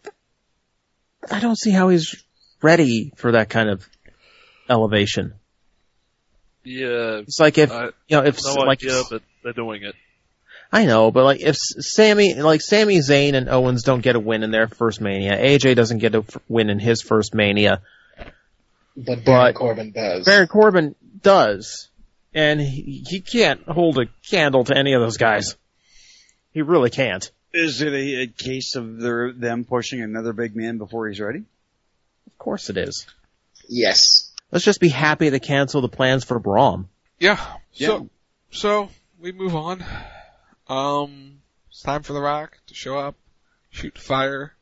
Speaker 8: I don't see how he's ready for that kind of elevation.
Speaker 10: Yeah.
Speaker 8: It's like if,
Speaker 10: I,
Speaker 8: you know, if,
Speaker 10: no
Speaker 8: like,
Speaker 10: idea, but they're doing it.
Speaker 8: I know, but like, if Sammy, like, Sami Zayn and Owens don't get a win in their first Mania, A J doesn't get a f- win in his first Mania.
Speaker 7: But Baron
Speaker 8: but
Speaker 7: Corbin does.
Speaker 8: Baron Corbin does. And he, he can't hold a candle to any of those guys. He really can't.
Speaker 11: Is it a, a case of their, them pushing another big man before he's ready?
Speaker 8: Of course it is.
Speaker 7: Yes.
Speaker 8: Let's just be happy to cancel the plans for Braun.
Speaker 9: Yeah.
Speaker 11: Yeah.
Speaker 9: So, so we move on. Um, it's time for The Rock to show up, shoot fire.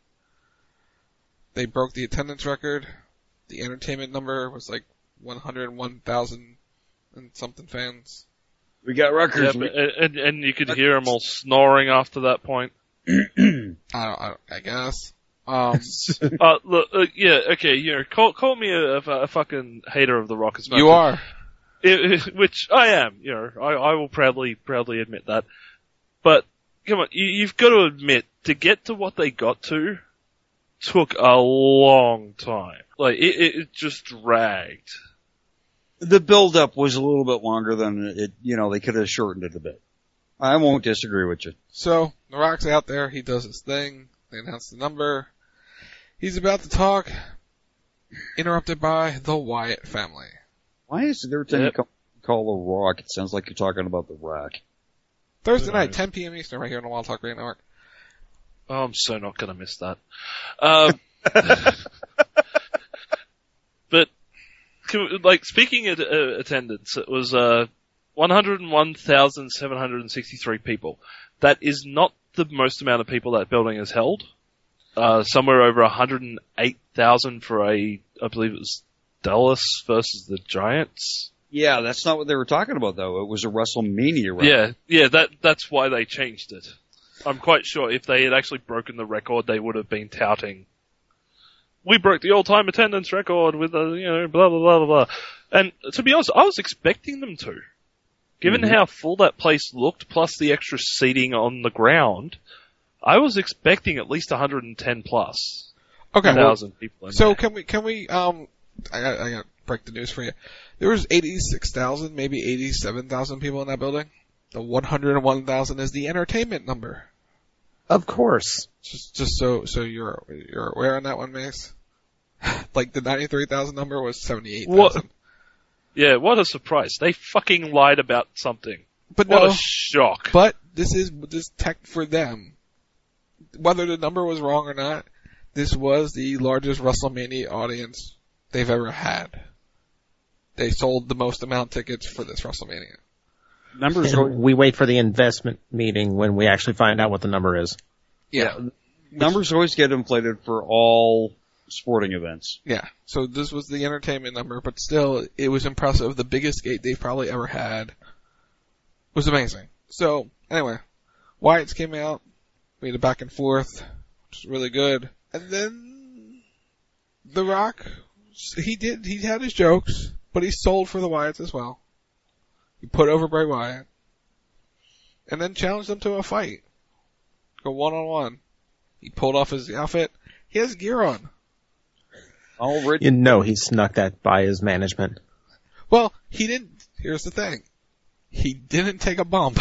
Speaker 9: They broke the attendance record. The entertainment number was like one hundred one thousand and something fans.
Speaker 11: We got records.
Speaker 10: Yeah, but, and, and you could hear them all snoring after that point.
Speaker 9: I don't, I don't, I guess. Um,
Speaker 10: uh, look, uh, yeah, okay, you know, call, call me a, a, a fucking hater of The Rock as much.
Speaker 9: You are.
Speaker 10: It, it, which I am, you know, I, I will proudly, proudly admit that. But, come on, you, you've got to admit, to get to what they got to, took a long time. Like, it, it, it just dragged.
Speaker 11: The build-up was a little bit longer than it, you know, they could have shortened it a bit. I won't disagree with you.
Speaker 9: So, The Rock's out there, he does his thing, they announce the number. He's about to talk, interrupted by the Wyatt family.
Speaker 11: Why is it every time
Speaker 10: Yep.
Speaker 11: you call, call The Rock, it sounds like you're talking about The Rock?
Speaker 9: Thursday night, ten p.m. Eastern, right here on the Wild Talk Radio Network.
Speaker 10: Oh, I'm so not gonna miss that. Um, but, like, speaking of uh, attendance, it was, uh, one hundred one thousand seven hundred sixty-three people. That is not the most amount of people that building has held. Uh, somewhere over one hundred eight thousand for a, I believe it was Dallas versus the Giants.
Speaker 11: Yeah, that's not what they were talking about, though. It was a WrestleMania record.
Speaker 10: Yeah, yeah, that, that's why they changed it. I'm quite sure if they had actually broken the record, they would have been touting, we broke the all-time attendance record with a, you know, blah, blah, blah, blah, blah. And to be honest, I was expecting them to. Given mm-hmm. how full that place looked, plus the extra seating on the ground, I was expecting at least one hundred ten plus.
Speaker 9: Okay.
Speaker 10: Thousand people in
Speaker 9: So
Speaker 10: there.
Speaker 9: can we, can we, um, I got, I got to break the news for you. There was eighty-six thousand, maybe eighty-seven thousand people in that building. The one hundred one thousand is the entertainment number.
Speaker 8: Of course.
Speaker 9: Just, just so, so you're, you're aware on that one, Mace. Like the ninety-three thousand number was seventy-eight thousand.
Speaker 10: What? Yeah, what a surprise. They fucking lied about something.
Speaker 9: But
Speaker 10: what
Speaker 9: no,
Speaker 10: a shock.
Speaker 9: But this is, this tech for them. Whether the number was wrong or not, this was the largest WrestleMania audience they've ever had. They sold the most amount of tickets for this WrestleMania.
Speaker 11: Numbers
Speaker 8: And we wait for the investment meeting when we actually find out what the number is.
Speaker 9: Yeah.
Speaker 11: yeah. Numbers always get inflated for all sporting events.
Speaker 9: Yeah. So this was the entertainment number, but still, it was impressive. The biggest gate they've probably ever had was amazing. So, anyway, Wyatt's came out. We had a back and forth, which was really good. And then The Rock, he did, he had his jokes, but he sold for the Wyatts as well. He put over Bray Wyatt. And then challenged them to a fight. Go one on one. He pulled off his outfit. He has gear on.
Speaker 11: Already.
Speaker 8: You know he snuck that by his management.
Speaker 9: Well, he didn't, here's the thing. He didn't take a bump.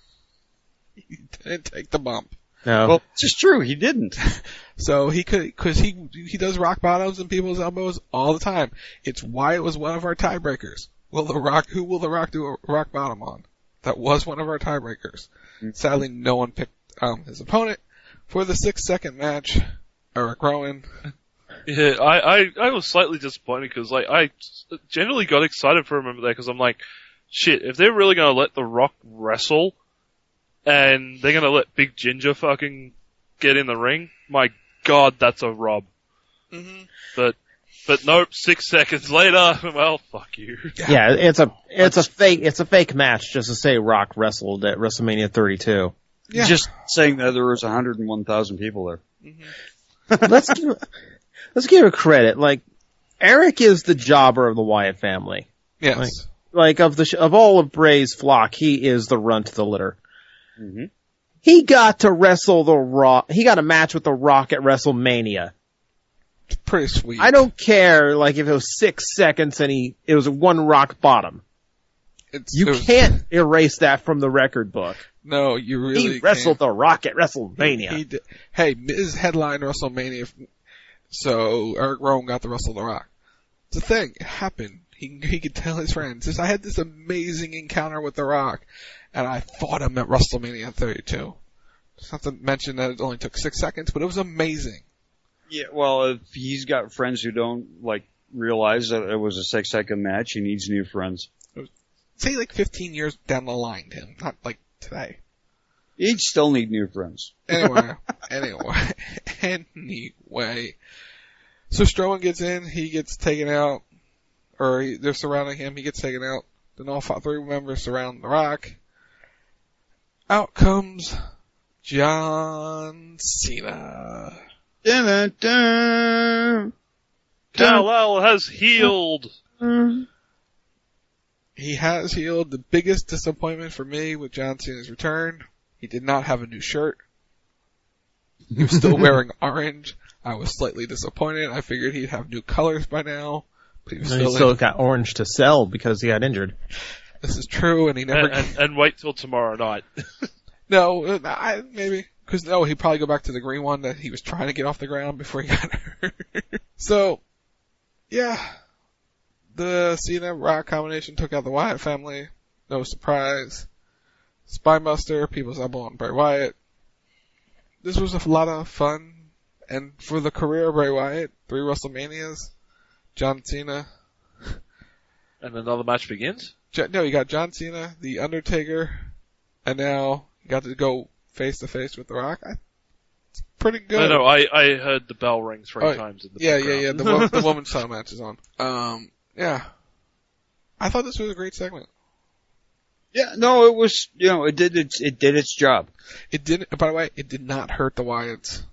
Speaker 9: He didn't take the bump.
Speaker 8: No.
Speaker 11: Well, it's just true, he didn't.
Speaker 9: So he could, cause he, he does rock bottoms and people's elbows all the time. It's why it was one of our tiebreakers. Will the Rock, who will the Rock do a rock bottom on? That was one of our tiebreakers. Mm-hmm. Sadly, no one picked, um, his opponent for the six second match. Eric Rowan.
Speaker 10: Yeah, I, I, I was slightly disappointed because, like, I generally got excited for a moment there because I'm like, shit, if they're really gonna let The Rock wrestle and they're gonna let Big Ginger fucking get in the ring, my god, that's a rub.
Speaker 9: Mm-hmm.
Speaker 10: But, but nope, six seconds later, well, fuck you.
Speaker 8: Yeah, it's a, it's a fake, it's a fake match just to say Rock wrestled at WrestleMania thirty-two.
Speaker 11: Yeah. Just saying that there was one hundred one thousand people there.
Speaker 9: Mm-hmm.
Speaker 8: let's give, let's give her credit. Like, Eric is the jobber of the Wyatt family.
Speaker 9: Yes.
Speaker 8: Like, like of the, of all of Bray's flock, he is the runt of the litter.
Speaker 11: Mm-hmm.
Speaker 8: He got to wrestle the Rock, he got a match with the Rock at WrestleMania.
Speaker 9: It's pretty sweet.
Speaker 8: I don't care, like, if it was six seconds and he, it was one rock bottom.
Speaker 9: It's,
Speaker 8: you
Speaker 9: it was,
Speaker 8: can't erase that from the record book.
Speaker 9: No, you really
Speaker 8: He wrestled
Speaker 9: can't.
Speaker 8: the Rock at WrestleMania.
Speaker 9: He, he did. Hey, Miz headlined WrestleMania, so Eric Rowan got to wrestle the Rock. It's a thing. It happened. He, he could tell his friends. Just, I had this amazing encounter with the Rock, and I fought him at WrestleMania thirty-two. Just not to mention that it only took six seconds, but it was amazing.
Speaker 11: Yeah, well, if he's got friends who don't, like, realize that it was a six second match, he needs new friends.
Speaker 9: Say like fifteen years down the line, Tim. Not like today.
Speaker 11: He'd still need new friends.
Speaker 9: Anyway, anyway, anyway. So Strowman gets in, he gets taken out, or he, they're surrounding him, he gets taken out. Then all five, three members surround The Rock. Out comes John Cena.
Speaker 11: Dun, dun,
Speaker 10: Kal-El has healed.
Speaker 9: He has healed. The biggest disappointment for me with John Cena's return, he did not have a new shirt. He was still wearing orange. I was slightly disappointed. I figured he'd have new colors by now. But he was
Speaker 8: And
Speaker 9: still,
Speaker 8: he still
Speaker 9: in.
Speaker 8: got orange to sell because he got injured.
Speaker 9: This is true, and he never...
Speaker 10: And, and, and wait till tomorrow night.
Speaker 9: No, I, maybe. Because, no, he'd probably go back to the green one that he was trying to get off the ground before he got hurt. So, yeah. The Cena Rock combination took out the Wyatt family. No surprise. Spinebuster, People's Elbow, and Bray Wyatt. This was a lot of fun. And for the career of Bray Wyatt, three WrestleManias, John Cena.
Speaker 10: And another match begins?
Speaker 9: No, you got John Cena, The Undertaker, and now you got to go face to face with The Rock. I, it's pretty good.
Speaker 10: No, no, I, I heard the bell ring three
Speaker 9: oh,
Speaker 10: times in the
Speaker 9: yeah,
Speaker 10: background.
Speaker 9: yeah, yeah. The, wo- the women's title match is on. Um, yeah. I thought this was a great segment.
Speaker 11: Yeah, no, it was, you know, it did its, it did its job.
Speaker 9: It didn't, by the way, it did not hurt the Wyatts.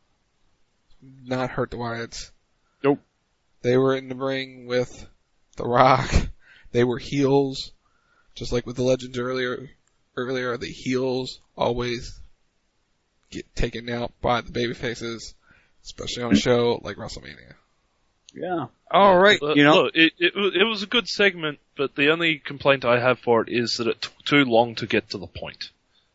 Speaker 9: Not hurt the Wyatts.
Speaker 11: Nope.
Speaker 9: They were in the ring with The Rock. They were heels. Just like with the Legends earlier, earlier, the heels always get taken out by the babyfaces, especially on a show like WrestleMania.
Speaker 11: Yeah. All right.
Speaker 10: Look,
Speaker 11: you know,
Speaker 10: look, it, it, it was a good segment, but the only complaint I have for it is that it took too long to get to the point.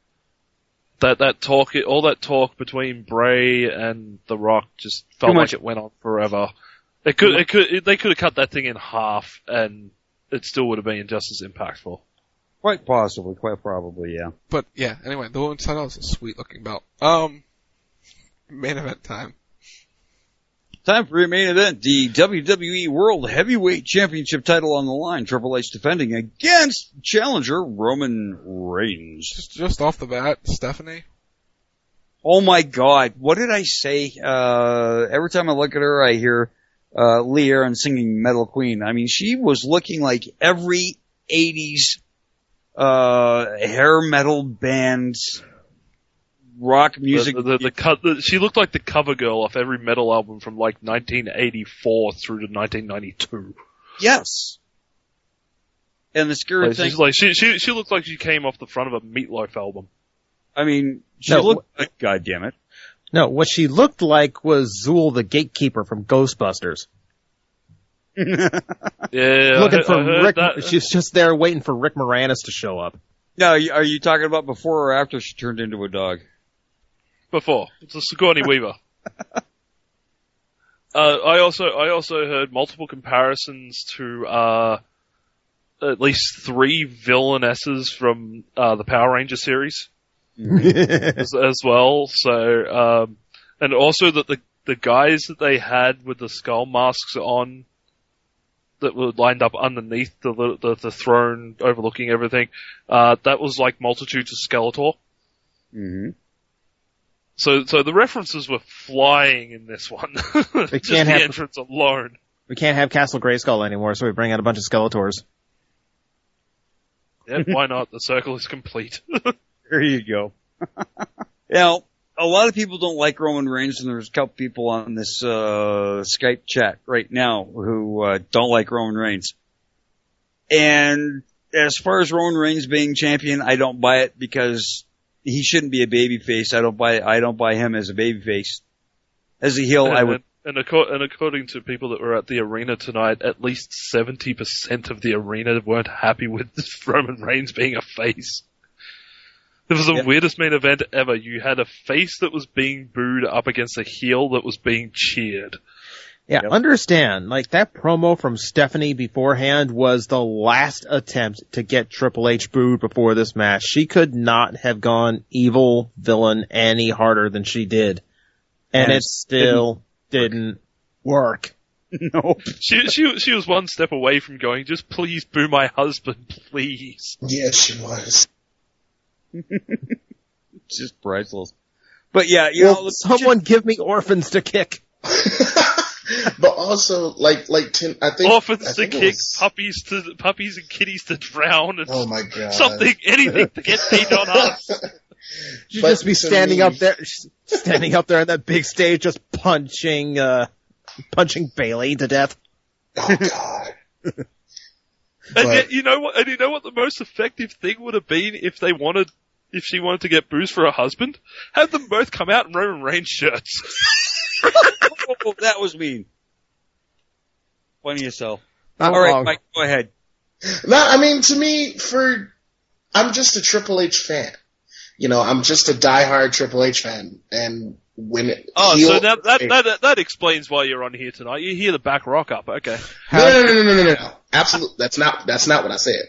Speaker 10: That that talk, all that talk between Bray and The Rock just felt like it went on forever. It could, it could, it, they could have cut that thing in half, and it still would have been just as impactful.
Speaker 11: Quite possibly, quite probably, yeah.
Speaker 9: But yeah, anyway, the women's title is a sweet looking belt. Um, main event time.
Speaker 11: Time for your main event, the W W E World Heavyweight Championship title on the line. Triple H defending against challenger Roman Reigns.
Speaker 9: Just, just off the bat, Stephanie.
Speaker 11: Oh my God, what did I say? Uh, every time I look at her, I hear, uh, Lee Aaron singing Metal Queen. I mean, she was looking like every eighties, uh, hair metal band, rock music.
Speaker 10: The, the, the, the, co- the, she looked like the cover girl off every metal album from like nineteen eighty-four through to nineteen ninety-two.
Speaker 11: Yes. And the scary
Speaker 10: like,
Speaker 11: thing,
Speaker 10: she's like she she she looked like she came off the front of a Meatloaf album.
Speaker 11: I mean, she
Speaker 8: No,
Speaker 11: looked like, God damn it.
Speaker 8: No, what she looked like was Zool the Gatekeeper from Ghostbusters.
Speaker 10: Yeah,
Speaker 8: Looking
Speaker 10: I,
Speaker 8: for
Speaker 10: I heard
Speaker 8: Rick,
Speaker 10: that.
Speaker 8: she's just there waiting for Rick Moranis to show up.
Speaker 11: Now, are you talking about before or after she turned into a dog?
Speaker 10: Before. It's a Sigourney Weaver. uh, I also, I also heard multiple comparisons to, uh, at least three villainesses from, uh, the Power Ranger series. as, as well, so, um, and also that the, the guys that they had with the skull masks on, that were lined up underneath the, the, the throne overlooking everything, uh, that was like Multitudes of Skeletor.
Speaker 11: Mm-hmm.
Speaker 10: So, so the references were flying in this one.
Speaker 8: We
Speaker 10: Just
Speaker 8: can't
Speaker 10: the
Speaker 8: have,
Speaker 10: entrance alone.
Speaker 8: we can't have Castle Grayskull anymore, so we bring out a bunch of Skeletors.
Speaker 10: Yeah, why not? The circle is complete.
Speaker 11: There you go. Now, a lot of people don't like Roman Reigns, and there's a couple people on this uh Skype chat right now who uh, don't like Roman Reigns. And as far as Roman Reigns being champion, I don't buy it because he shouldn't be a babyface. I don't buy I don't buy him as a babyface. As a heel,
Speaker 10: and,
Speaker 11: I would.
Speaker 10: And, and, acco- and according to people that were at the arena tonight, at least seventy percent of the arena weren't happy with Roman Reigns being a face. It was the
Speaker 11: Yeah.
Speaker 10: weirdest main event ever. You had a face that was being booed up against a heel that was being cheered.
Speaker 8: Yeah, understand, like that promo from Stephanie beforehand was the last attempt to get Triple H booed before this match. She could not have gone evil villain any harder than she did. And,
Speaker 11: And
Speaker 8: it still didn't, didn't work.
Speaker 11: Nope.
Speaker 10: She, she, she was one step away from going, just please boo my husband, please.
Speaker 7: Yeah, she was.
Speaker 11: Just priceless. But yeah, you
Speaker 8: Well,
Speaker 11: know,
Speaker 8: someone give me orphans to kick.
Speaker 7: But also, like, like Tim, I think
Speaker 10: Orphans
Speaker 7: I
Speaker 10: to
Speaker 7: think it
Speaker 10: kick,
Speaker 7: was-
Speaker 10: puppies to puppies and kitties to drown, and
Speaker 7: Oh my god!
Speaker 10: something, anything to get paid on us.
Speaker 8: She'd
Speaker 7: But
Speaker 8: just be
Speaker 7: to
Speaker 8: standing
Speaker 7: me-
Speaker 8: up there, standing up there on that big stage, just punching, uh, punching Bailey to death.
Speaker 7: Oh god!
Speaker 10: And
Speaker 7: But-
Speaker 10: yet, you know what? And you know what the most effective thing would have been if they wanted, if she wanted to get booze for her husband? Have them both come out in Roman Reigns shirts.
Speaker 11: oh, that was mean. Funny yourself.
Speaker 8: Not
Speaker 11: All right,
Speaker 8: wrong.
Speaker 11: Mike, go ahead.
Speaker 7: No, I mean, to me, for I'm just a Triple H fan. You know, I'm just a diehard Triple H fan, and when it,
Speaker 10: Oh,
Speaker 7: heel-
Speaker 10: so that, that that that explains why you're on here tonight. You hear the back rock up, okay?
Speaker 7: No, no, no, no, no, no, no, no. Absolutely, that's not that's not what I said.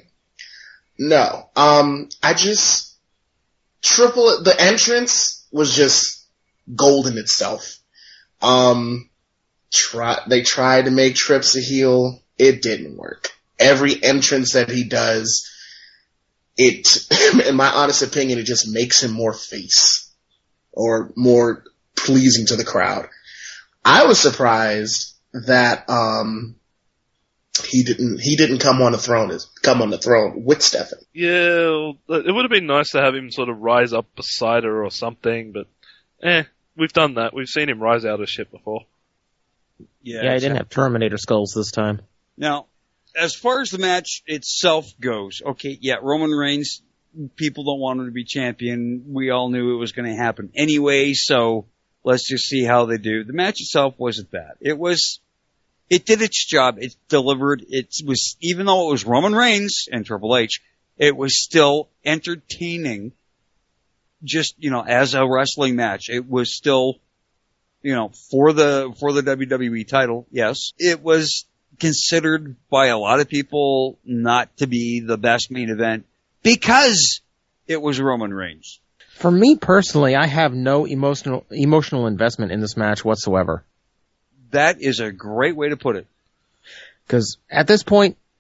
Speaker 7: No, um, I just Triple the entrance was just gold in itself. Um, try they tried to make Trips a heel, it didn't work. Every entrance that he does, it, in my honest opinion, it just makes him more face or more pleasing to the crowd. I was surprised that um he didn't he didn't come on the throne come on the throne with Stephanie.
Speaker 10: Yeah, well, it would have been nice to have him sort of rise up beside her or something, but eh, we've done that. We've seen him rise out of shit before.
Speaker 11: Yeah,
Speaker 8: Yeah, I didn't have Terminator skulls this time.
Speaker 11: Now, as far as the match itself goes, okay, yeah, Roman Reigns, people don't want him to be champion. We all knew it was going to happen anyway, so let's just see how they do. The match itself wasn't bad. It was, it did its job. It delivered. It was, even though it was Roman Reigns and Triple H, it was still entertaining. Just, you know, as a wrestling match, it was still, you know, for the, for the W W E title, yes. It was considered by a lot of people not to be the best main event because it was Roman Reigns.
Speaker 8: For me personally, I have no emotional emotional investment in this match whatsoever.
Speaker 11: That is a great way to put it.
Speaker 8: Because at this point,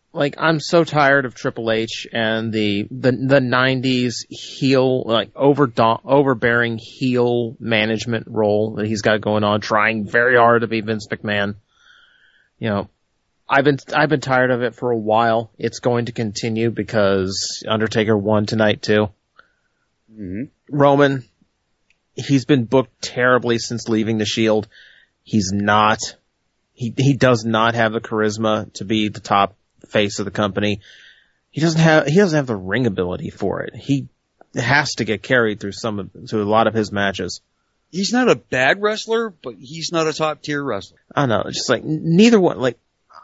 Speaker 8: like, I'm so tired of Triple H and the the the nineties heel, like over overbearing heel management role that he's got going on, trying very hard to be Vince McMahon. You know, I've been I've been tired of it for a while. It's going to continue because Undertaker won tonight too.
Speaker 11: Mm-hmm.
Speaker 8: Roman, he's been booked terribly since leaving the Shield. He's not. He he does not have the charisma to be the top face of the company. He doesn't have he doesn't have the ring ability for it. He has to get carried through some of to a lot of his matches.
Speaker 11: He's not a bad wrestler, but he's not a top tier wrestler.
Speaker 8: I know, it's just like neither one. Like,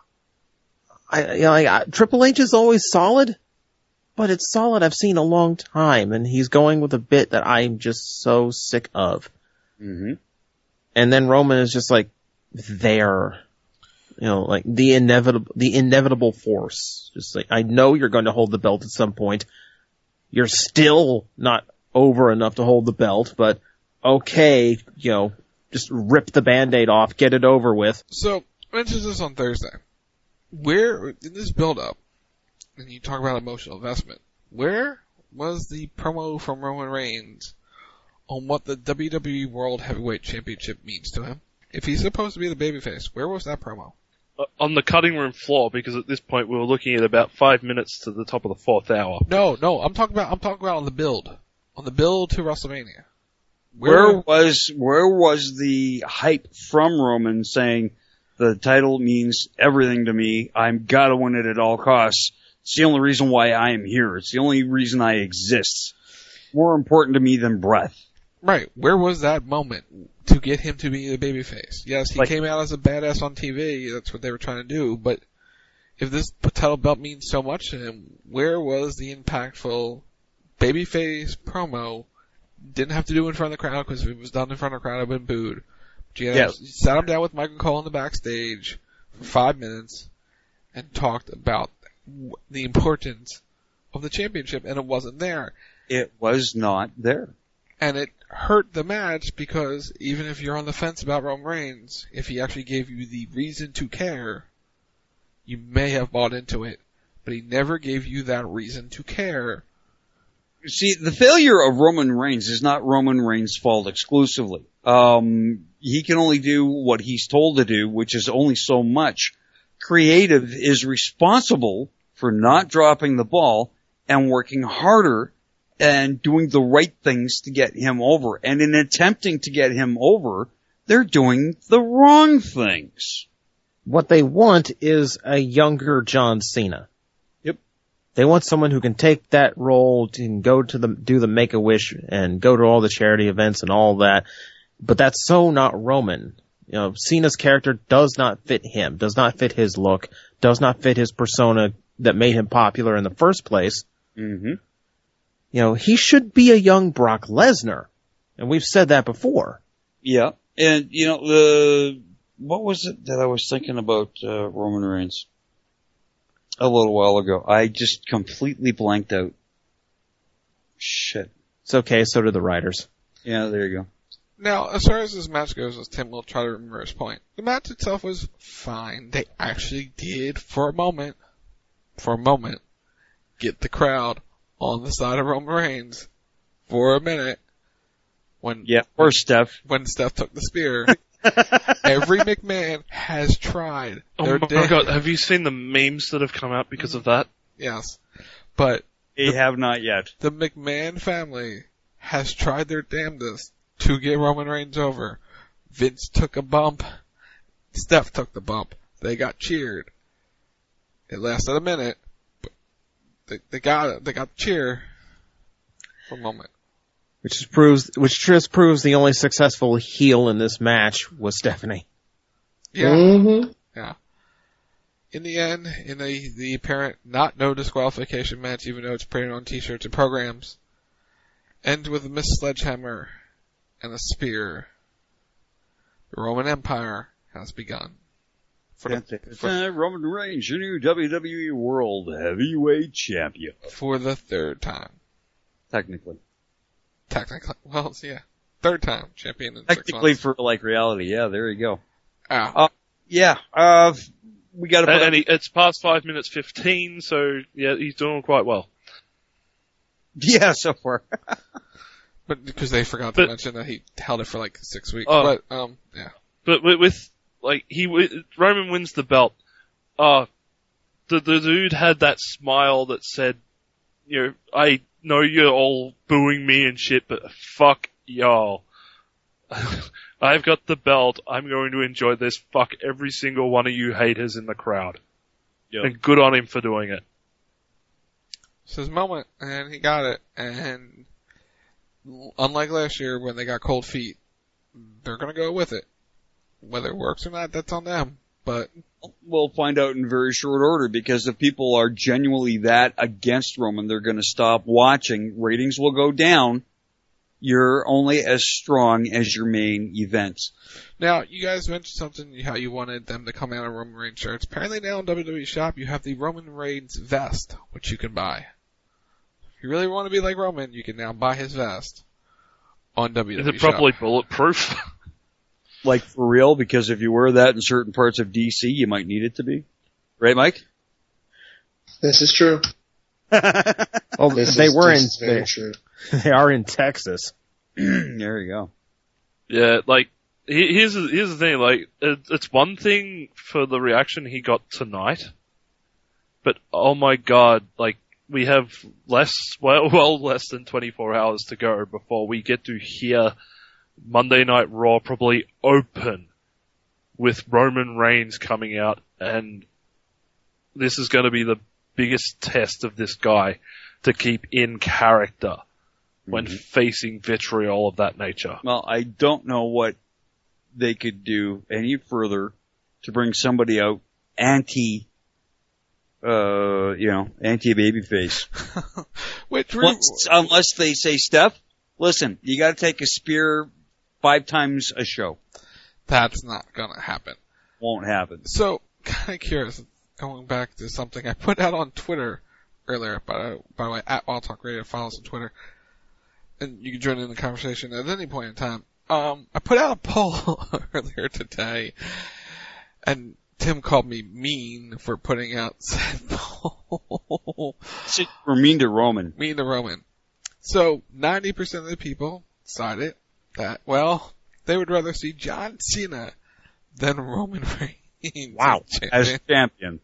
Speaker 8: I you know, like, I, Triple H is always solid, but it's solid I've seen a long time, and he's going with a bit that I'm just so sick of.
Speaker 11: Mm-hmm.
Speaker 8: And then Roman is just like there. You know, like the inevitable, the inevitable force. Just like, I know you're going to hold the belt at some point. You're still not over enough to hold the belt, but okay, you know, just rip the Band-Aid off, get it over with.
Speaker 9: So, I mentioned this on Thursday. Where, in this build-up, and you talk about emotional investment, where was the promo from Roman Reigns on what the W W E World Heavyweight Championship means to him? If he's supposed to be the babyface, where was that promo?
Speaker 10: On the cutting room floor, because at this point we were looking at about five minutes to the top of the fourth hour.
Speaker 9: No, no, I'm talking about I'm talking about on the build, on the build to WrestleMania.
Speaker 11: Where, where was where was the hype from Roman saying the title means everything to me? I've got to win it at all costs. It's the only reason why I am here. It's the only reason I exist. More important to me than breath.
Speaker 9: Right. Where was that moment to get him to be the babyface? Yes, he like, came out as a badass on T V. That's what they were trying to do. But if this title belt means so much to him, where was the impactful babyface promo? Didn't have to do it in front of the crowd because if it was done in front of the crowd, it would have been booed. But you,
Speaker 11: yes.
Speaker 9: you sat him down with Michael Cole in the backstage for five minutes and talked about the importance of the championship, and it wasn't there.
Speaker 11: It was not there.
Speaker 9: And it hurt the match because even if you're on the fence about Roman Reigns, if he actually gave you the reason to care, you may have bought into it. But he never gave you that reason to care.
Speaker 11: See, the failure of Roman Reigns is not Roman Reigns' fault exclusively. Um, he can only do what he's told to do, which is only so much. Creative is responsible for not dropping the ball and working harder and doing the right things to get him over. And in attempting to get him over, they're doing the wrong things.
Speaker 8: What they want is a younger John Cena.
Speaker 11: Yep.
Speaker 8: They want someone who can take that role and go to the, do the Make-A-Wish and go to all the charity events and all that. But that's so not Roman. You know, Cena's character does not fit him, does not fit his look, does not fit his persona that made him popular in the first place.
Speaker 11: Mm-hmm.
Speaker 8: You know, he should be a young Brock Lesnar. And we've said that before.
Speaker 11: Yeah. And, you know, the, what was it that I was thinking about, uh, Roman Reigns? A little while ago. I just completely blanked out. Shit.
Speaker 8: It's okay, so do the writers.
Speaker 11: Yeah, there you go.
Speaker 9: Now, as far as this match goes, as Tim will try to remember his point, the match itself was fine. They actually did, for a moment, for a moment, get the crowd on the side of Roman Reigns for a minute. When
Speaker 11: yeah, or Steph.
Speaker 9: When Steph took the spear. Every McMahon has tried.
Speaker 10: Oh
Speaker 9: They're
Speaker 10: my
Speaker 9: dead.
Speaker 10: god, have you seen the memes that have come out because of that?
Speaker 9: Yes. But
Speaker 11: they
Speaker 9: the,
Speaker 11: have not yet.
Speaker 9: The McMahon family has tried their damnedest to get Roman Reigns over. Vince took a bump. Steph took the bump. They got cheered. It lasted a minute. They, they got it. They got the cheer for a moment.
Speaker 8: Which just proves, which just proves the only successful heel in this match was Stephanie.
Speaker 9: Yeah.
Speaker 7: Mm-hmm.
Speaker 9: Yeah. In the end, in the, the apparent not no disqualification match, even though it's printed on t-shirts and programs, ends with a missed sledgehammer and a spear. The Roman Empire has begun.
Speaker 11: For the, for, uh, Roman Reigns, your new W W E World Heavyweight Champion.
Speaker 9: For the third time.
Speaker 11: Technically.
Speaker 9: Technically. Well, yeah. Third time champion in
Speaker 11: Technically
Speaker 9: six months.
Speaker 11: for, like, reality. Yeah, there you go.
Speaker 9: Ah.
Speaker 11: Uh, yeah. Uh, we got to.
Speaker 10: And, and he, it's past five minutes fifteen, so yeah, he's doing quite well.
Speaker 11: Yeah, so far.
Speaker 9: But because they forgot to
Speaker 10: but,
Speaker 9: mention that he held it for like six weeks.
Speaker 10: Uh,
Speaker 9: but um, yeah.
Speaker 10: But with, with like he Roman wins the belt. Uh the the dude had that smile that said, you know, I know you're all booing me and shit, but fuck y'all. I've got the belt. I'm going to enjoy this. Fuck every single one of you haters in the crowd. Yep. And good on him for doing it.
Speaker 9: It's his moment, and he got it. And unlike last year when they got cold feet, they're going to go with it. Whether it works or not, that's on them. But
Speaker 11: we'll find out in very short order, because if people are genuinely that against Roman, they're going to stop watching. Ratings will go down. You're only as strong as your main events.
Speaker 9: Now, you guys mentioned something, how you wanted them to come out in Roman Reigns shirts. Apparently now in W W E Shop, you have the Roman Reigns vest, which you can buy. If you really want to be like Roman, you can now buy his vest on W W E
Speaker 10: Is it probably
Speaker 9: Shop.
Speaker 10: bulletproof?
Speaker 11: Like, for real? Because if you wear that in certain parts of D C, you might need it to be. Right, Mike?
Speaker 7: This is true.
Speaker 8: Oh,
Speaker 7: this
Speaker 8: they
Speaker 7: is,
Speaker 8: were
Speaker 7: this
Speaker 8: in,
Speaker 7: is very
Speaker 8: they,
Speaker 7: true.
Speaker 8: They are in Texas.
Speaker 11: There you go.
Speaker 10: Yeah, like, here's the, here's the thing, like, it, it's one thing for the reaction he got tonight, but oh my god, like, we have less, well, well less than twenty-four hours to go before we get to hear Monday Night Raw probably open with Roman Reigns coming out, and this is going to be the biggest test of this guy to keep in character when mm-hmm. facing vitriol of that nature.
Speaker 11: Well, I don't know what they could do any further to bring somebody out anti, uh, you know, anti-babyface.
Speaker 9: Which
Speaker 11: Once, unless they say, Steph, listen, you got to take a spear five times a show.
Speaker 9: That's not gonna happen.
Speaker 11: Won't happen.
Speaker 9: So, kind of curious, going back to something I put out on Twitter earlier, by, by the way, at Wild Talk Radio, follow us on Twitter, and you can join in the conversation at any point in time. Um, I put out a poll earlier today, and Tim called me mean for putting out said poll.
Speaker 11: So we're mean to Roman.
Speaker 9: Mean to Roman. So, ninety percent of the people decided that, well, they would rather see John Cena than Roman Reigns.
Speaker 11: Wow. As champion.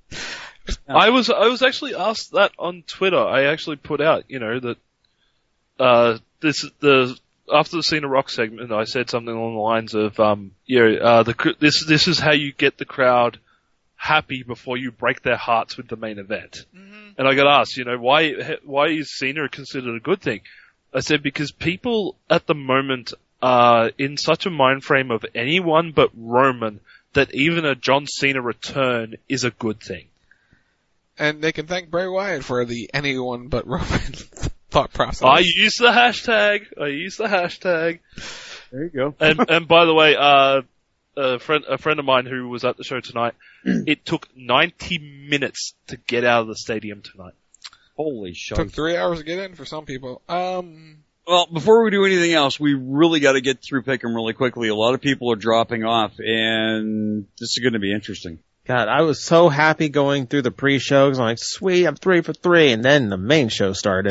Speaker 10: I was, I was actually asked that on Twitter. I actually put out, you know, that, uh, this, the, after the Cena Rock segment, I said something along the lines of, um, yeah, uh, the, this, this is how you get the crowd happy before you break their hearts with the main event. Mm-hmm. And I got asked, you know, why, why is Cena considered a good thing? I said, because people at the moment are in such a mind frame of anyone but Roman that even a John Cena return is a good thing.
Speaker 9: And they can thank Bray Wyatt for the anyone but Roman thought process.
Speaker 10: I use the hashtag. I use the hashtag.
Speaker 11: There you go.
Speaker 10: and, and by the way, uh, a friend, a friend of mine who was at the show tonight, it took ninety minutes to get out of the stadium tonight.
Speaker 11: Holy shit.
Speaker 9: Took three hours to get in for some people. Um,
Speaker 11: well, before we do anything else, we really got to get through Pick'em really quickly. A lot of people are dropping off, and this is going to be interesting.
Speaker 8: God, I was so happy going through the pre-show, because I'm like, sweet, I'm three for three, and then the main show started.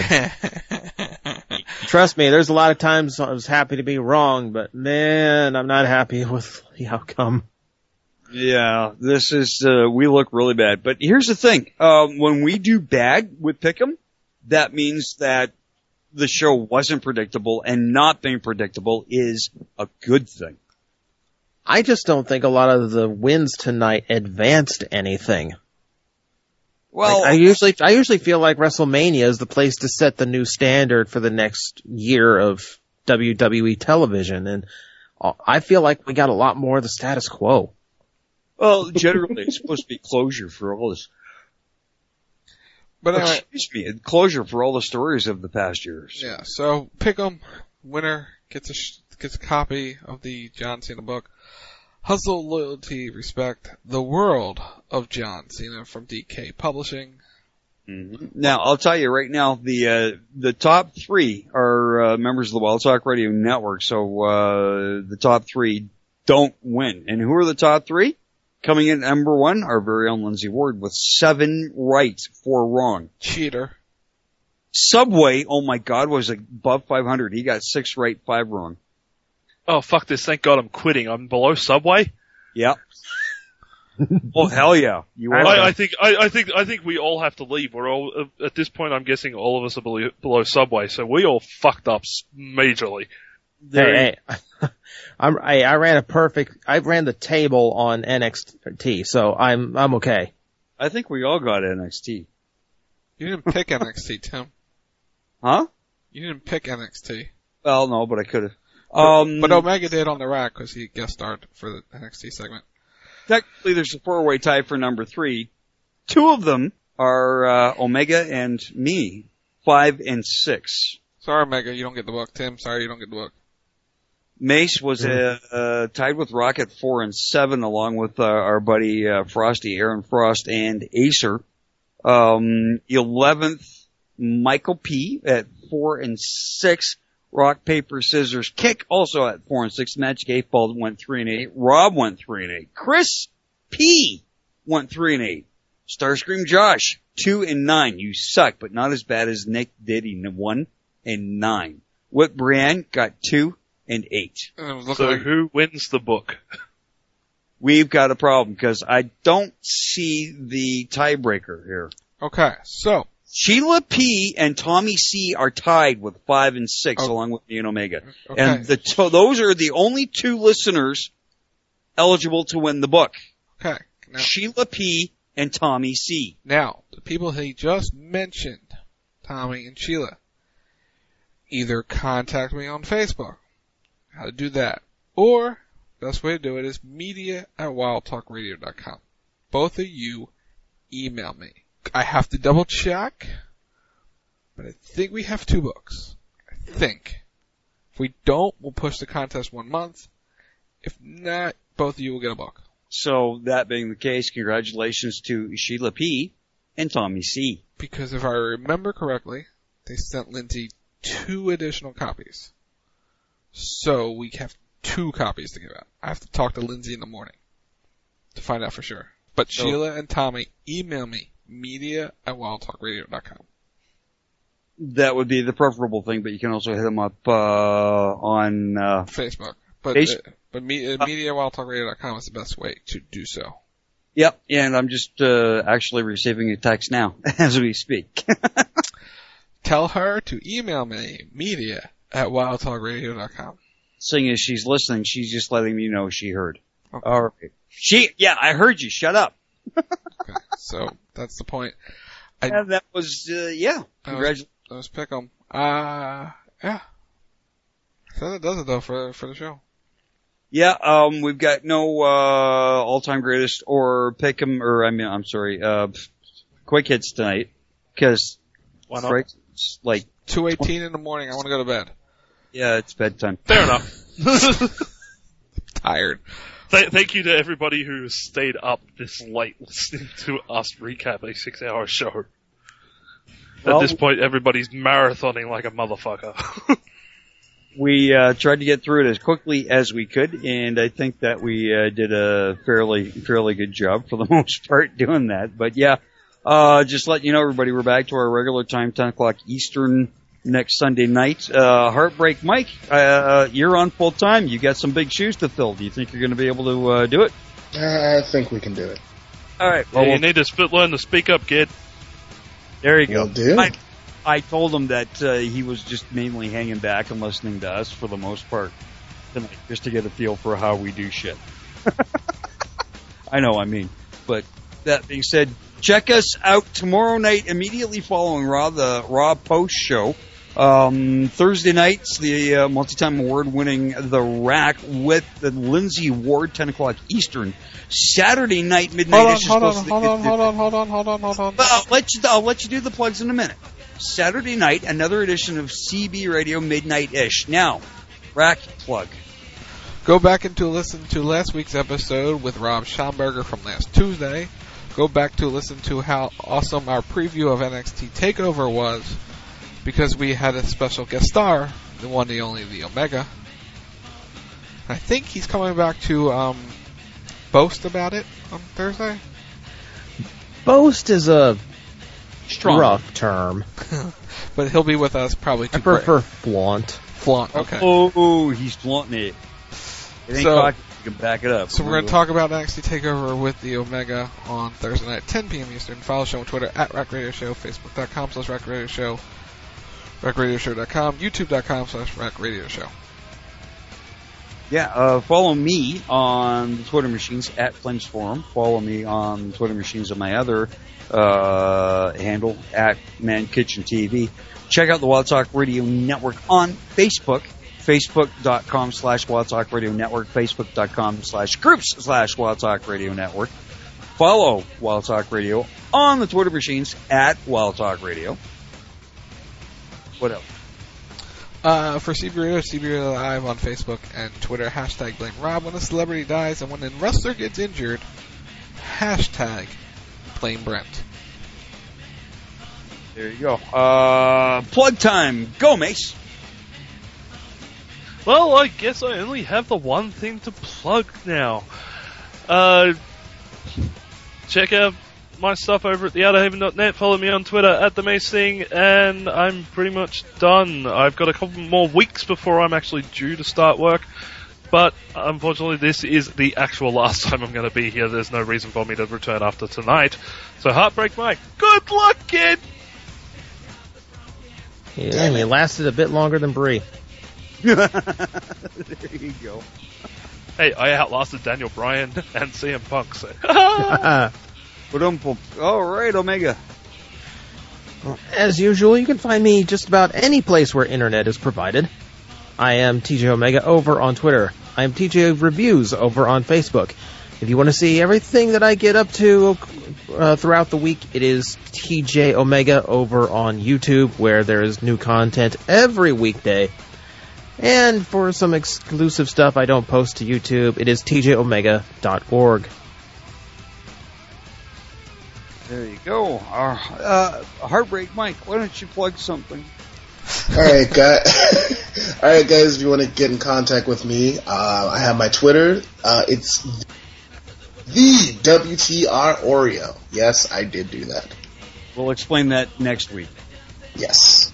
Speaker 8: Trust me, there's a lot of times I was happy to be wrong, but man, I'm not happy with the outcome.
Speaker 11: Yeah, this is, uh, we look really bad. But here's the thing, um, when we do bad with Pick'em, that means that the show wasn't predictable, and not being predictable is a good thing.
Speaker 8: I just don't think a lot of the wins tonight advanced anything.
Speaker 11: Well,
Speaker 8: like, I usually, I usually feel like WrestleMania is the place to set the new standard for the next year of W W E television, and I feel like we got a lot more of the status quo.
Speaker 11: Well, generally, it's supposed to be closure for all this.
Speaker 9: But anyway,
Speaker 11: excuse me, closure for all the stories of the past years.
Speaker 9: Yeah. So Pick'em winner gets a sh- gets a copy of the John Cena book. Hustle, Loyalty, Respect, The World of John Cena from D K Publishing.
Speaker 11: Mm-hmm. Now, I'll tell you right now, the uh, the top three are uh, members of the Wild Talk Radio Network, so uh, the top three don't win. And who are the top three? Coming in at number one, our very own Lindsay Ward with seven right, four wrong.
Speaker 9: Cheater.
Speaker 11: Subway, oh my God, was above five hundred. He got six right, five wrong.
Speaker 10: Oh, fuck this. Thank God I'm quitting. I'm below Subway.
Speaker 11: Yep. Oh, hell yeah. You are.
Speaker 10: I, I think, I, I think, I think we all have to leave. We're all, at this point, I'm guessing all of us are below, below Subway, so we all fucked up majorly.
Speaker 8: Hey, hey. I'm, I, I ran a perfect, I ran the table on N X T, so I'm, I'm okay.
Speaker 11: I think we all got N X T.
Speaker 9: You didn't pick N X T, Tim.
Speaker 11: Huh?
Speaker 9: You didn't pick N X T.
Speaker 11: Well, no, but I could have. Um,
Speaker 9: but, but Omega did on the rack because he guest starred for the N X T segment.
Speaker 11: Technically, there's a four-way tie for number three. Two of them are uh, Omega and me, five and six.
Speaker 9: Sorry, Omega, you don't get the book. Tim, sorry, you don't get the book.
Speaker 11: Mace was uh, uh, tied with Rock at four and seven, along with uh, our buddy uh, Frosty, Aaron Frost, and Acer. Um, eleventh, Michael P. at four and six. Rock, paper, scissors, kick, also at four and six. Magic eight Ball went three and eight. Rob went three and eight. Chris P. went three and eight. Starscream Josh, two and nine. You suck, but not as bad as Nick did. He one and nine. Whip Brienne got two and eight.
Speaker 10: So like who wins the book?
Speaker 11: We've got a problem because I don't see the tiebreaker here.
Speaker 9: Okay, so.
Speaker 11: Sheila P. and Tommy C. are tied with five and six,
Speaker 9: oh.
Speaker 11: along with me and Omega.
Speaker 9: Okay.
Speaker 11: And the to- those are the only two listeners eligible to win the book.
Speaker 9: Okay.
Speaker 11: Now, Sheila P. and Tommy C.
Speaker 9: Now, the people he just mentioned, Tommy and Sheila, either contact me on Facebook. How to do that. Or, best way to do it is media at wildtalkradio dot com. Both of you email me. I have to double check, but I think we have two books. I think. If we don't, we'll push the contest one month. If not, both of you will get a book.
Speaker 11: So, that being the case, congratulations to Sheila P. and Tommy C.
Speaker 9: Because if I remember correctly, they sent Lindsay two additional copies. So, we have two copies to give out. I have to talk to Lindsay in the morning to find out for sure. But so, Sheila and Tommy, email me. media at wildtalkradio dot com.
Speaker 11: That would be the preferable thing, but you can also hit them up uh on uh
Speaker 9: Facebook. But
Speaker 11: Facebook.
Speaker 9: Uh, but me, uh, media at wildtalkradio dot com is the best way to do so.
Speaker 11: Yep, and I'm just uh actually receiving a text now as we speak.
Speaker 9: Tell her to email me, media at wildtalkradio dot com.
Speaker 11: Seeing as she's listening, she's just letting me know she heard.
Speaker 9: Okay.
Speaker 11: All right. She, yeah, I heard you. Shut up.
Speaker 9: Okay, so that's the point. I,
Speaker 11: yeah, that was, uh, yeah. Congratulations.
Speaker 9: That was, was Pick'em. Uh, yeah. So that does it though for, for the show.
Speaker 11: Yeah, um, we've got no, uh, all-time greatest or Pick'em, or I mean, I'm sorry, uh, quick hits tonight. Cause,
Speaker 10: why not?
Speaker 11: Right, it's like
Speaker 9: two eighteen in the morning. I want to go to bed.
Speaker 11: Yeah, it's bedtime.
Speaker 10: Fair enough.
Speaker 9: Tired.
Speaker 10: Th- thank you to everybody who has stayed up this late listening to us recap a six-hour show. Well, at this point, everybody's marathoning like a motherfucker.
Speaker 11: We uh, tried to get through it as quickly as we could, and I think that we uh, did a fairly fairly good job for the most part doing that. But yeah, uh, just letting you know, everybody, we're back to our regular time, ten o'clock Eastern next Sunday night. Uh, Heartbreak Mike, uh, you're on full time. You got some big shoes to fill. Do you think you're going to be able to uh, do it?
Speaker 7: I think we can do it.
Speaker 11: All right.
Speaker 10: Well,
Speaker 11: Well,
Speaker 10: you need to sp- learn to speak up, kid.
Speaker 11: there you go.
Speaker 7: Will do.
Speaker 11: I, I told him that uh, he was just mainly hanging back and listening to us for the most part tonight, just to get a feel for how we do shit. I know, I mean. But that being said, check us out tomorrow night, immediately following Raw, the Raw post show. Um, Thursday nights, the uh, multi-time award-winning The Rack with the Lindsay Ward, ten o'clock Eastern. Saturday night, midnight.
Speaker 9: Hold on, hold on, hold on, hold on, hold on, hold on, hold on.
Speaker 11: I'll let you. I'll let you do the plugs in a minute. Saturday night, another edition of C B Radio Midnight-ish. Now, Rack plug.
Speaker 9: Go back and to listen to last week's episode with Rob Schomburger from last Tuesday. Go back to listen to how awesome our preview of N X T TakeOver was, because we had a special guest star, the one, the only, the Omega. I think he's coming back to um, boast about it on Thursday?
Speaker 8: Boast is a
Speaker 11: Strong.
Speaker 8: rough term.
Speaker 9: But he'll be with us probably.
Speaker 8: I prefer flaunt.
Speaker 9: Flaunt, okay.
Speaker 11: Oh, oh, he's flaunting it. It ain't
Speaker 9: So-
Speaker 11: cocky. You can back it up.
Speaker 9: So we're going to talk about N X T TakeOver with the Omega on Thursday night, ten p.m. Eastern. Follow the show on Twitter at Rack Radio Show, Facebook.com slash Rack Radio Show, Rack Radio Show dot com, YouTube.com slash Rack Radio Show.
Speaker 11: Yeah, uh, follow me on the Twitter machines at Flames Forum. Follow me on the Twitter machines of my other uh, handle at Man Kitchen T V. Check out the Wild Talk Radio Network on Facebook. Facebook.com slash Wild Talk Radio Network. Facebook.com slash groups slash Wild Talk Radio Network. Follow Wild Talk Radio on the Twitter machines at Wild Talk Radio. What else?
Speaker 9: Uh, for C B Radio, C B Radio Live on Facebook and Twitter, hashtag Blame Rob. When a celebrity dies and when a wrestler gets injured, hashtag Blame Brent.
Speaker 11: There you go. Uh, plug time. Go, Mace.
Speaker 10: Well, I guess I only have the one thing to plug now. Uh, check out my stuff over at the outer haven dot net. Follow me on Twitter at the Mace Thing, and I'm pretty much done. I've got a couple more weeks before I'm actually due to start work, but unfortunately this is the actual last time I'm going to be here. There's no reason for me to return after tonight. So Heartbreak Mike, good luck, kid!
Speaker 8: Yeah, and he lasted a bit longer than Bree.
Speaker 11: There you go.
Speaker 10: Hey, I outlasted Daniel Bryan and C M Punk, so...
Speaker 11: All right, Omega.
Speaker 8: As usual, you can find me just about any place where internet is provided. I am T J Omega over on Twitter. I am T J Reviews over on Facebook. If you want to see everything that I get up to uh, throughout the week, it is T J Omega over on YouTube, where there is new content every weekday. And for some exclusive stuff I don't post to YouTube, it is T J Omega dot org.
Speaker 11: There you go. Uh, uh, Heartbreak Mike, why don't you plug something?
Speaker 7: All right, guys. All right, guys. If you want to get in contact with me, uh, I have my Twitter. Uh, it's the W T R Oreo. Yes, I did do that.
Speaker 11: We'll explain that next week.
Speaker 7: Yes.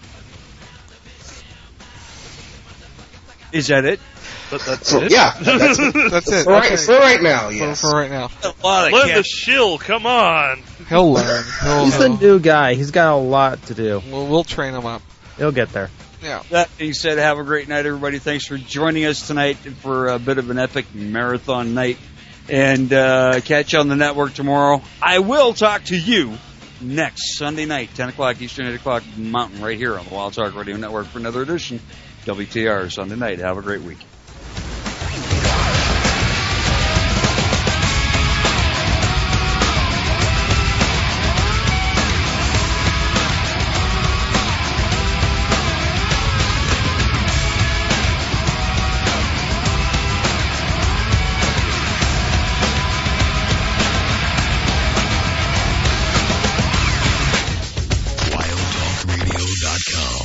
Speaker 11: Is that it?
Speaker 10: But that's
Speaker 7: For,
Speaker 10: it?
Speaker 7: yeah, that's it.
Speaker 9: That's it.
Speaker 7: For right,
Speaker 9: Okay.
Speaker 7: for right now, yes.
Speaker 9: For, for right now.
Speaker 10: Learn the shill, come on!
Speaker 9: He'll learn. He'll,
Speaker 8: He's the new guy. He's got a lot to do.
Speaker 9: We'll, we'll train him up.
Speaker 8: He'll get there.
Speaker 9: Yeah.
Speaker 11: That being said, have a great night, everybody. Thanks for joining us tonight for a bit of an epic marathon night. And uh, catch you on the network tomorrow. I will talk to you next Sunday night, ten o'clock Eastern, eight o'clock Mountain, right here on the Wild Talk Radio Network for another edition. W T R Sunday night. Have a great week.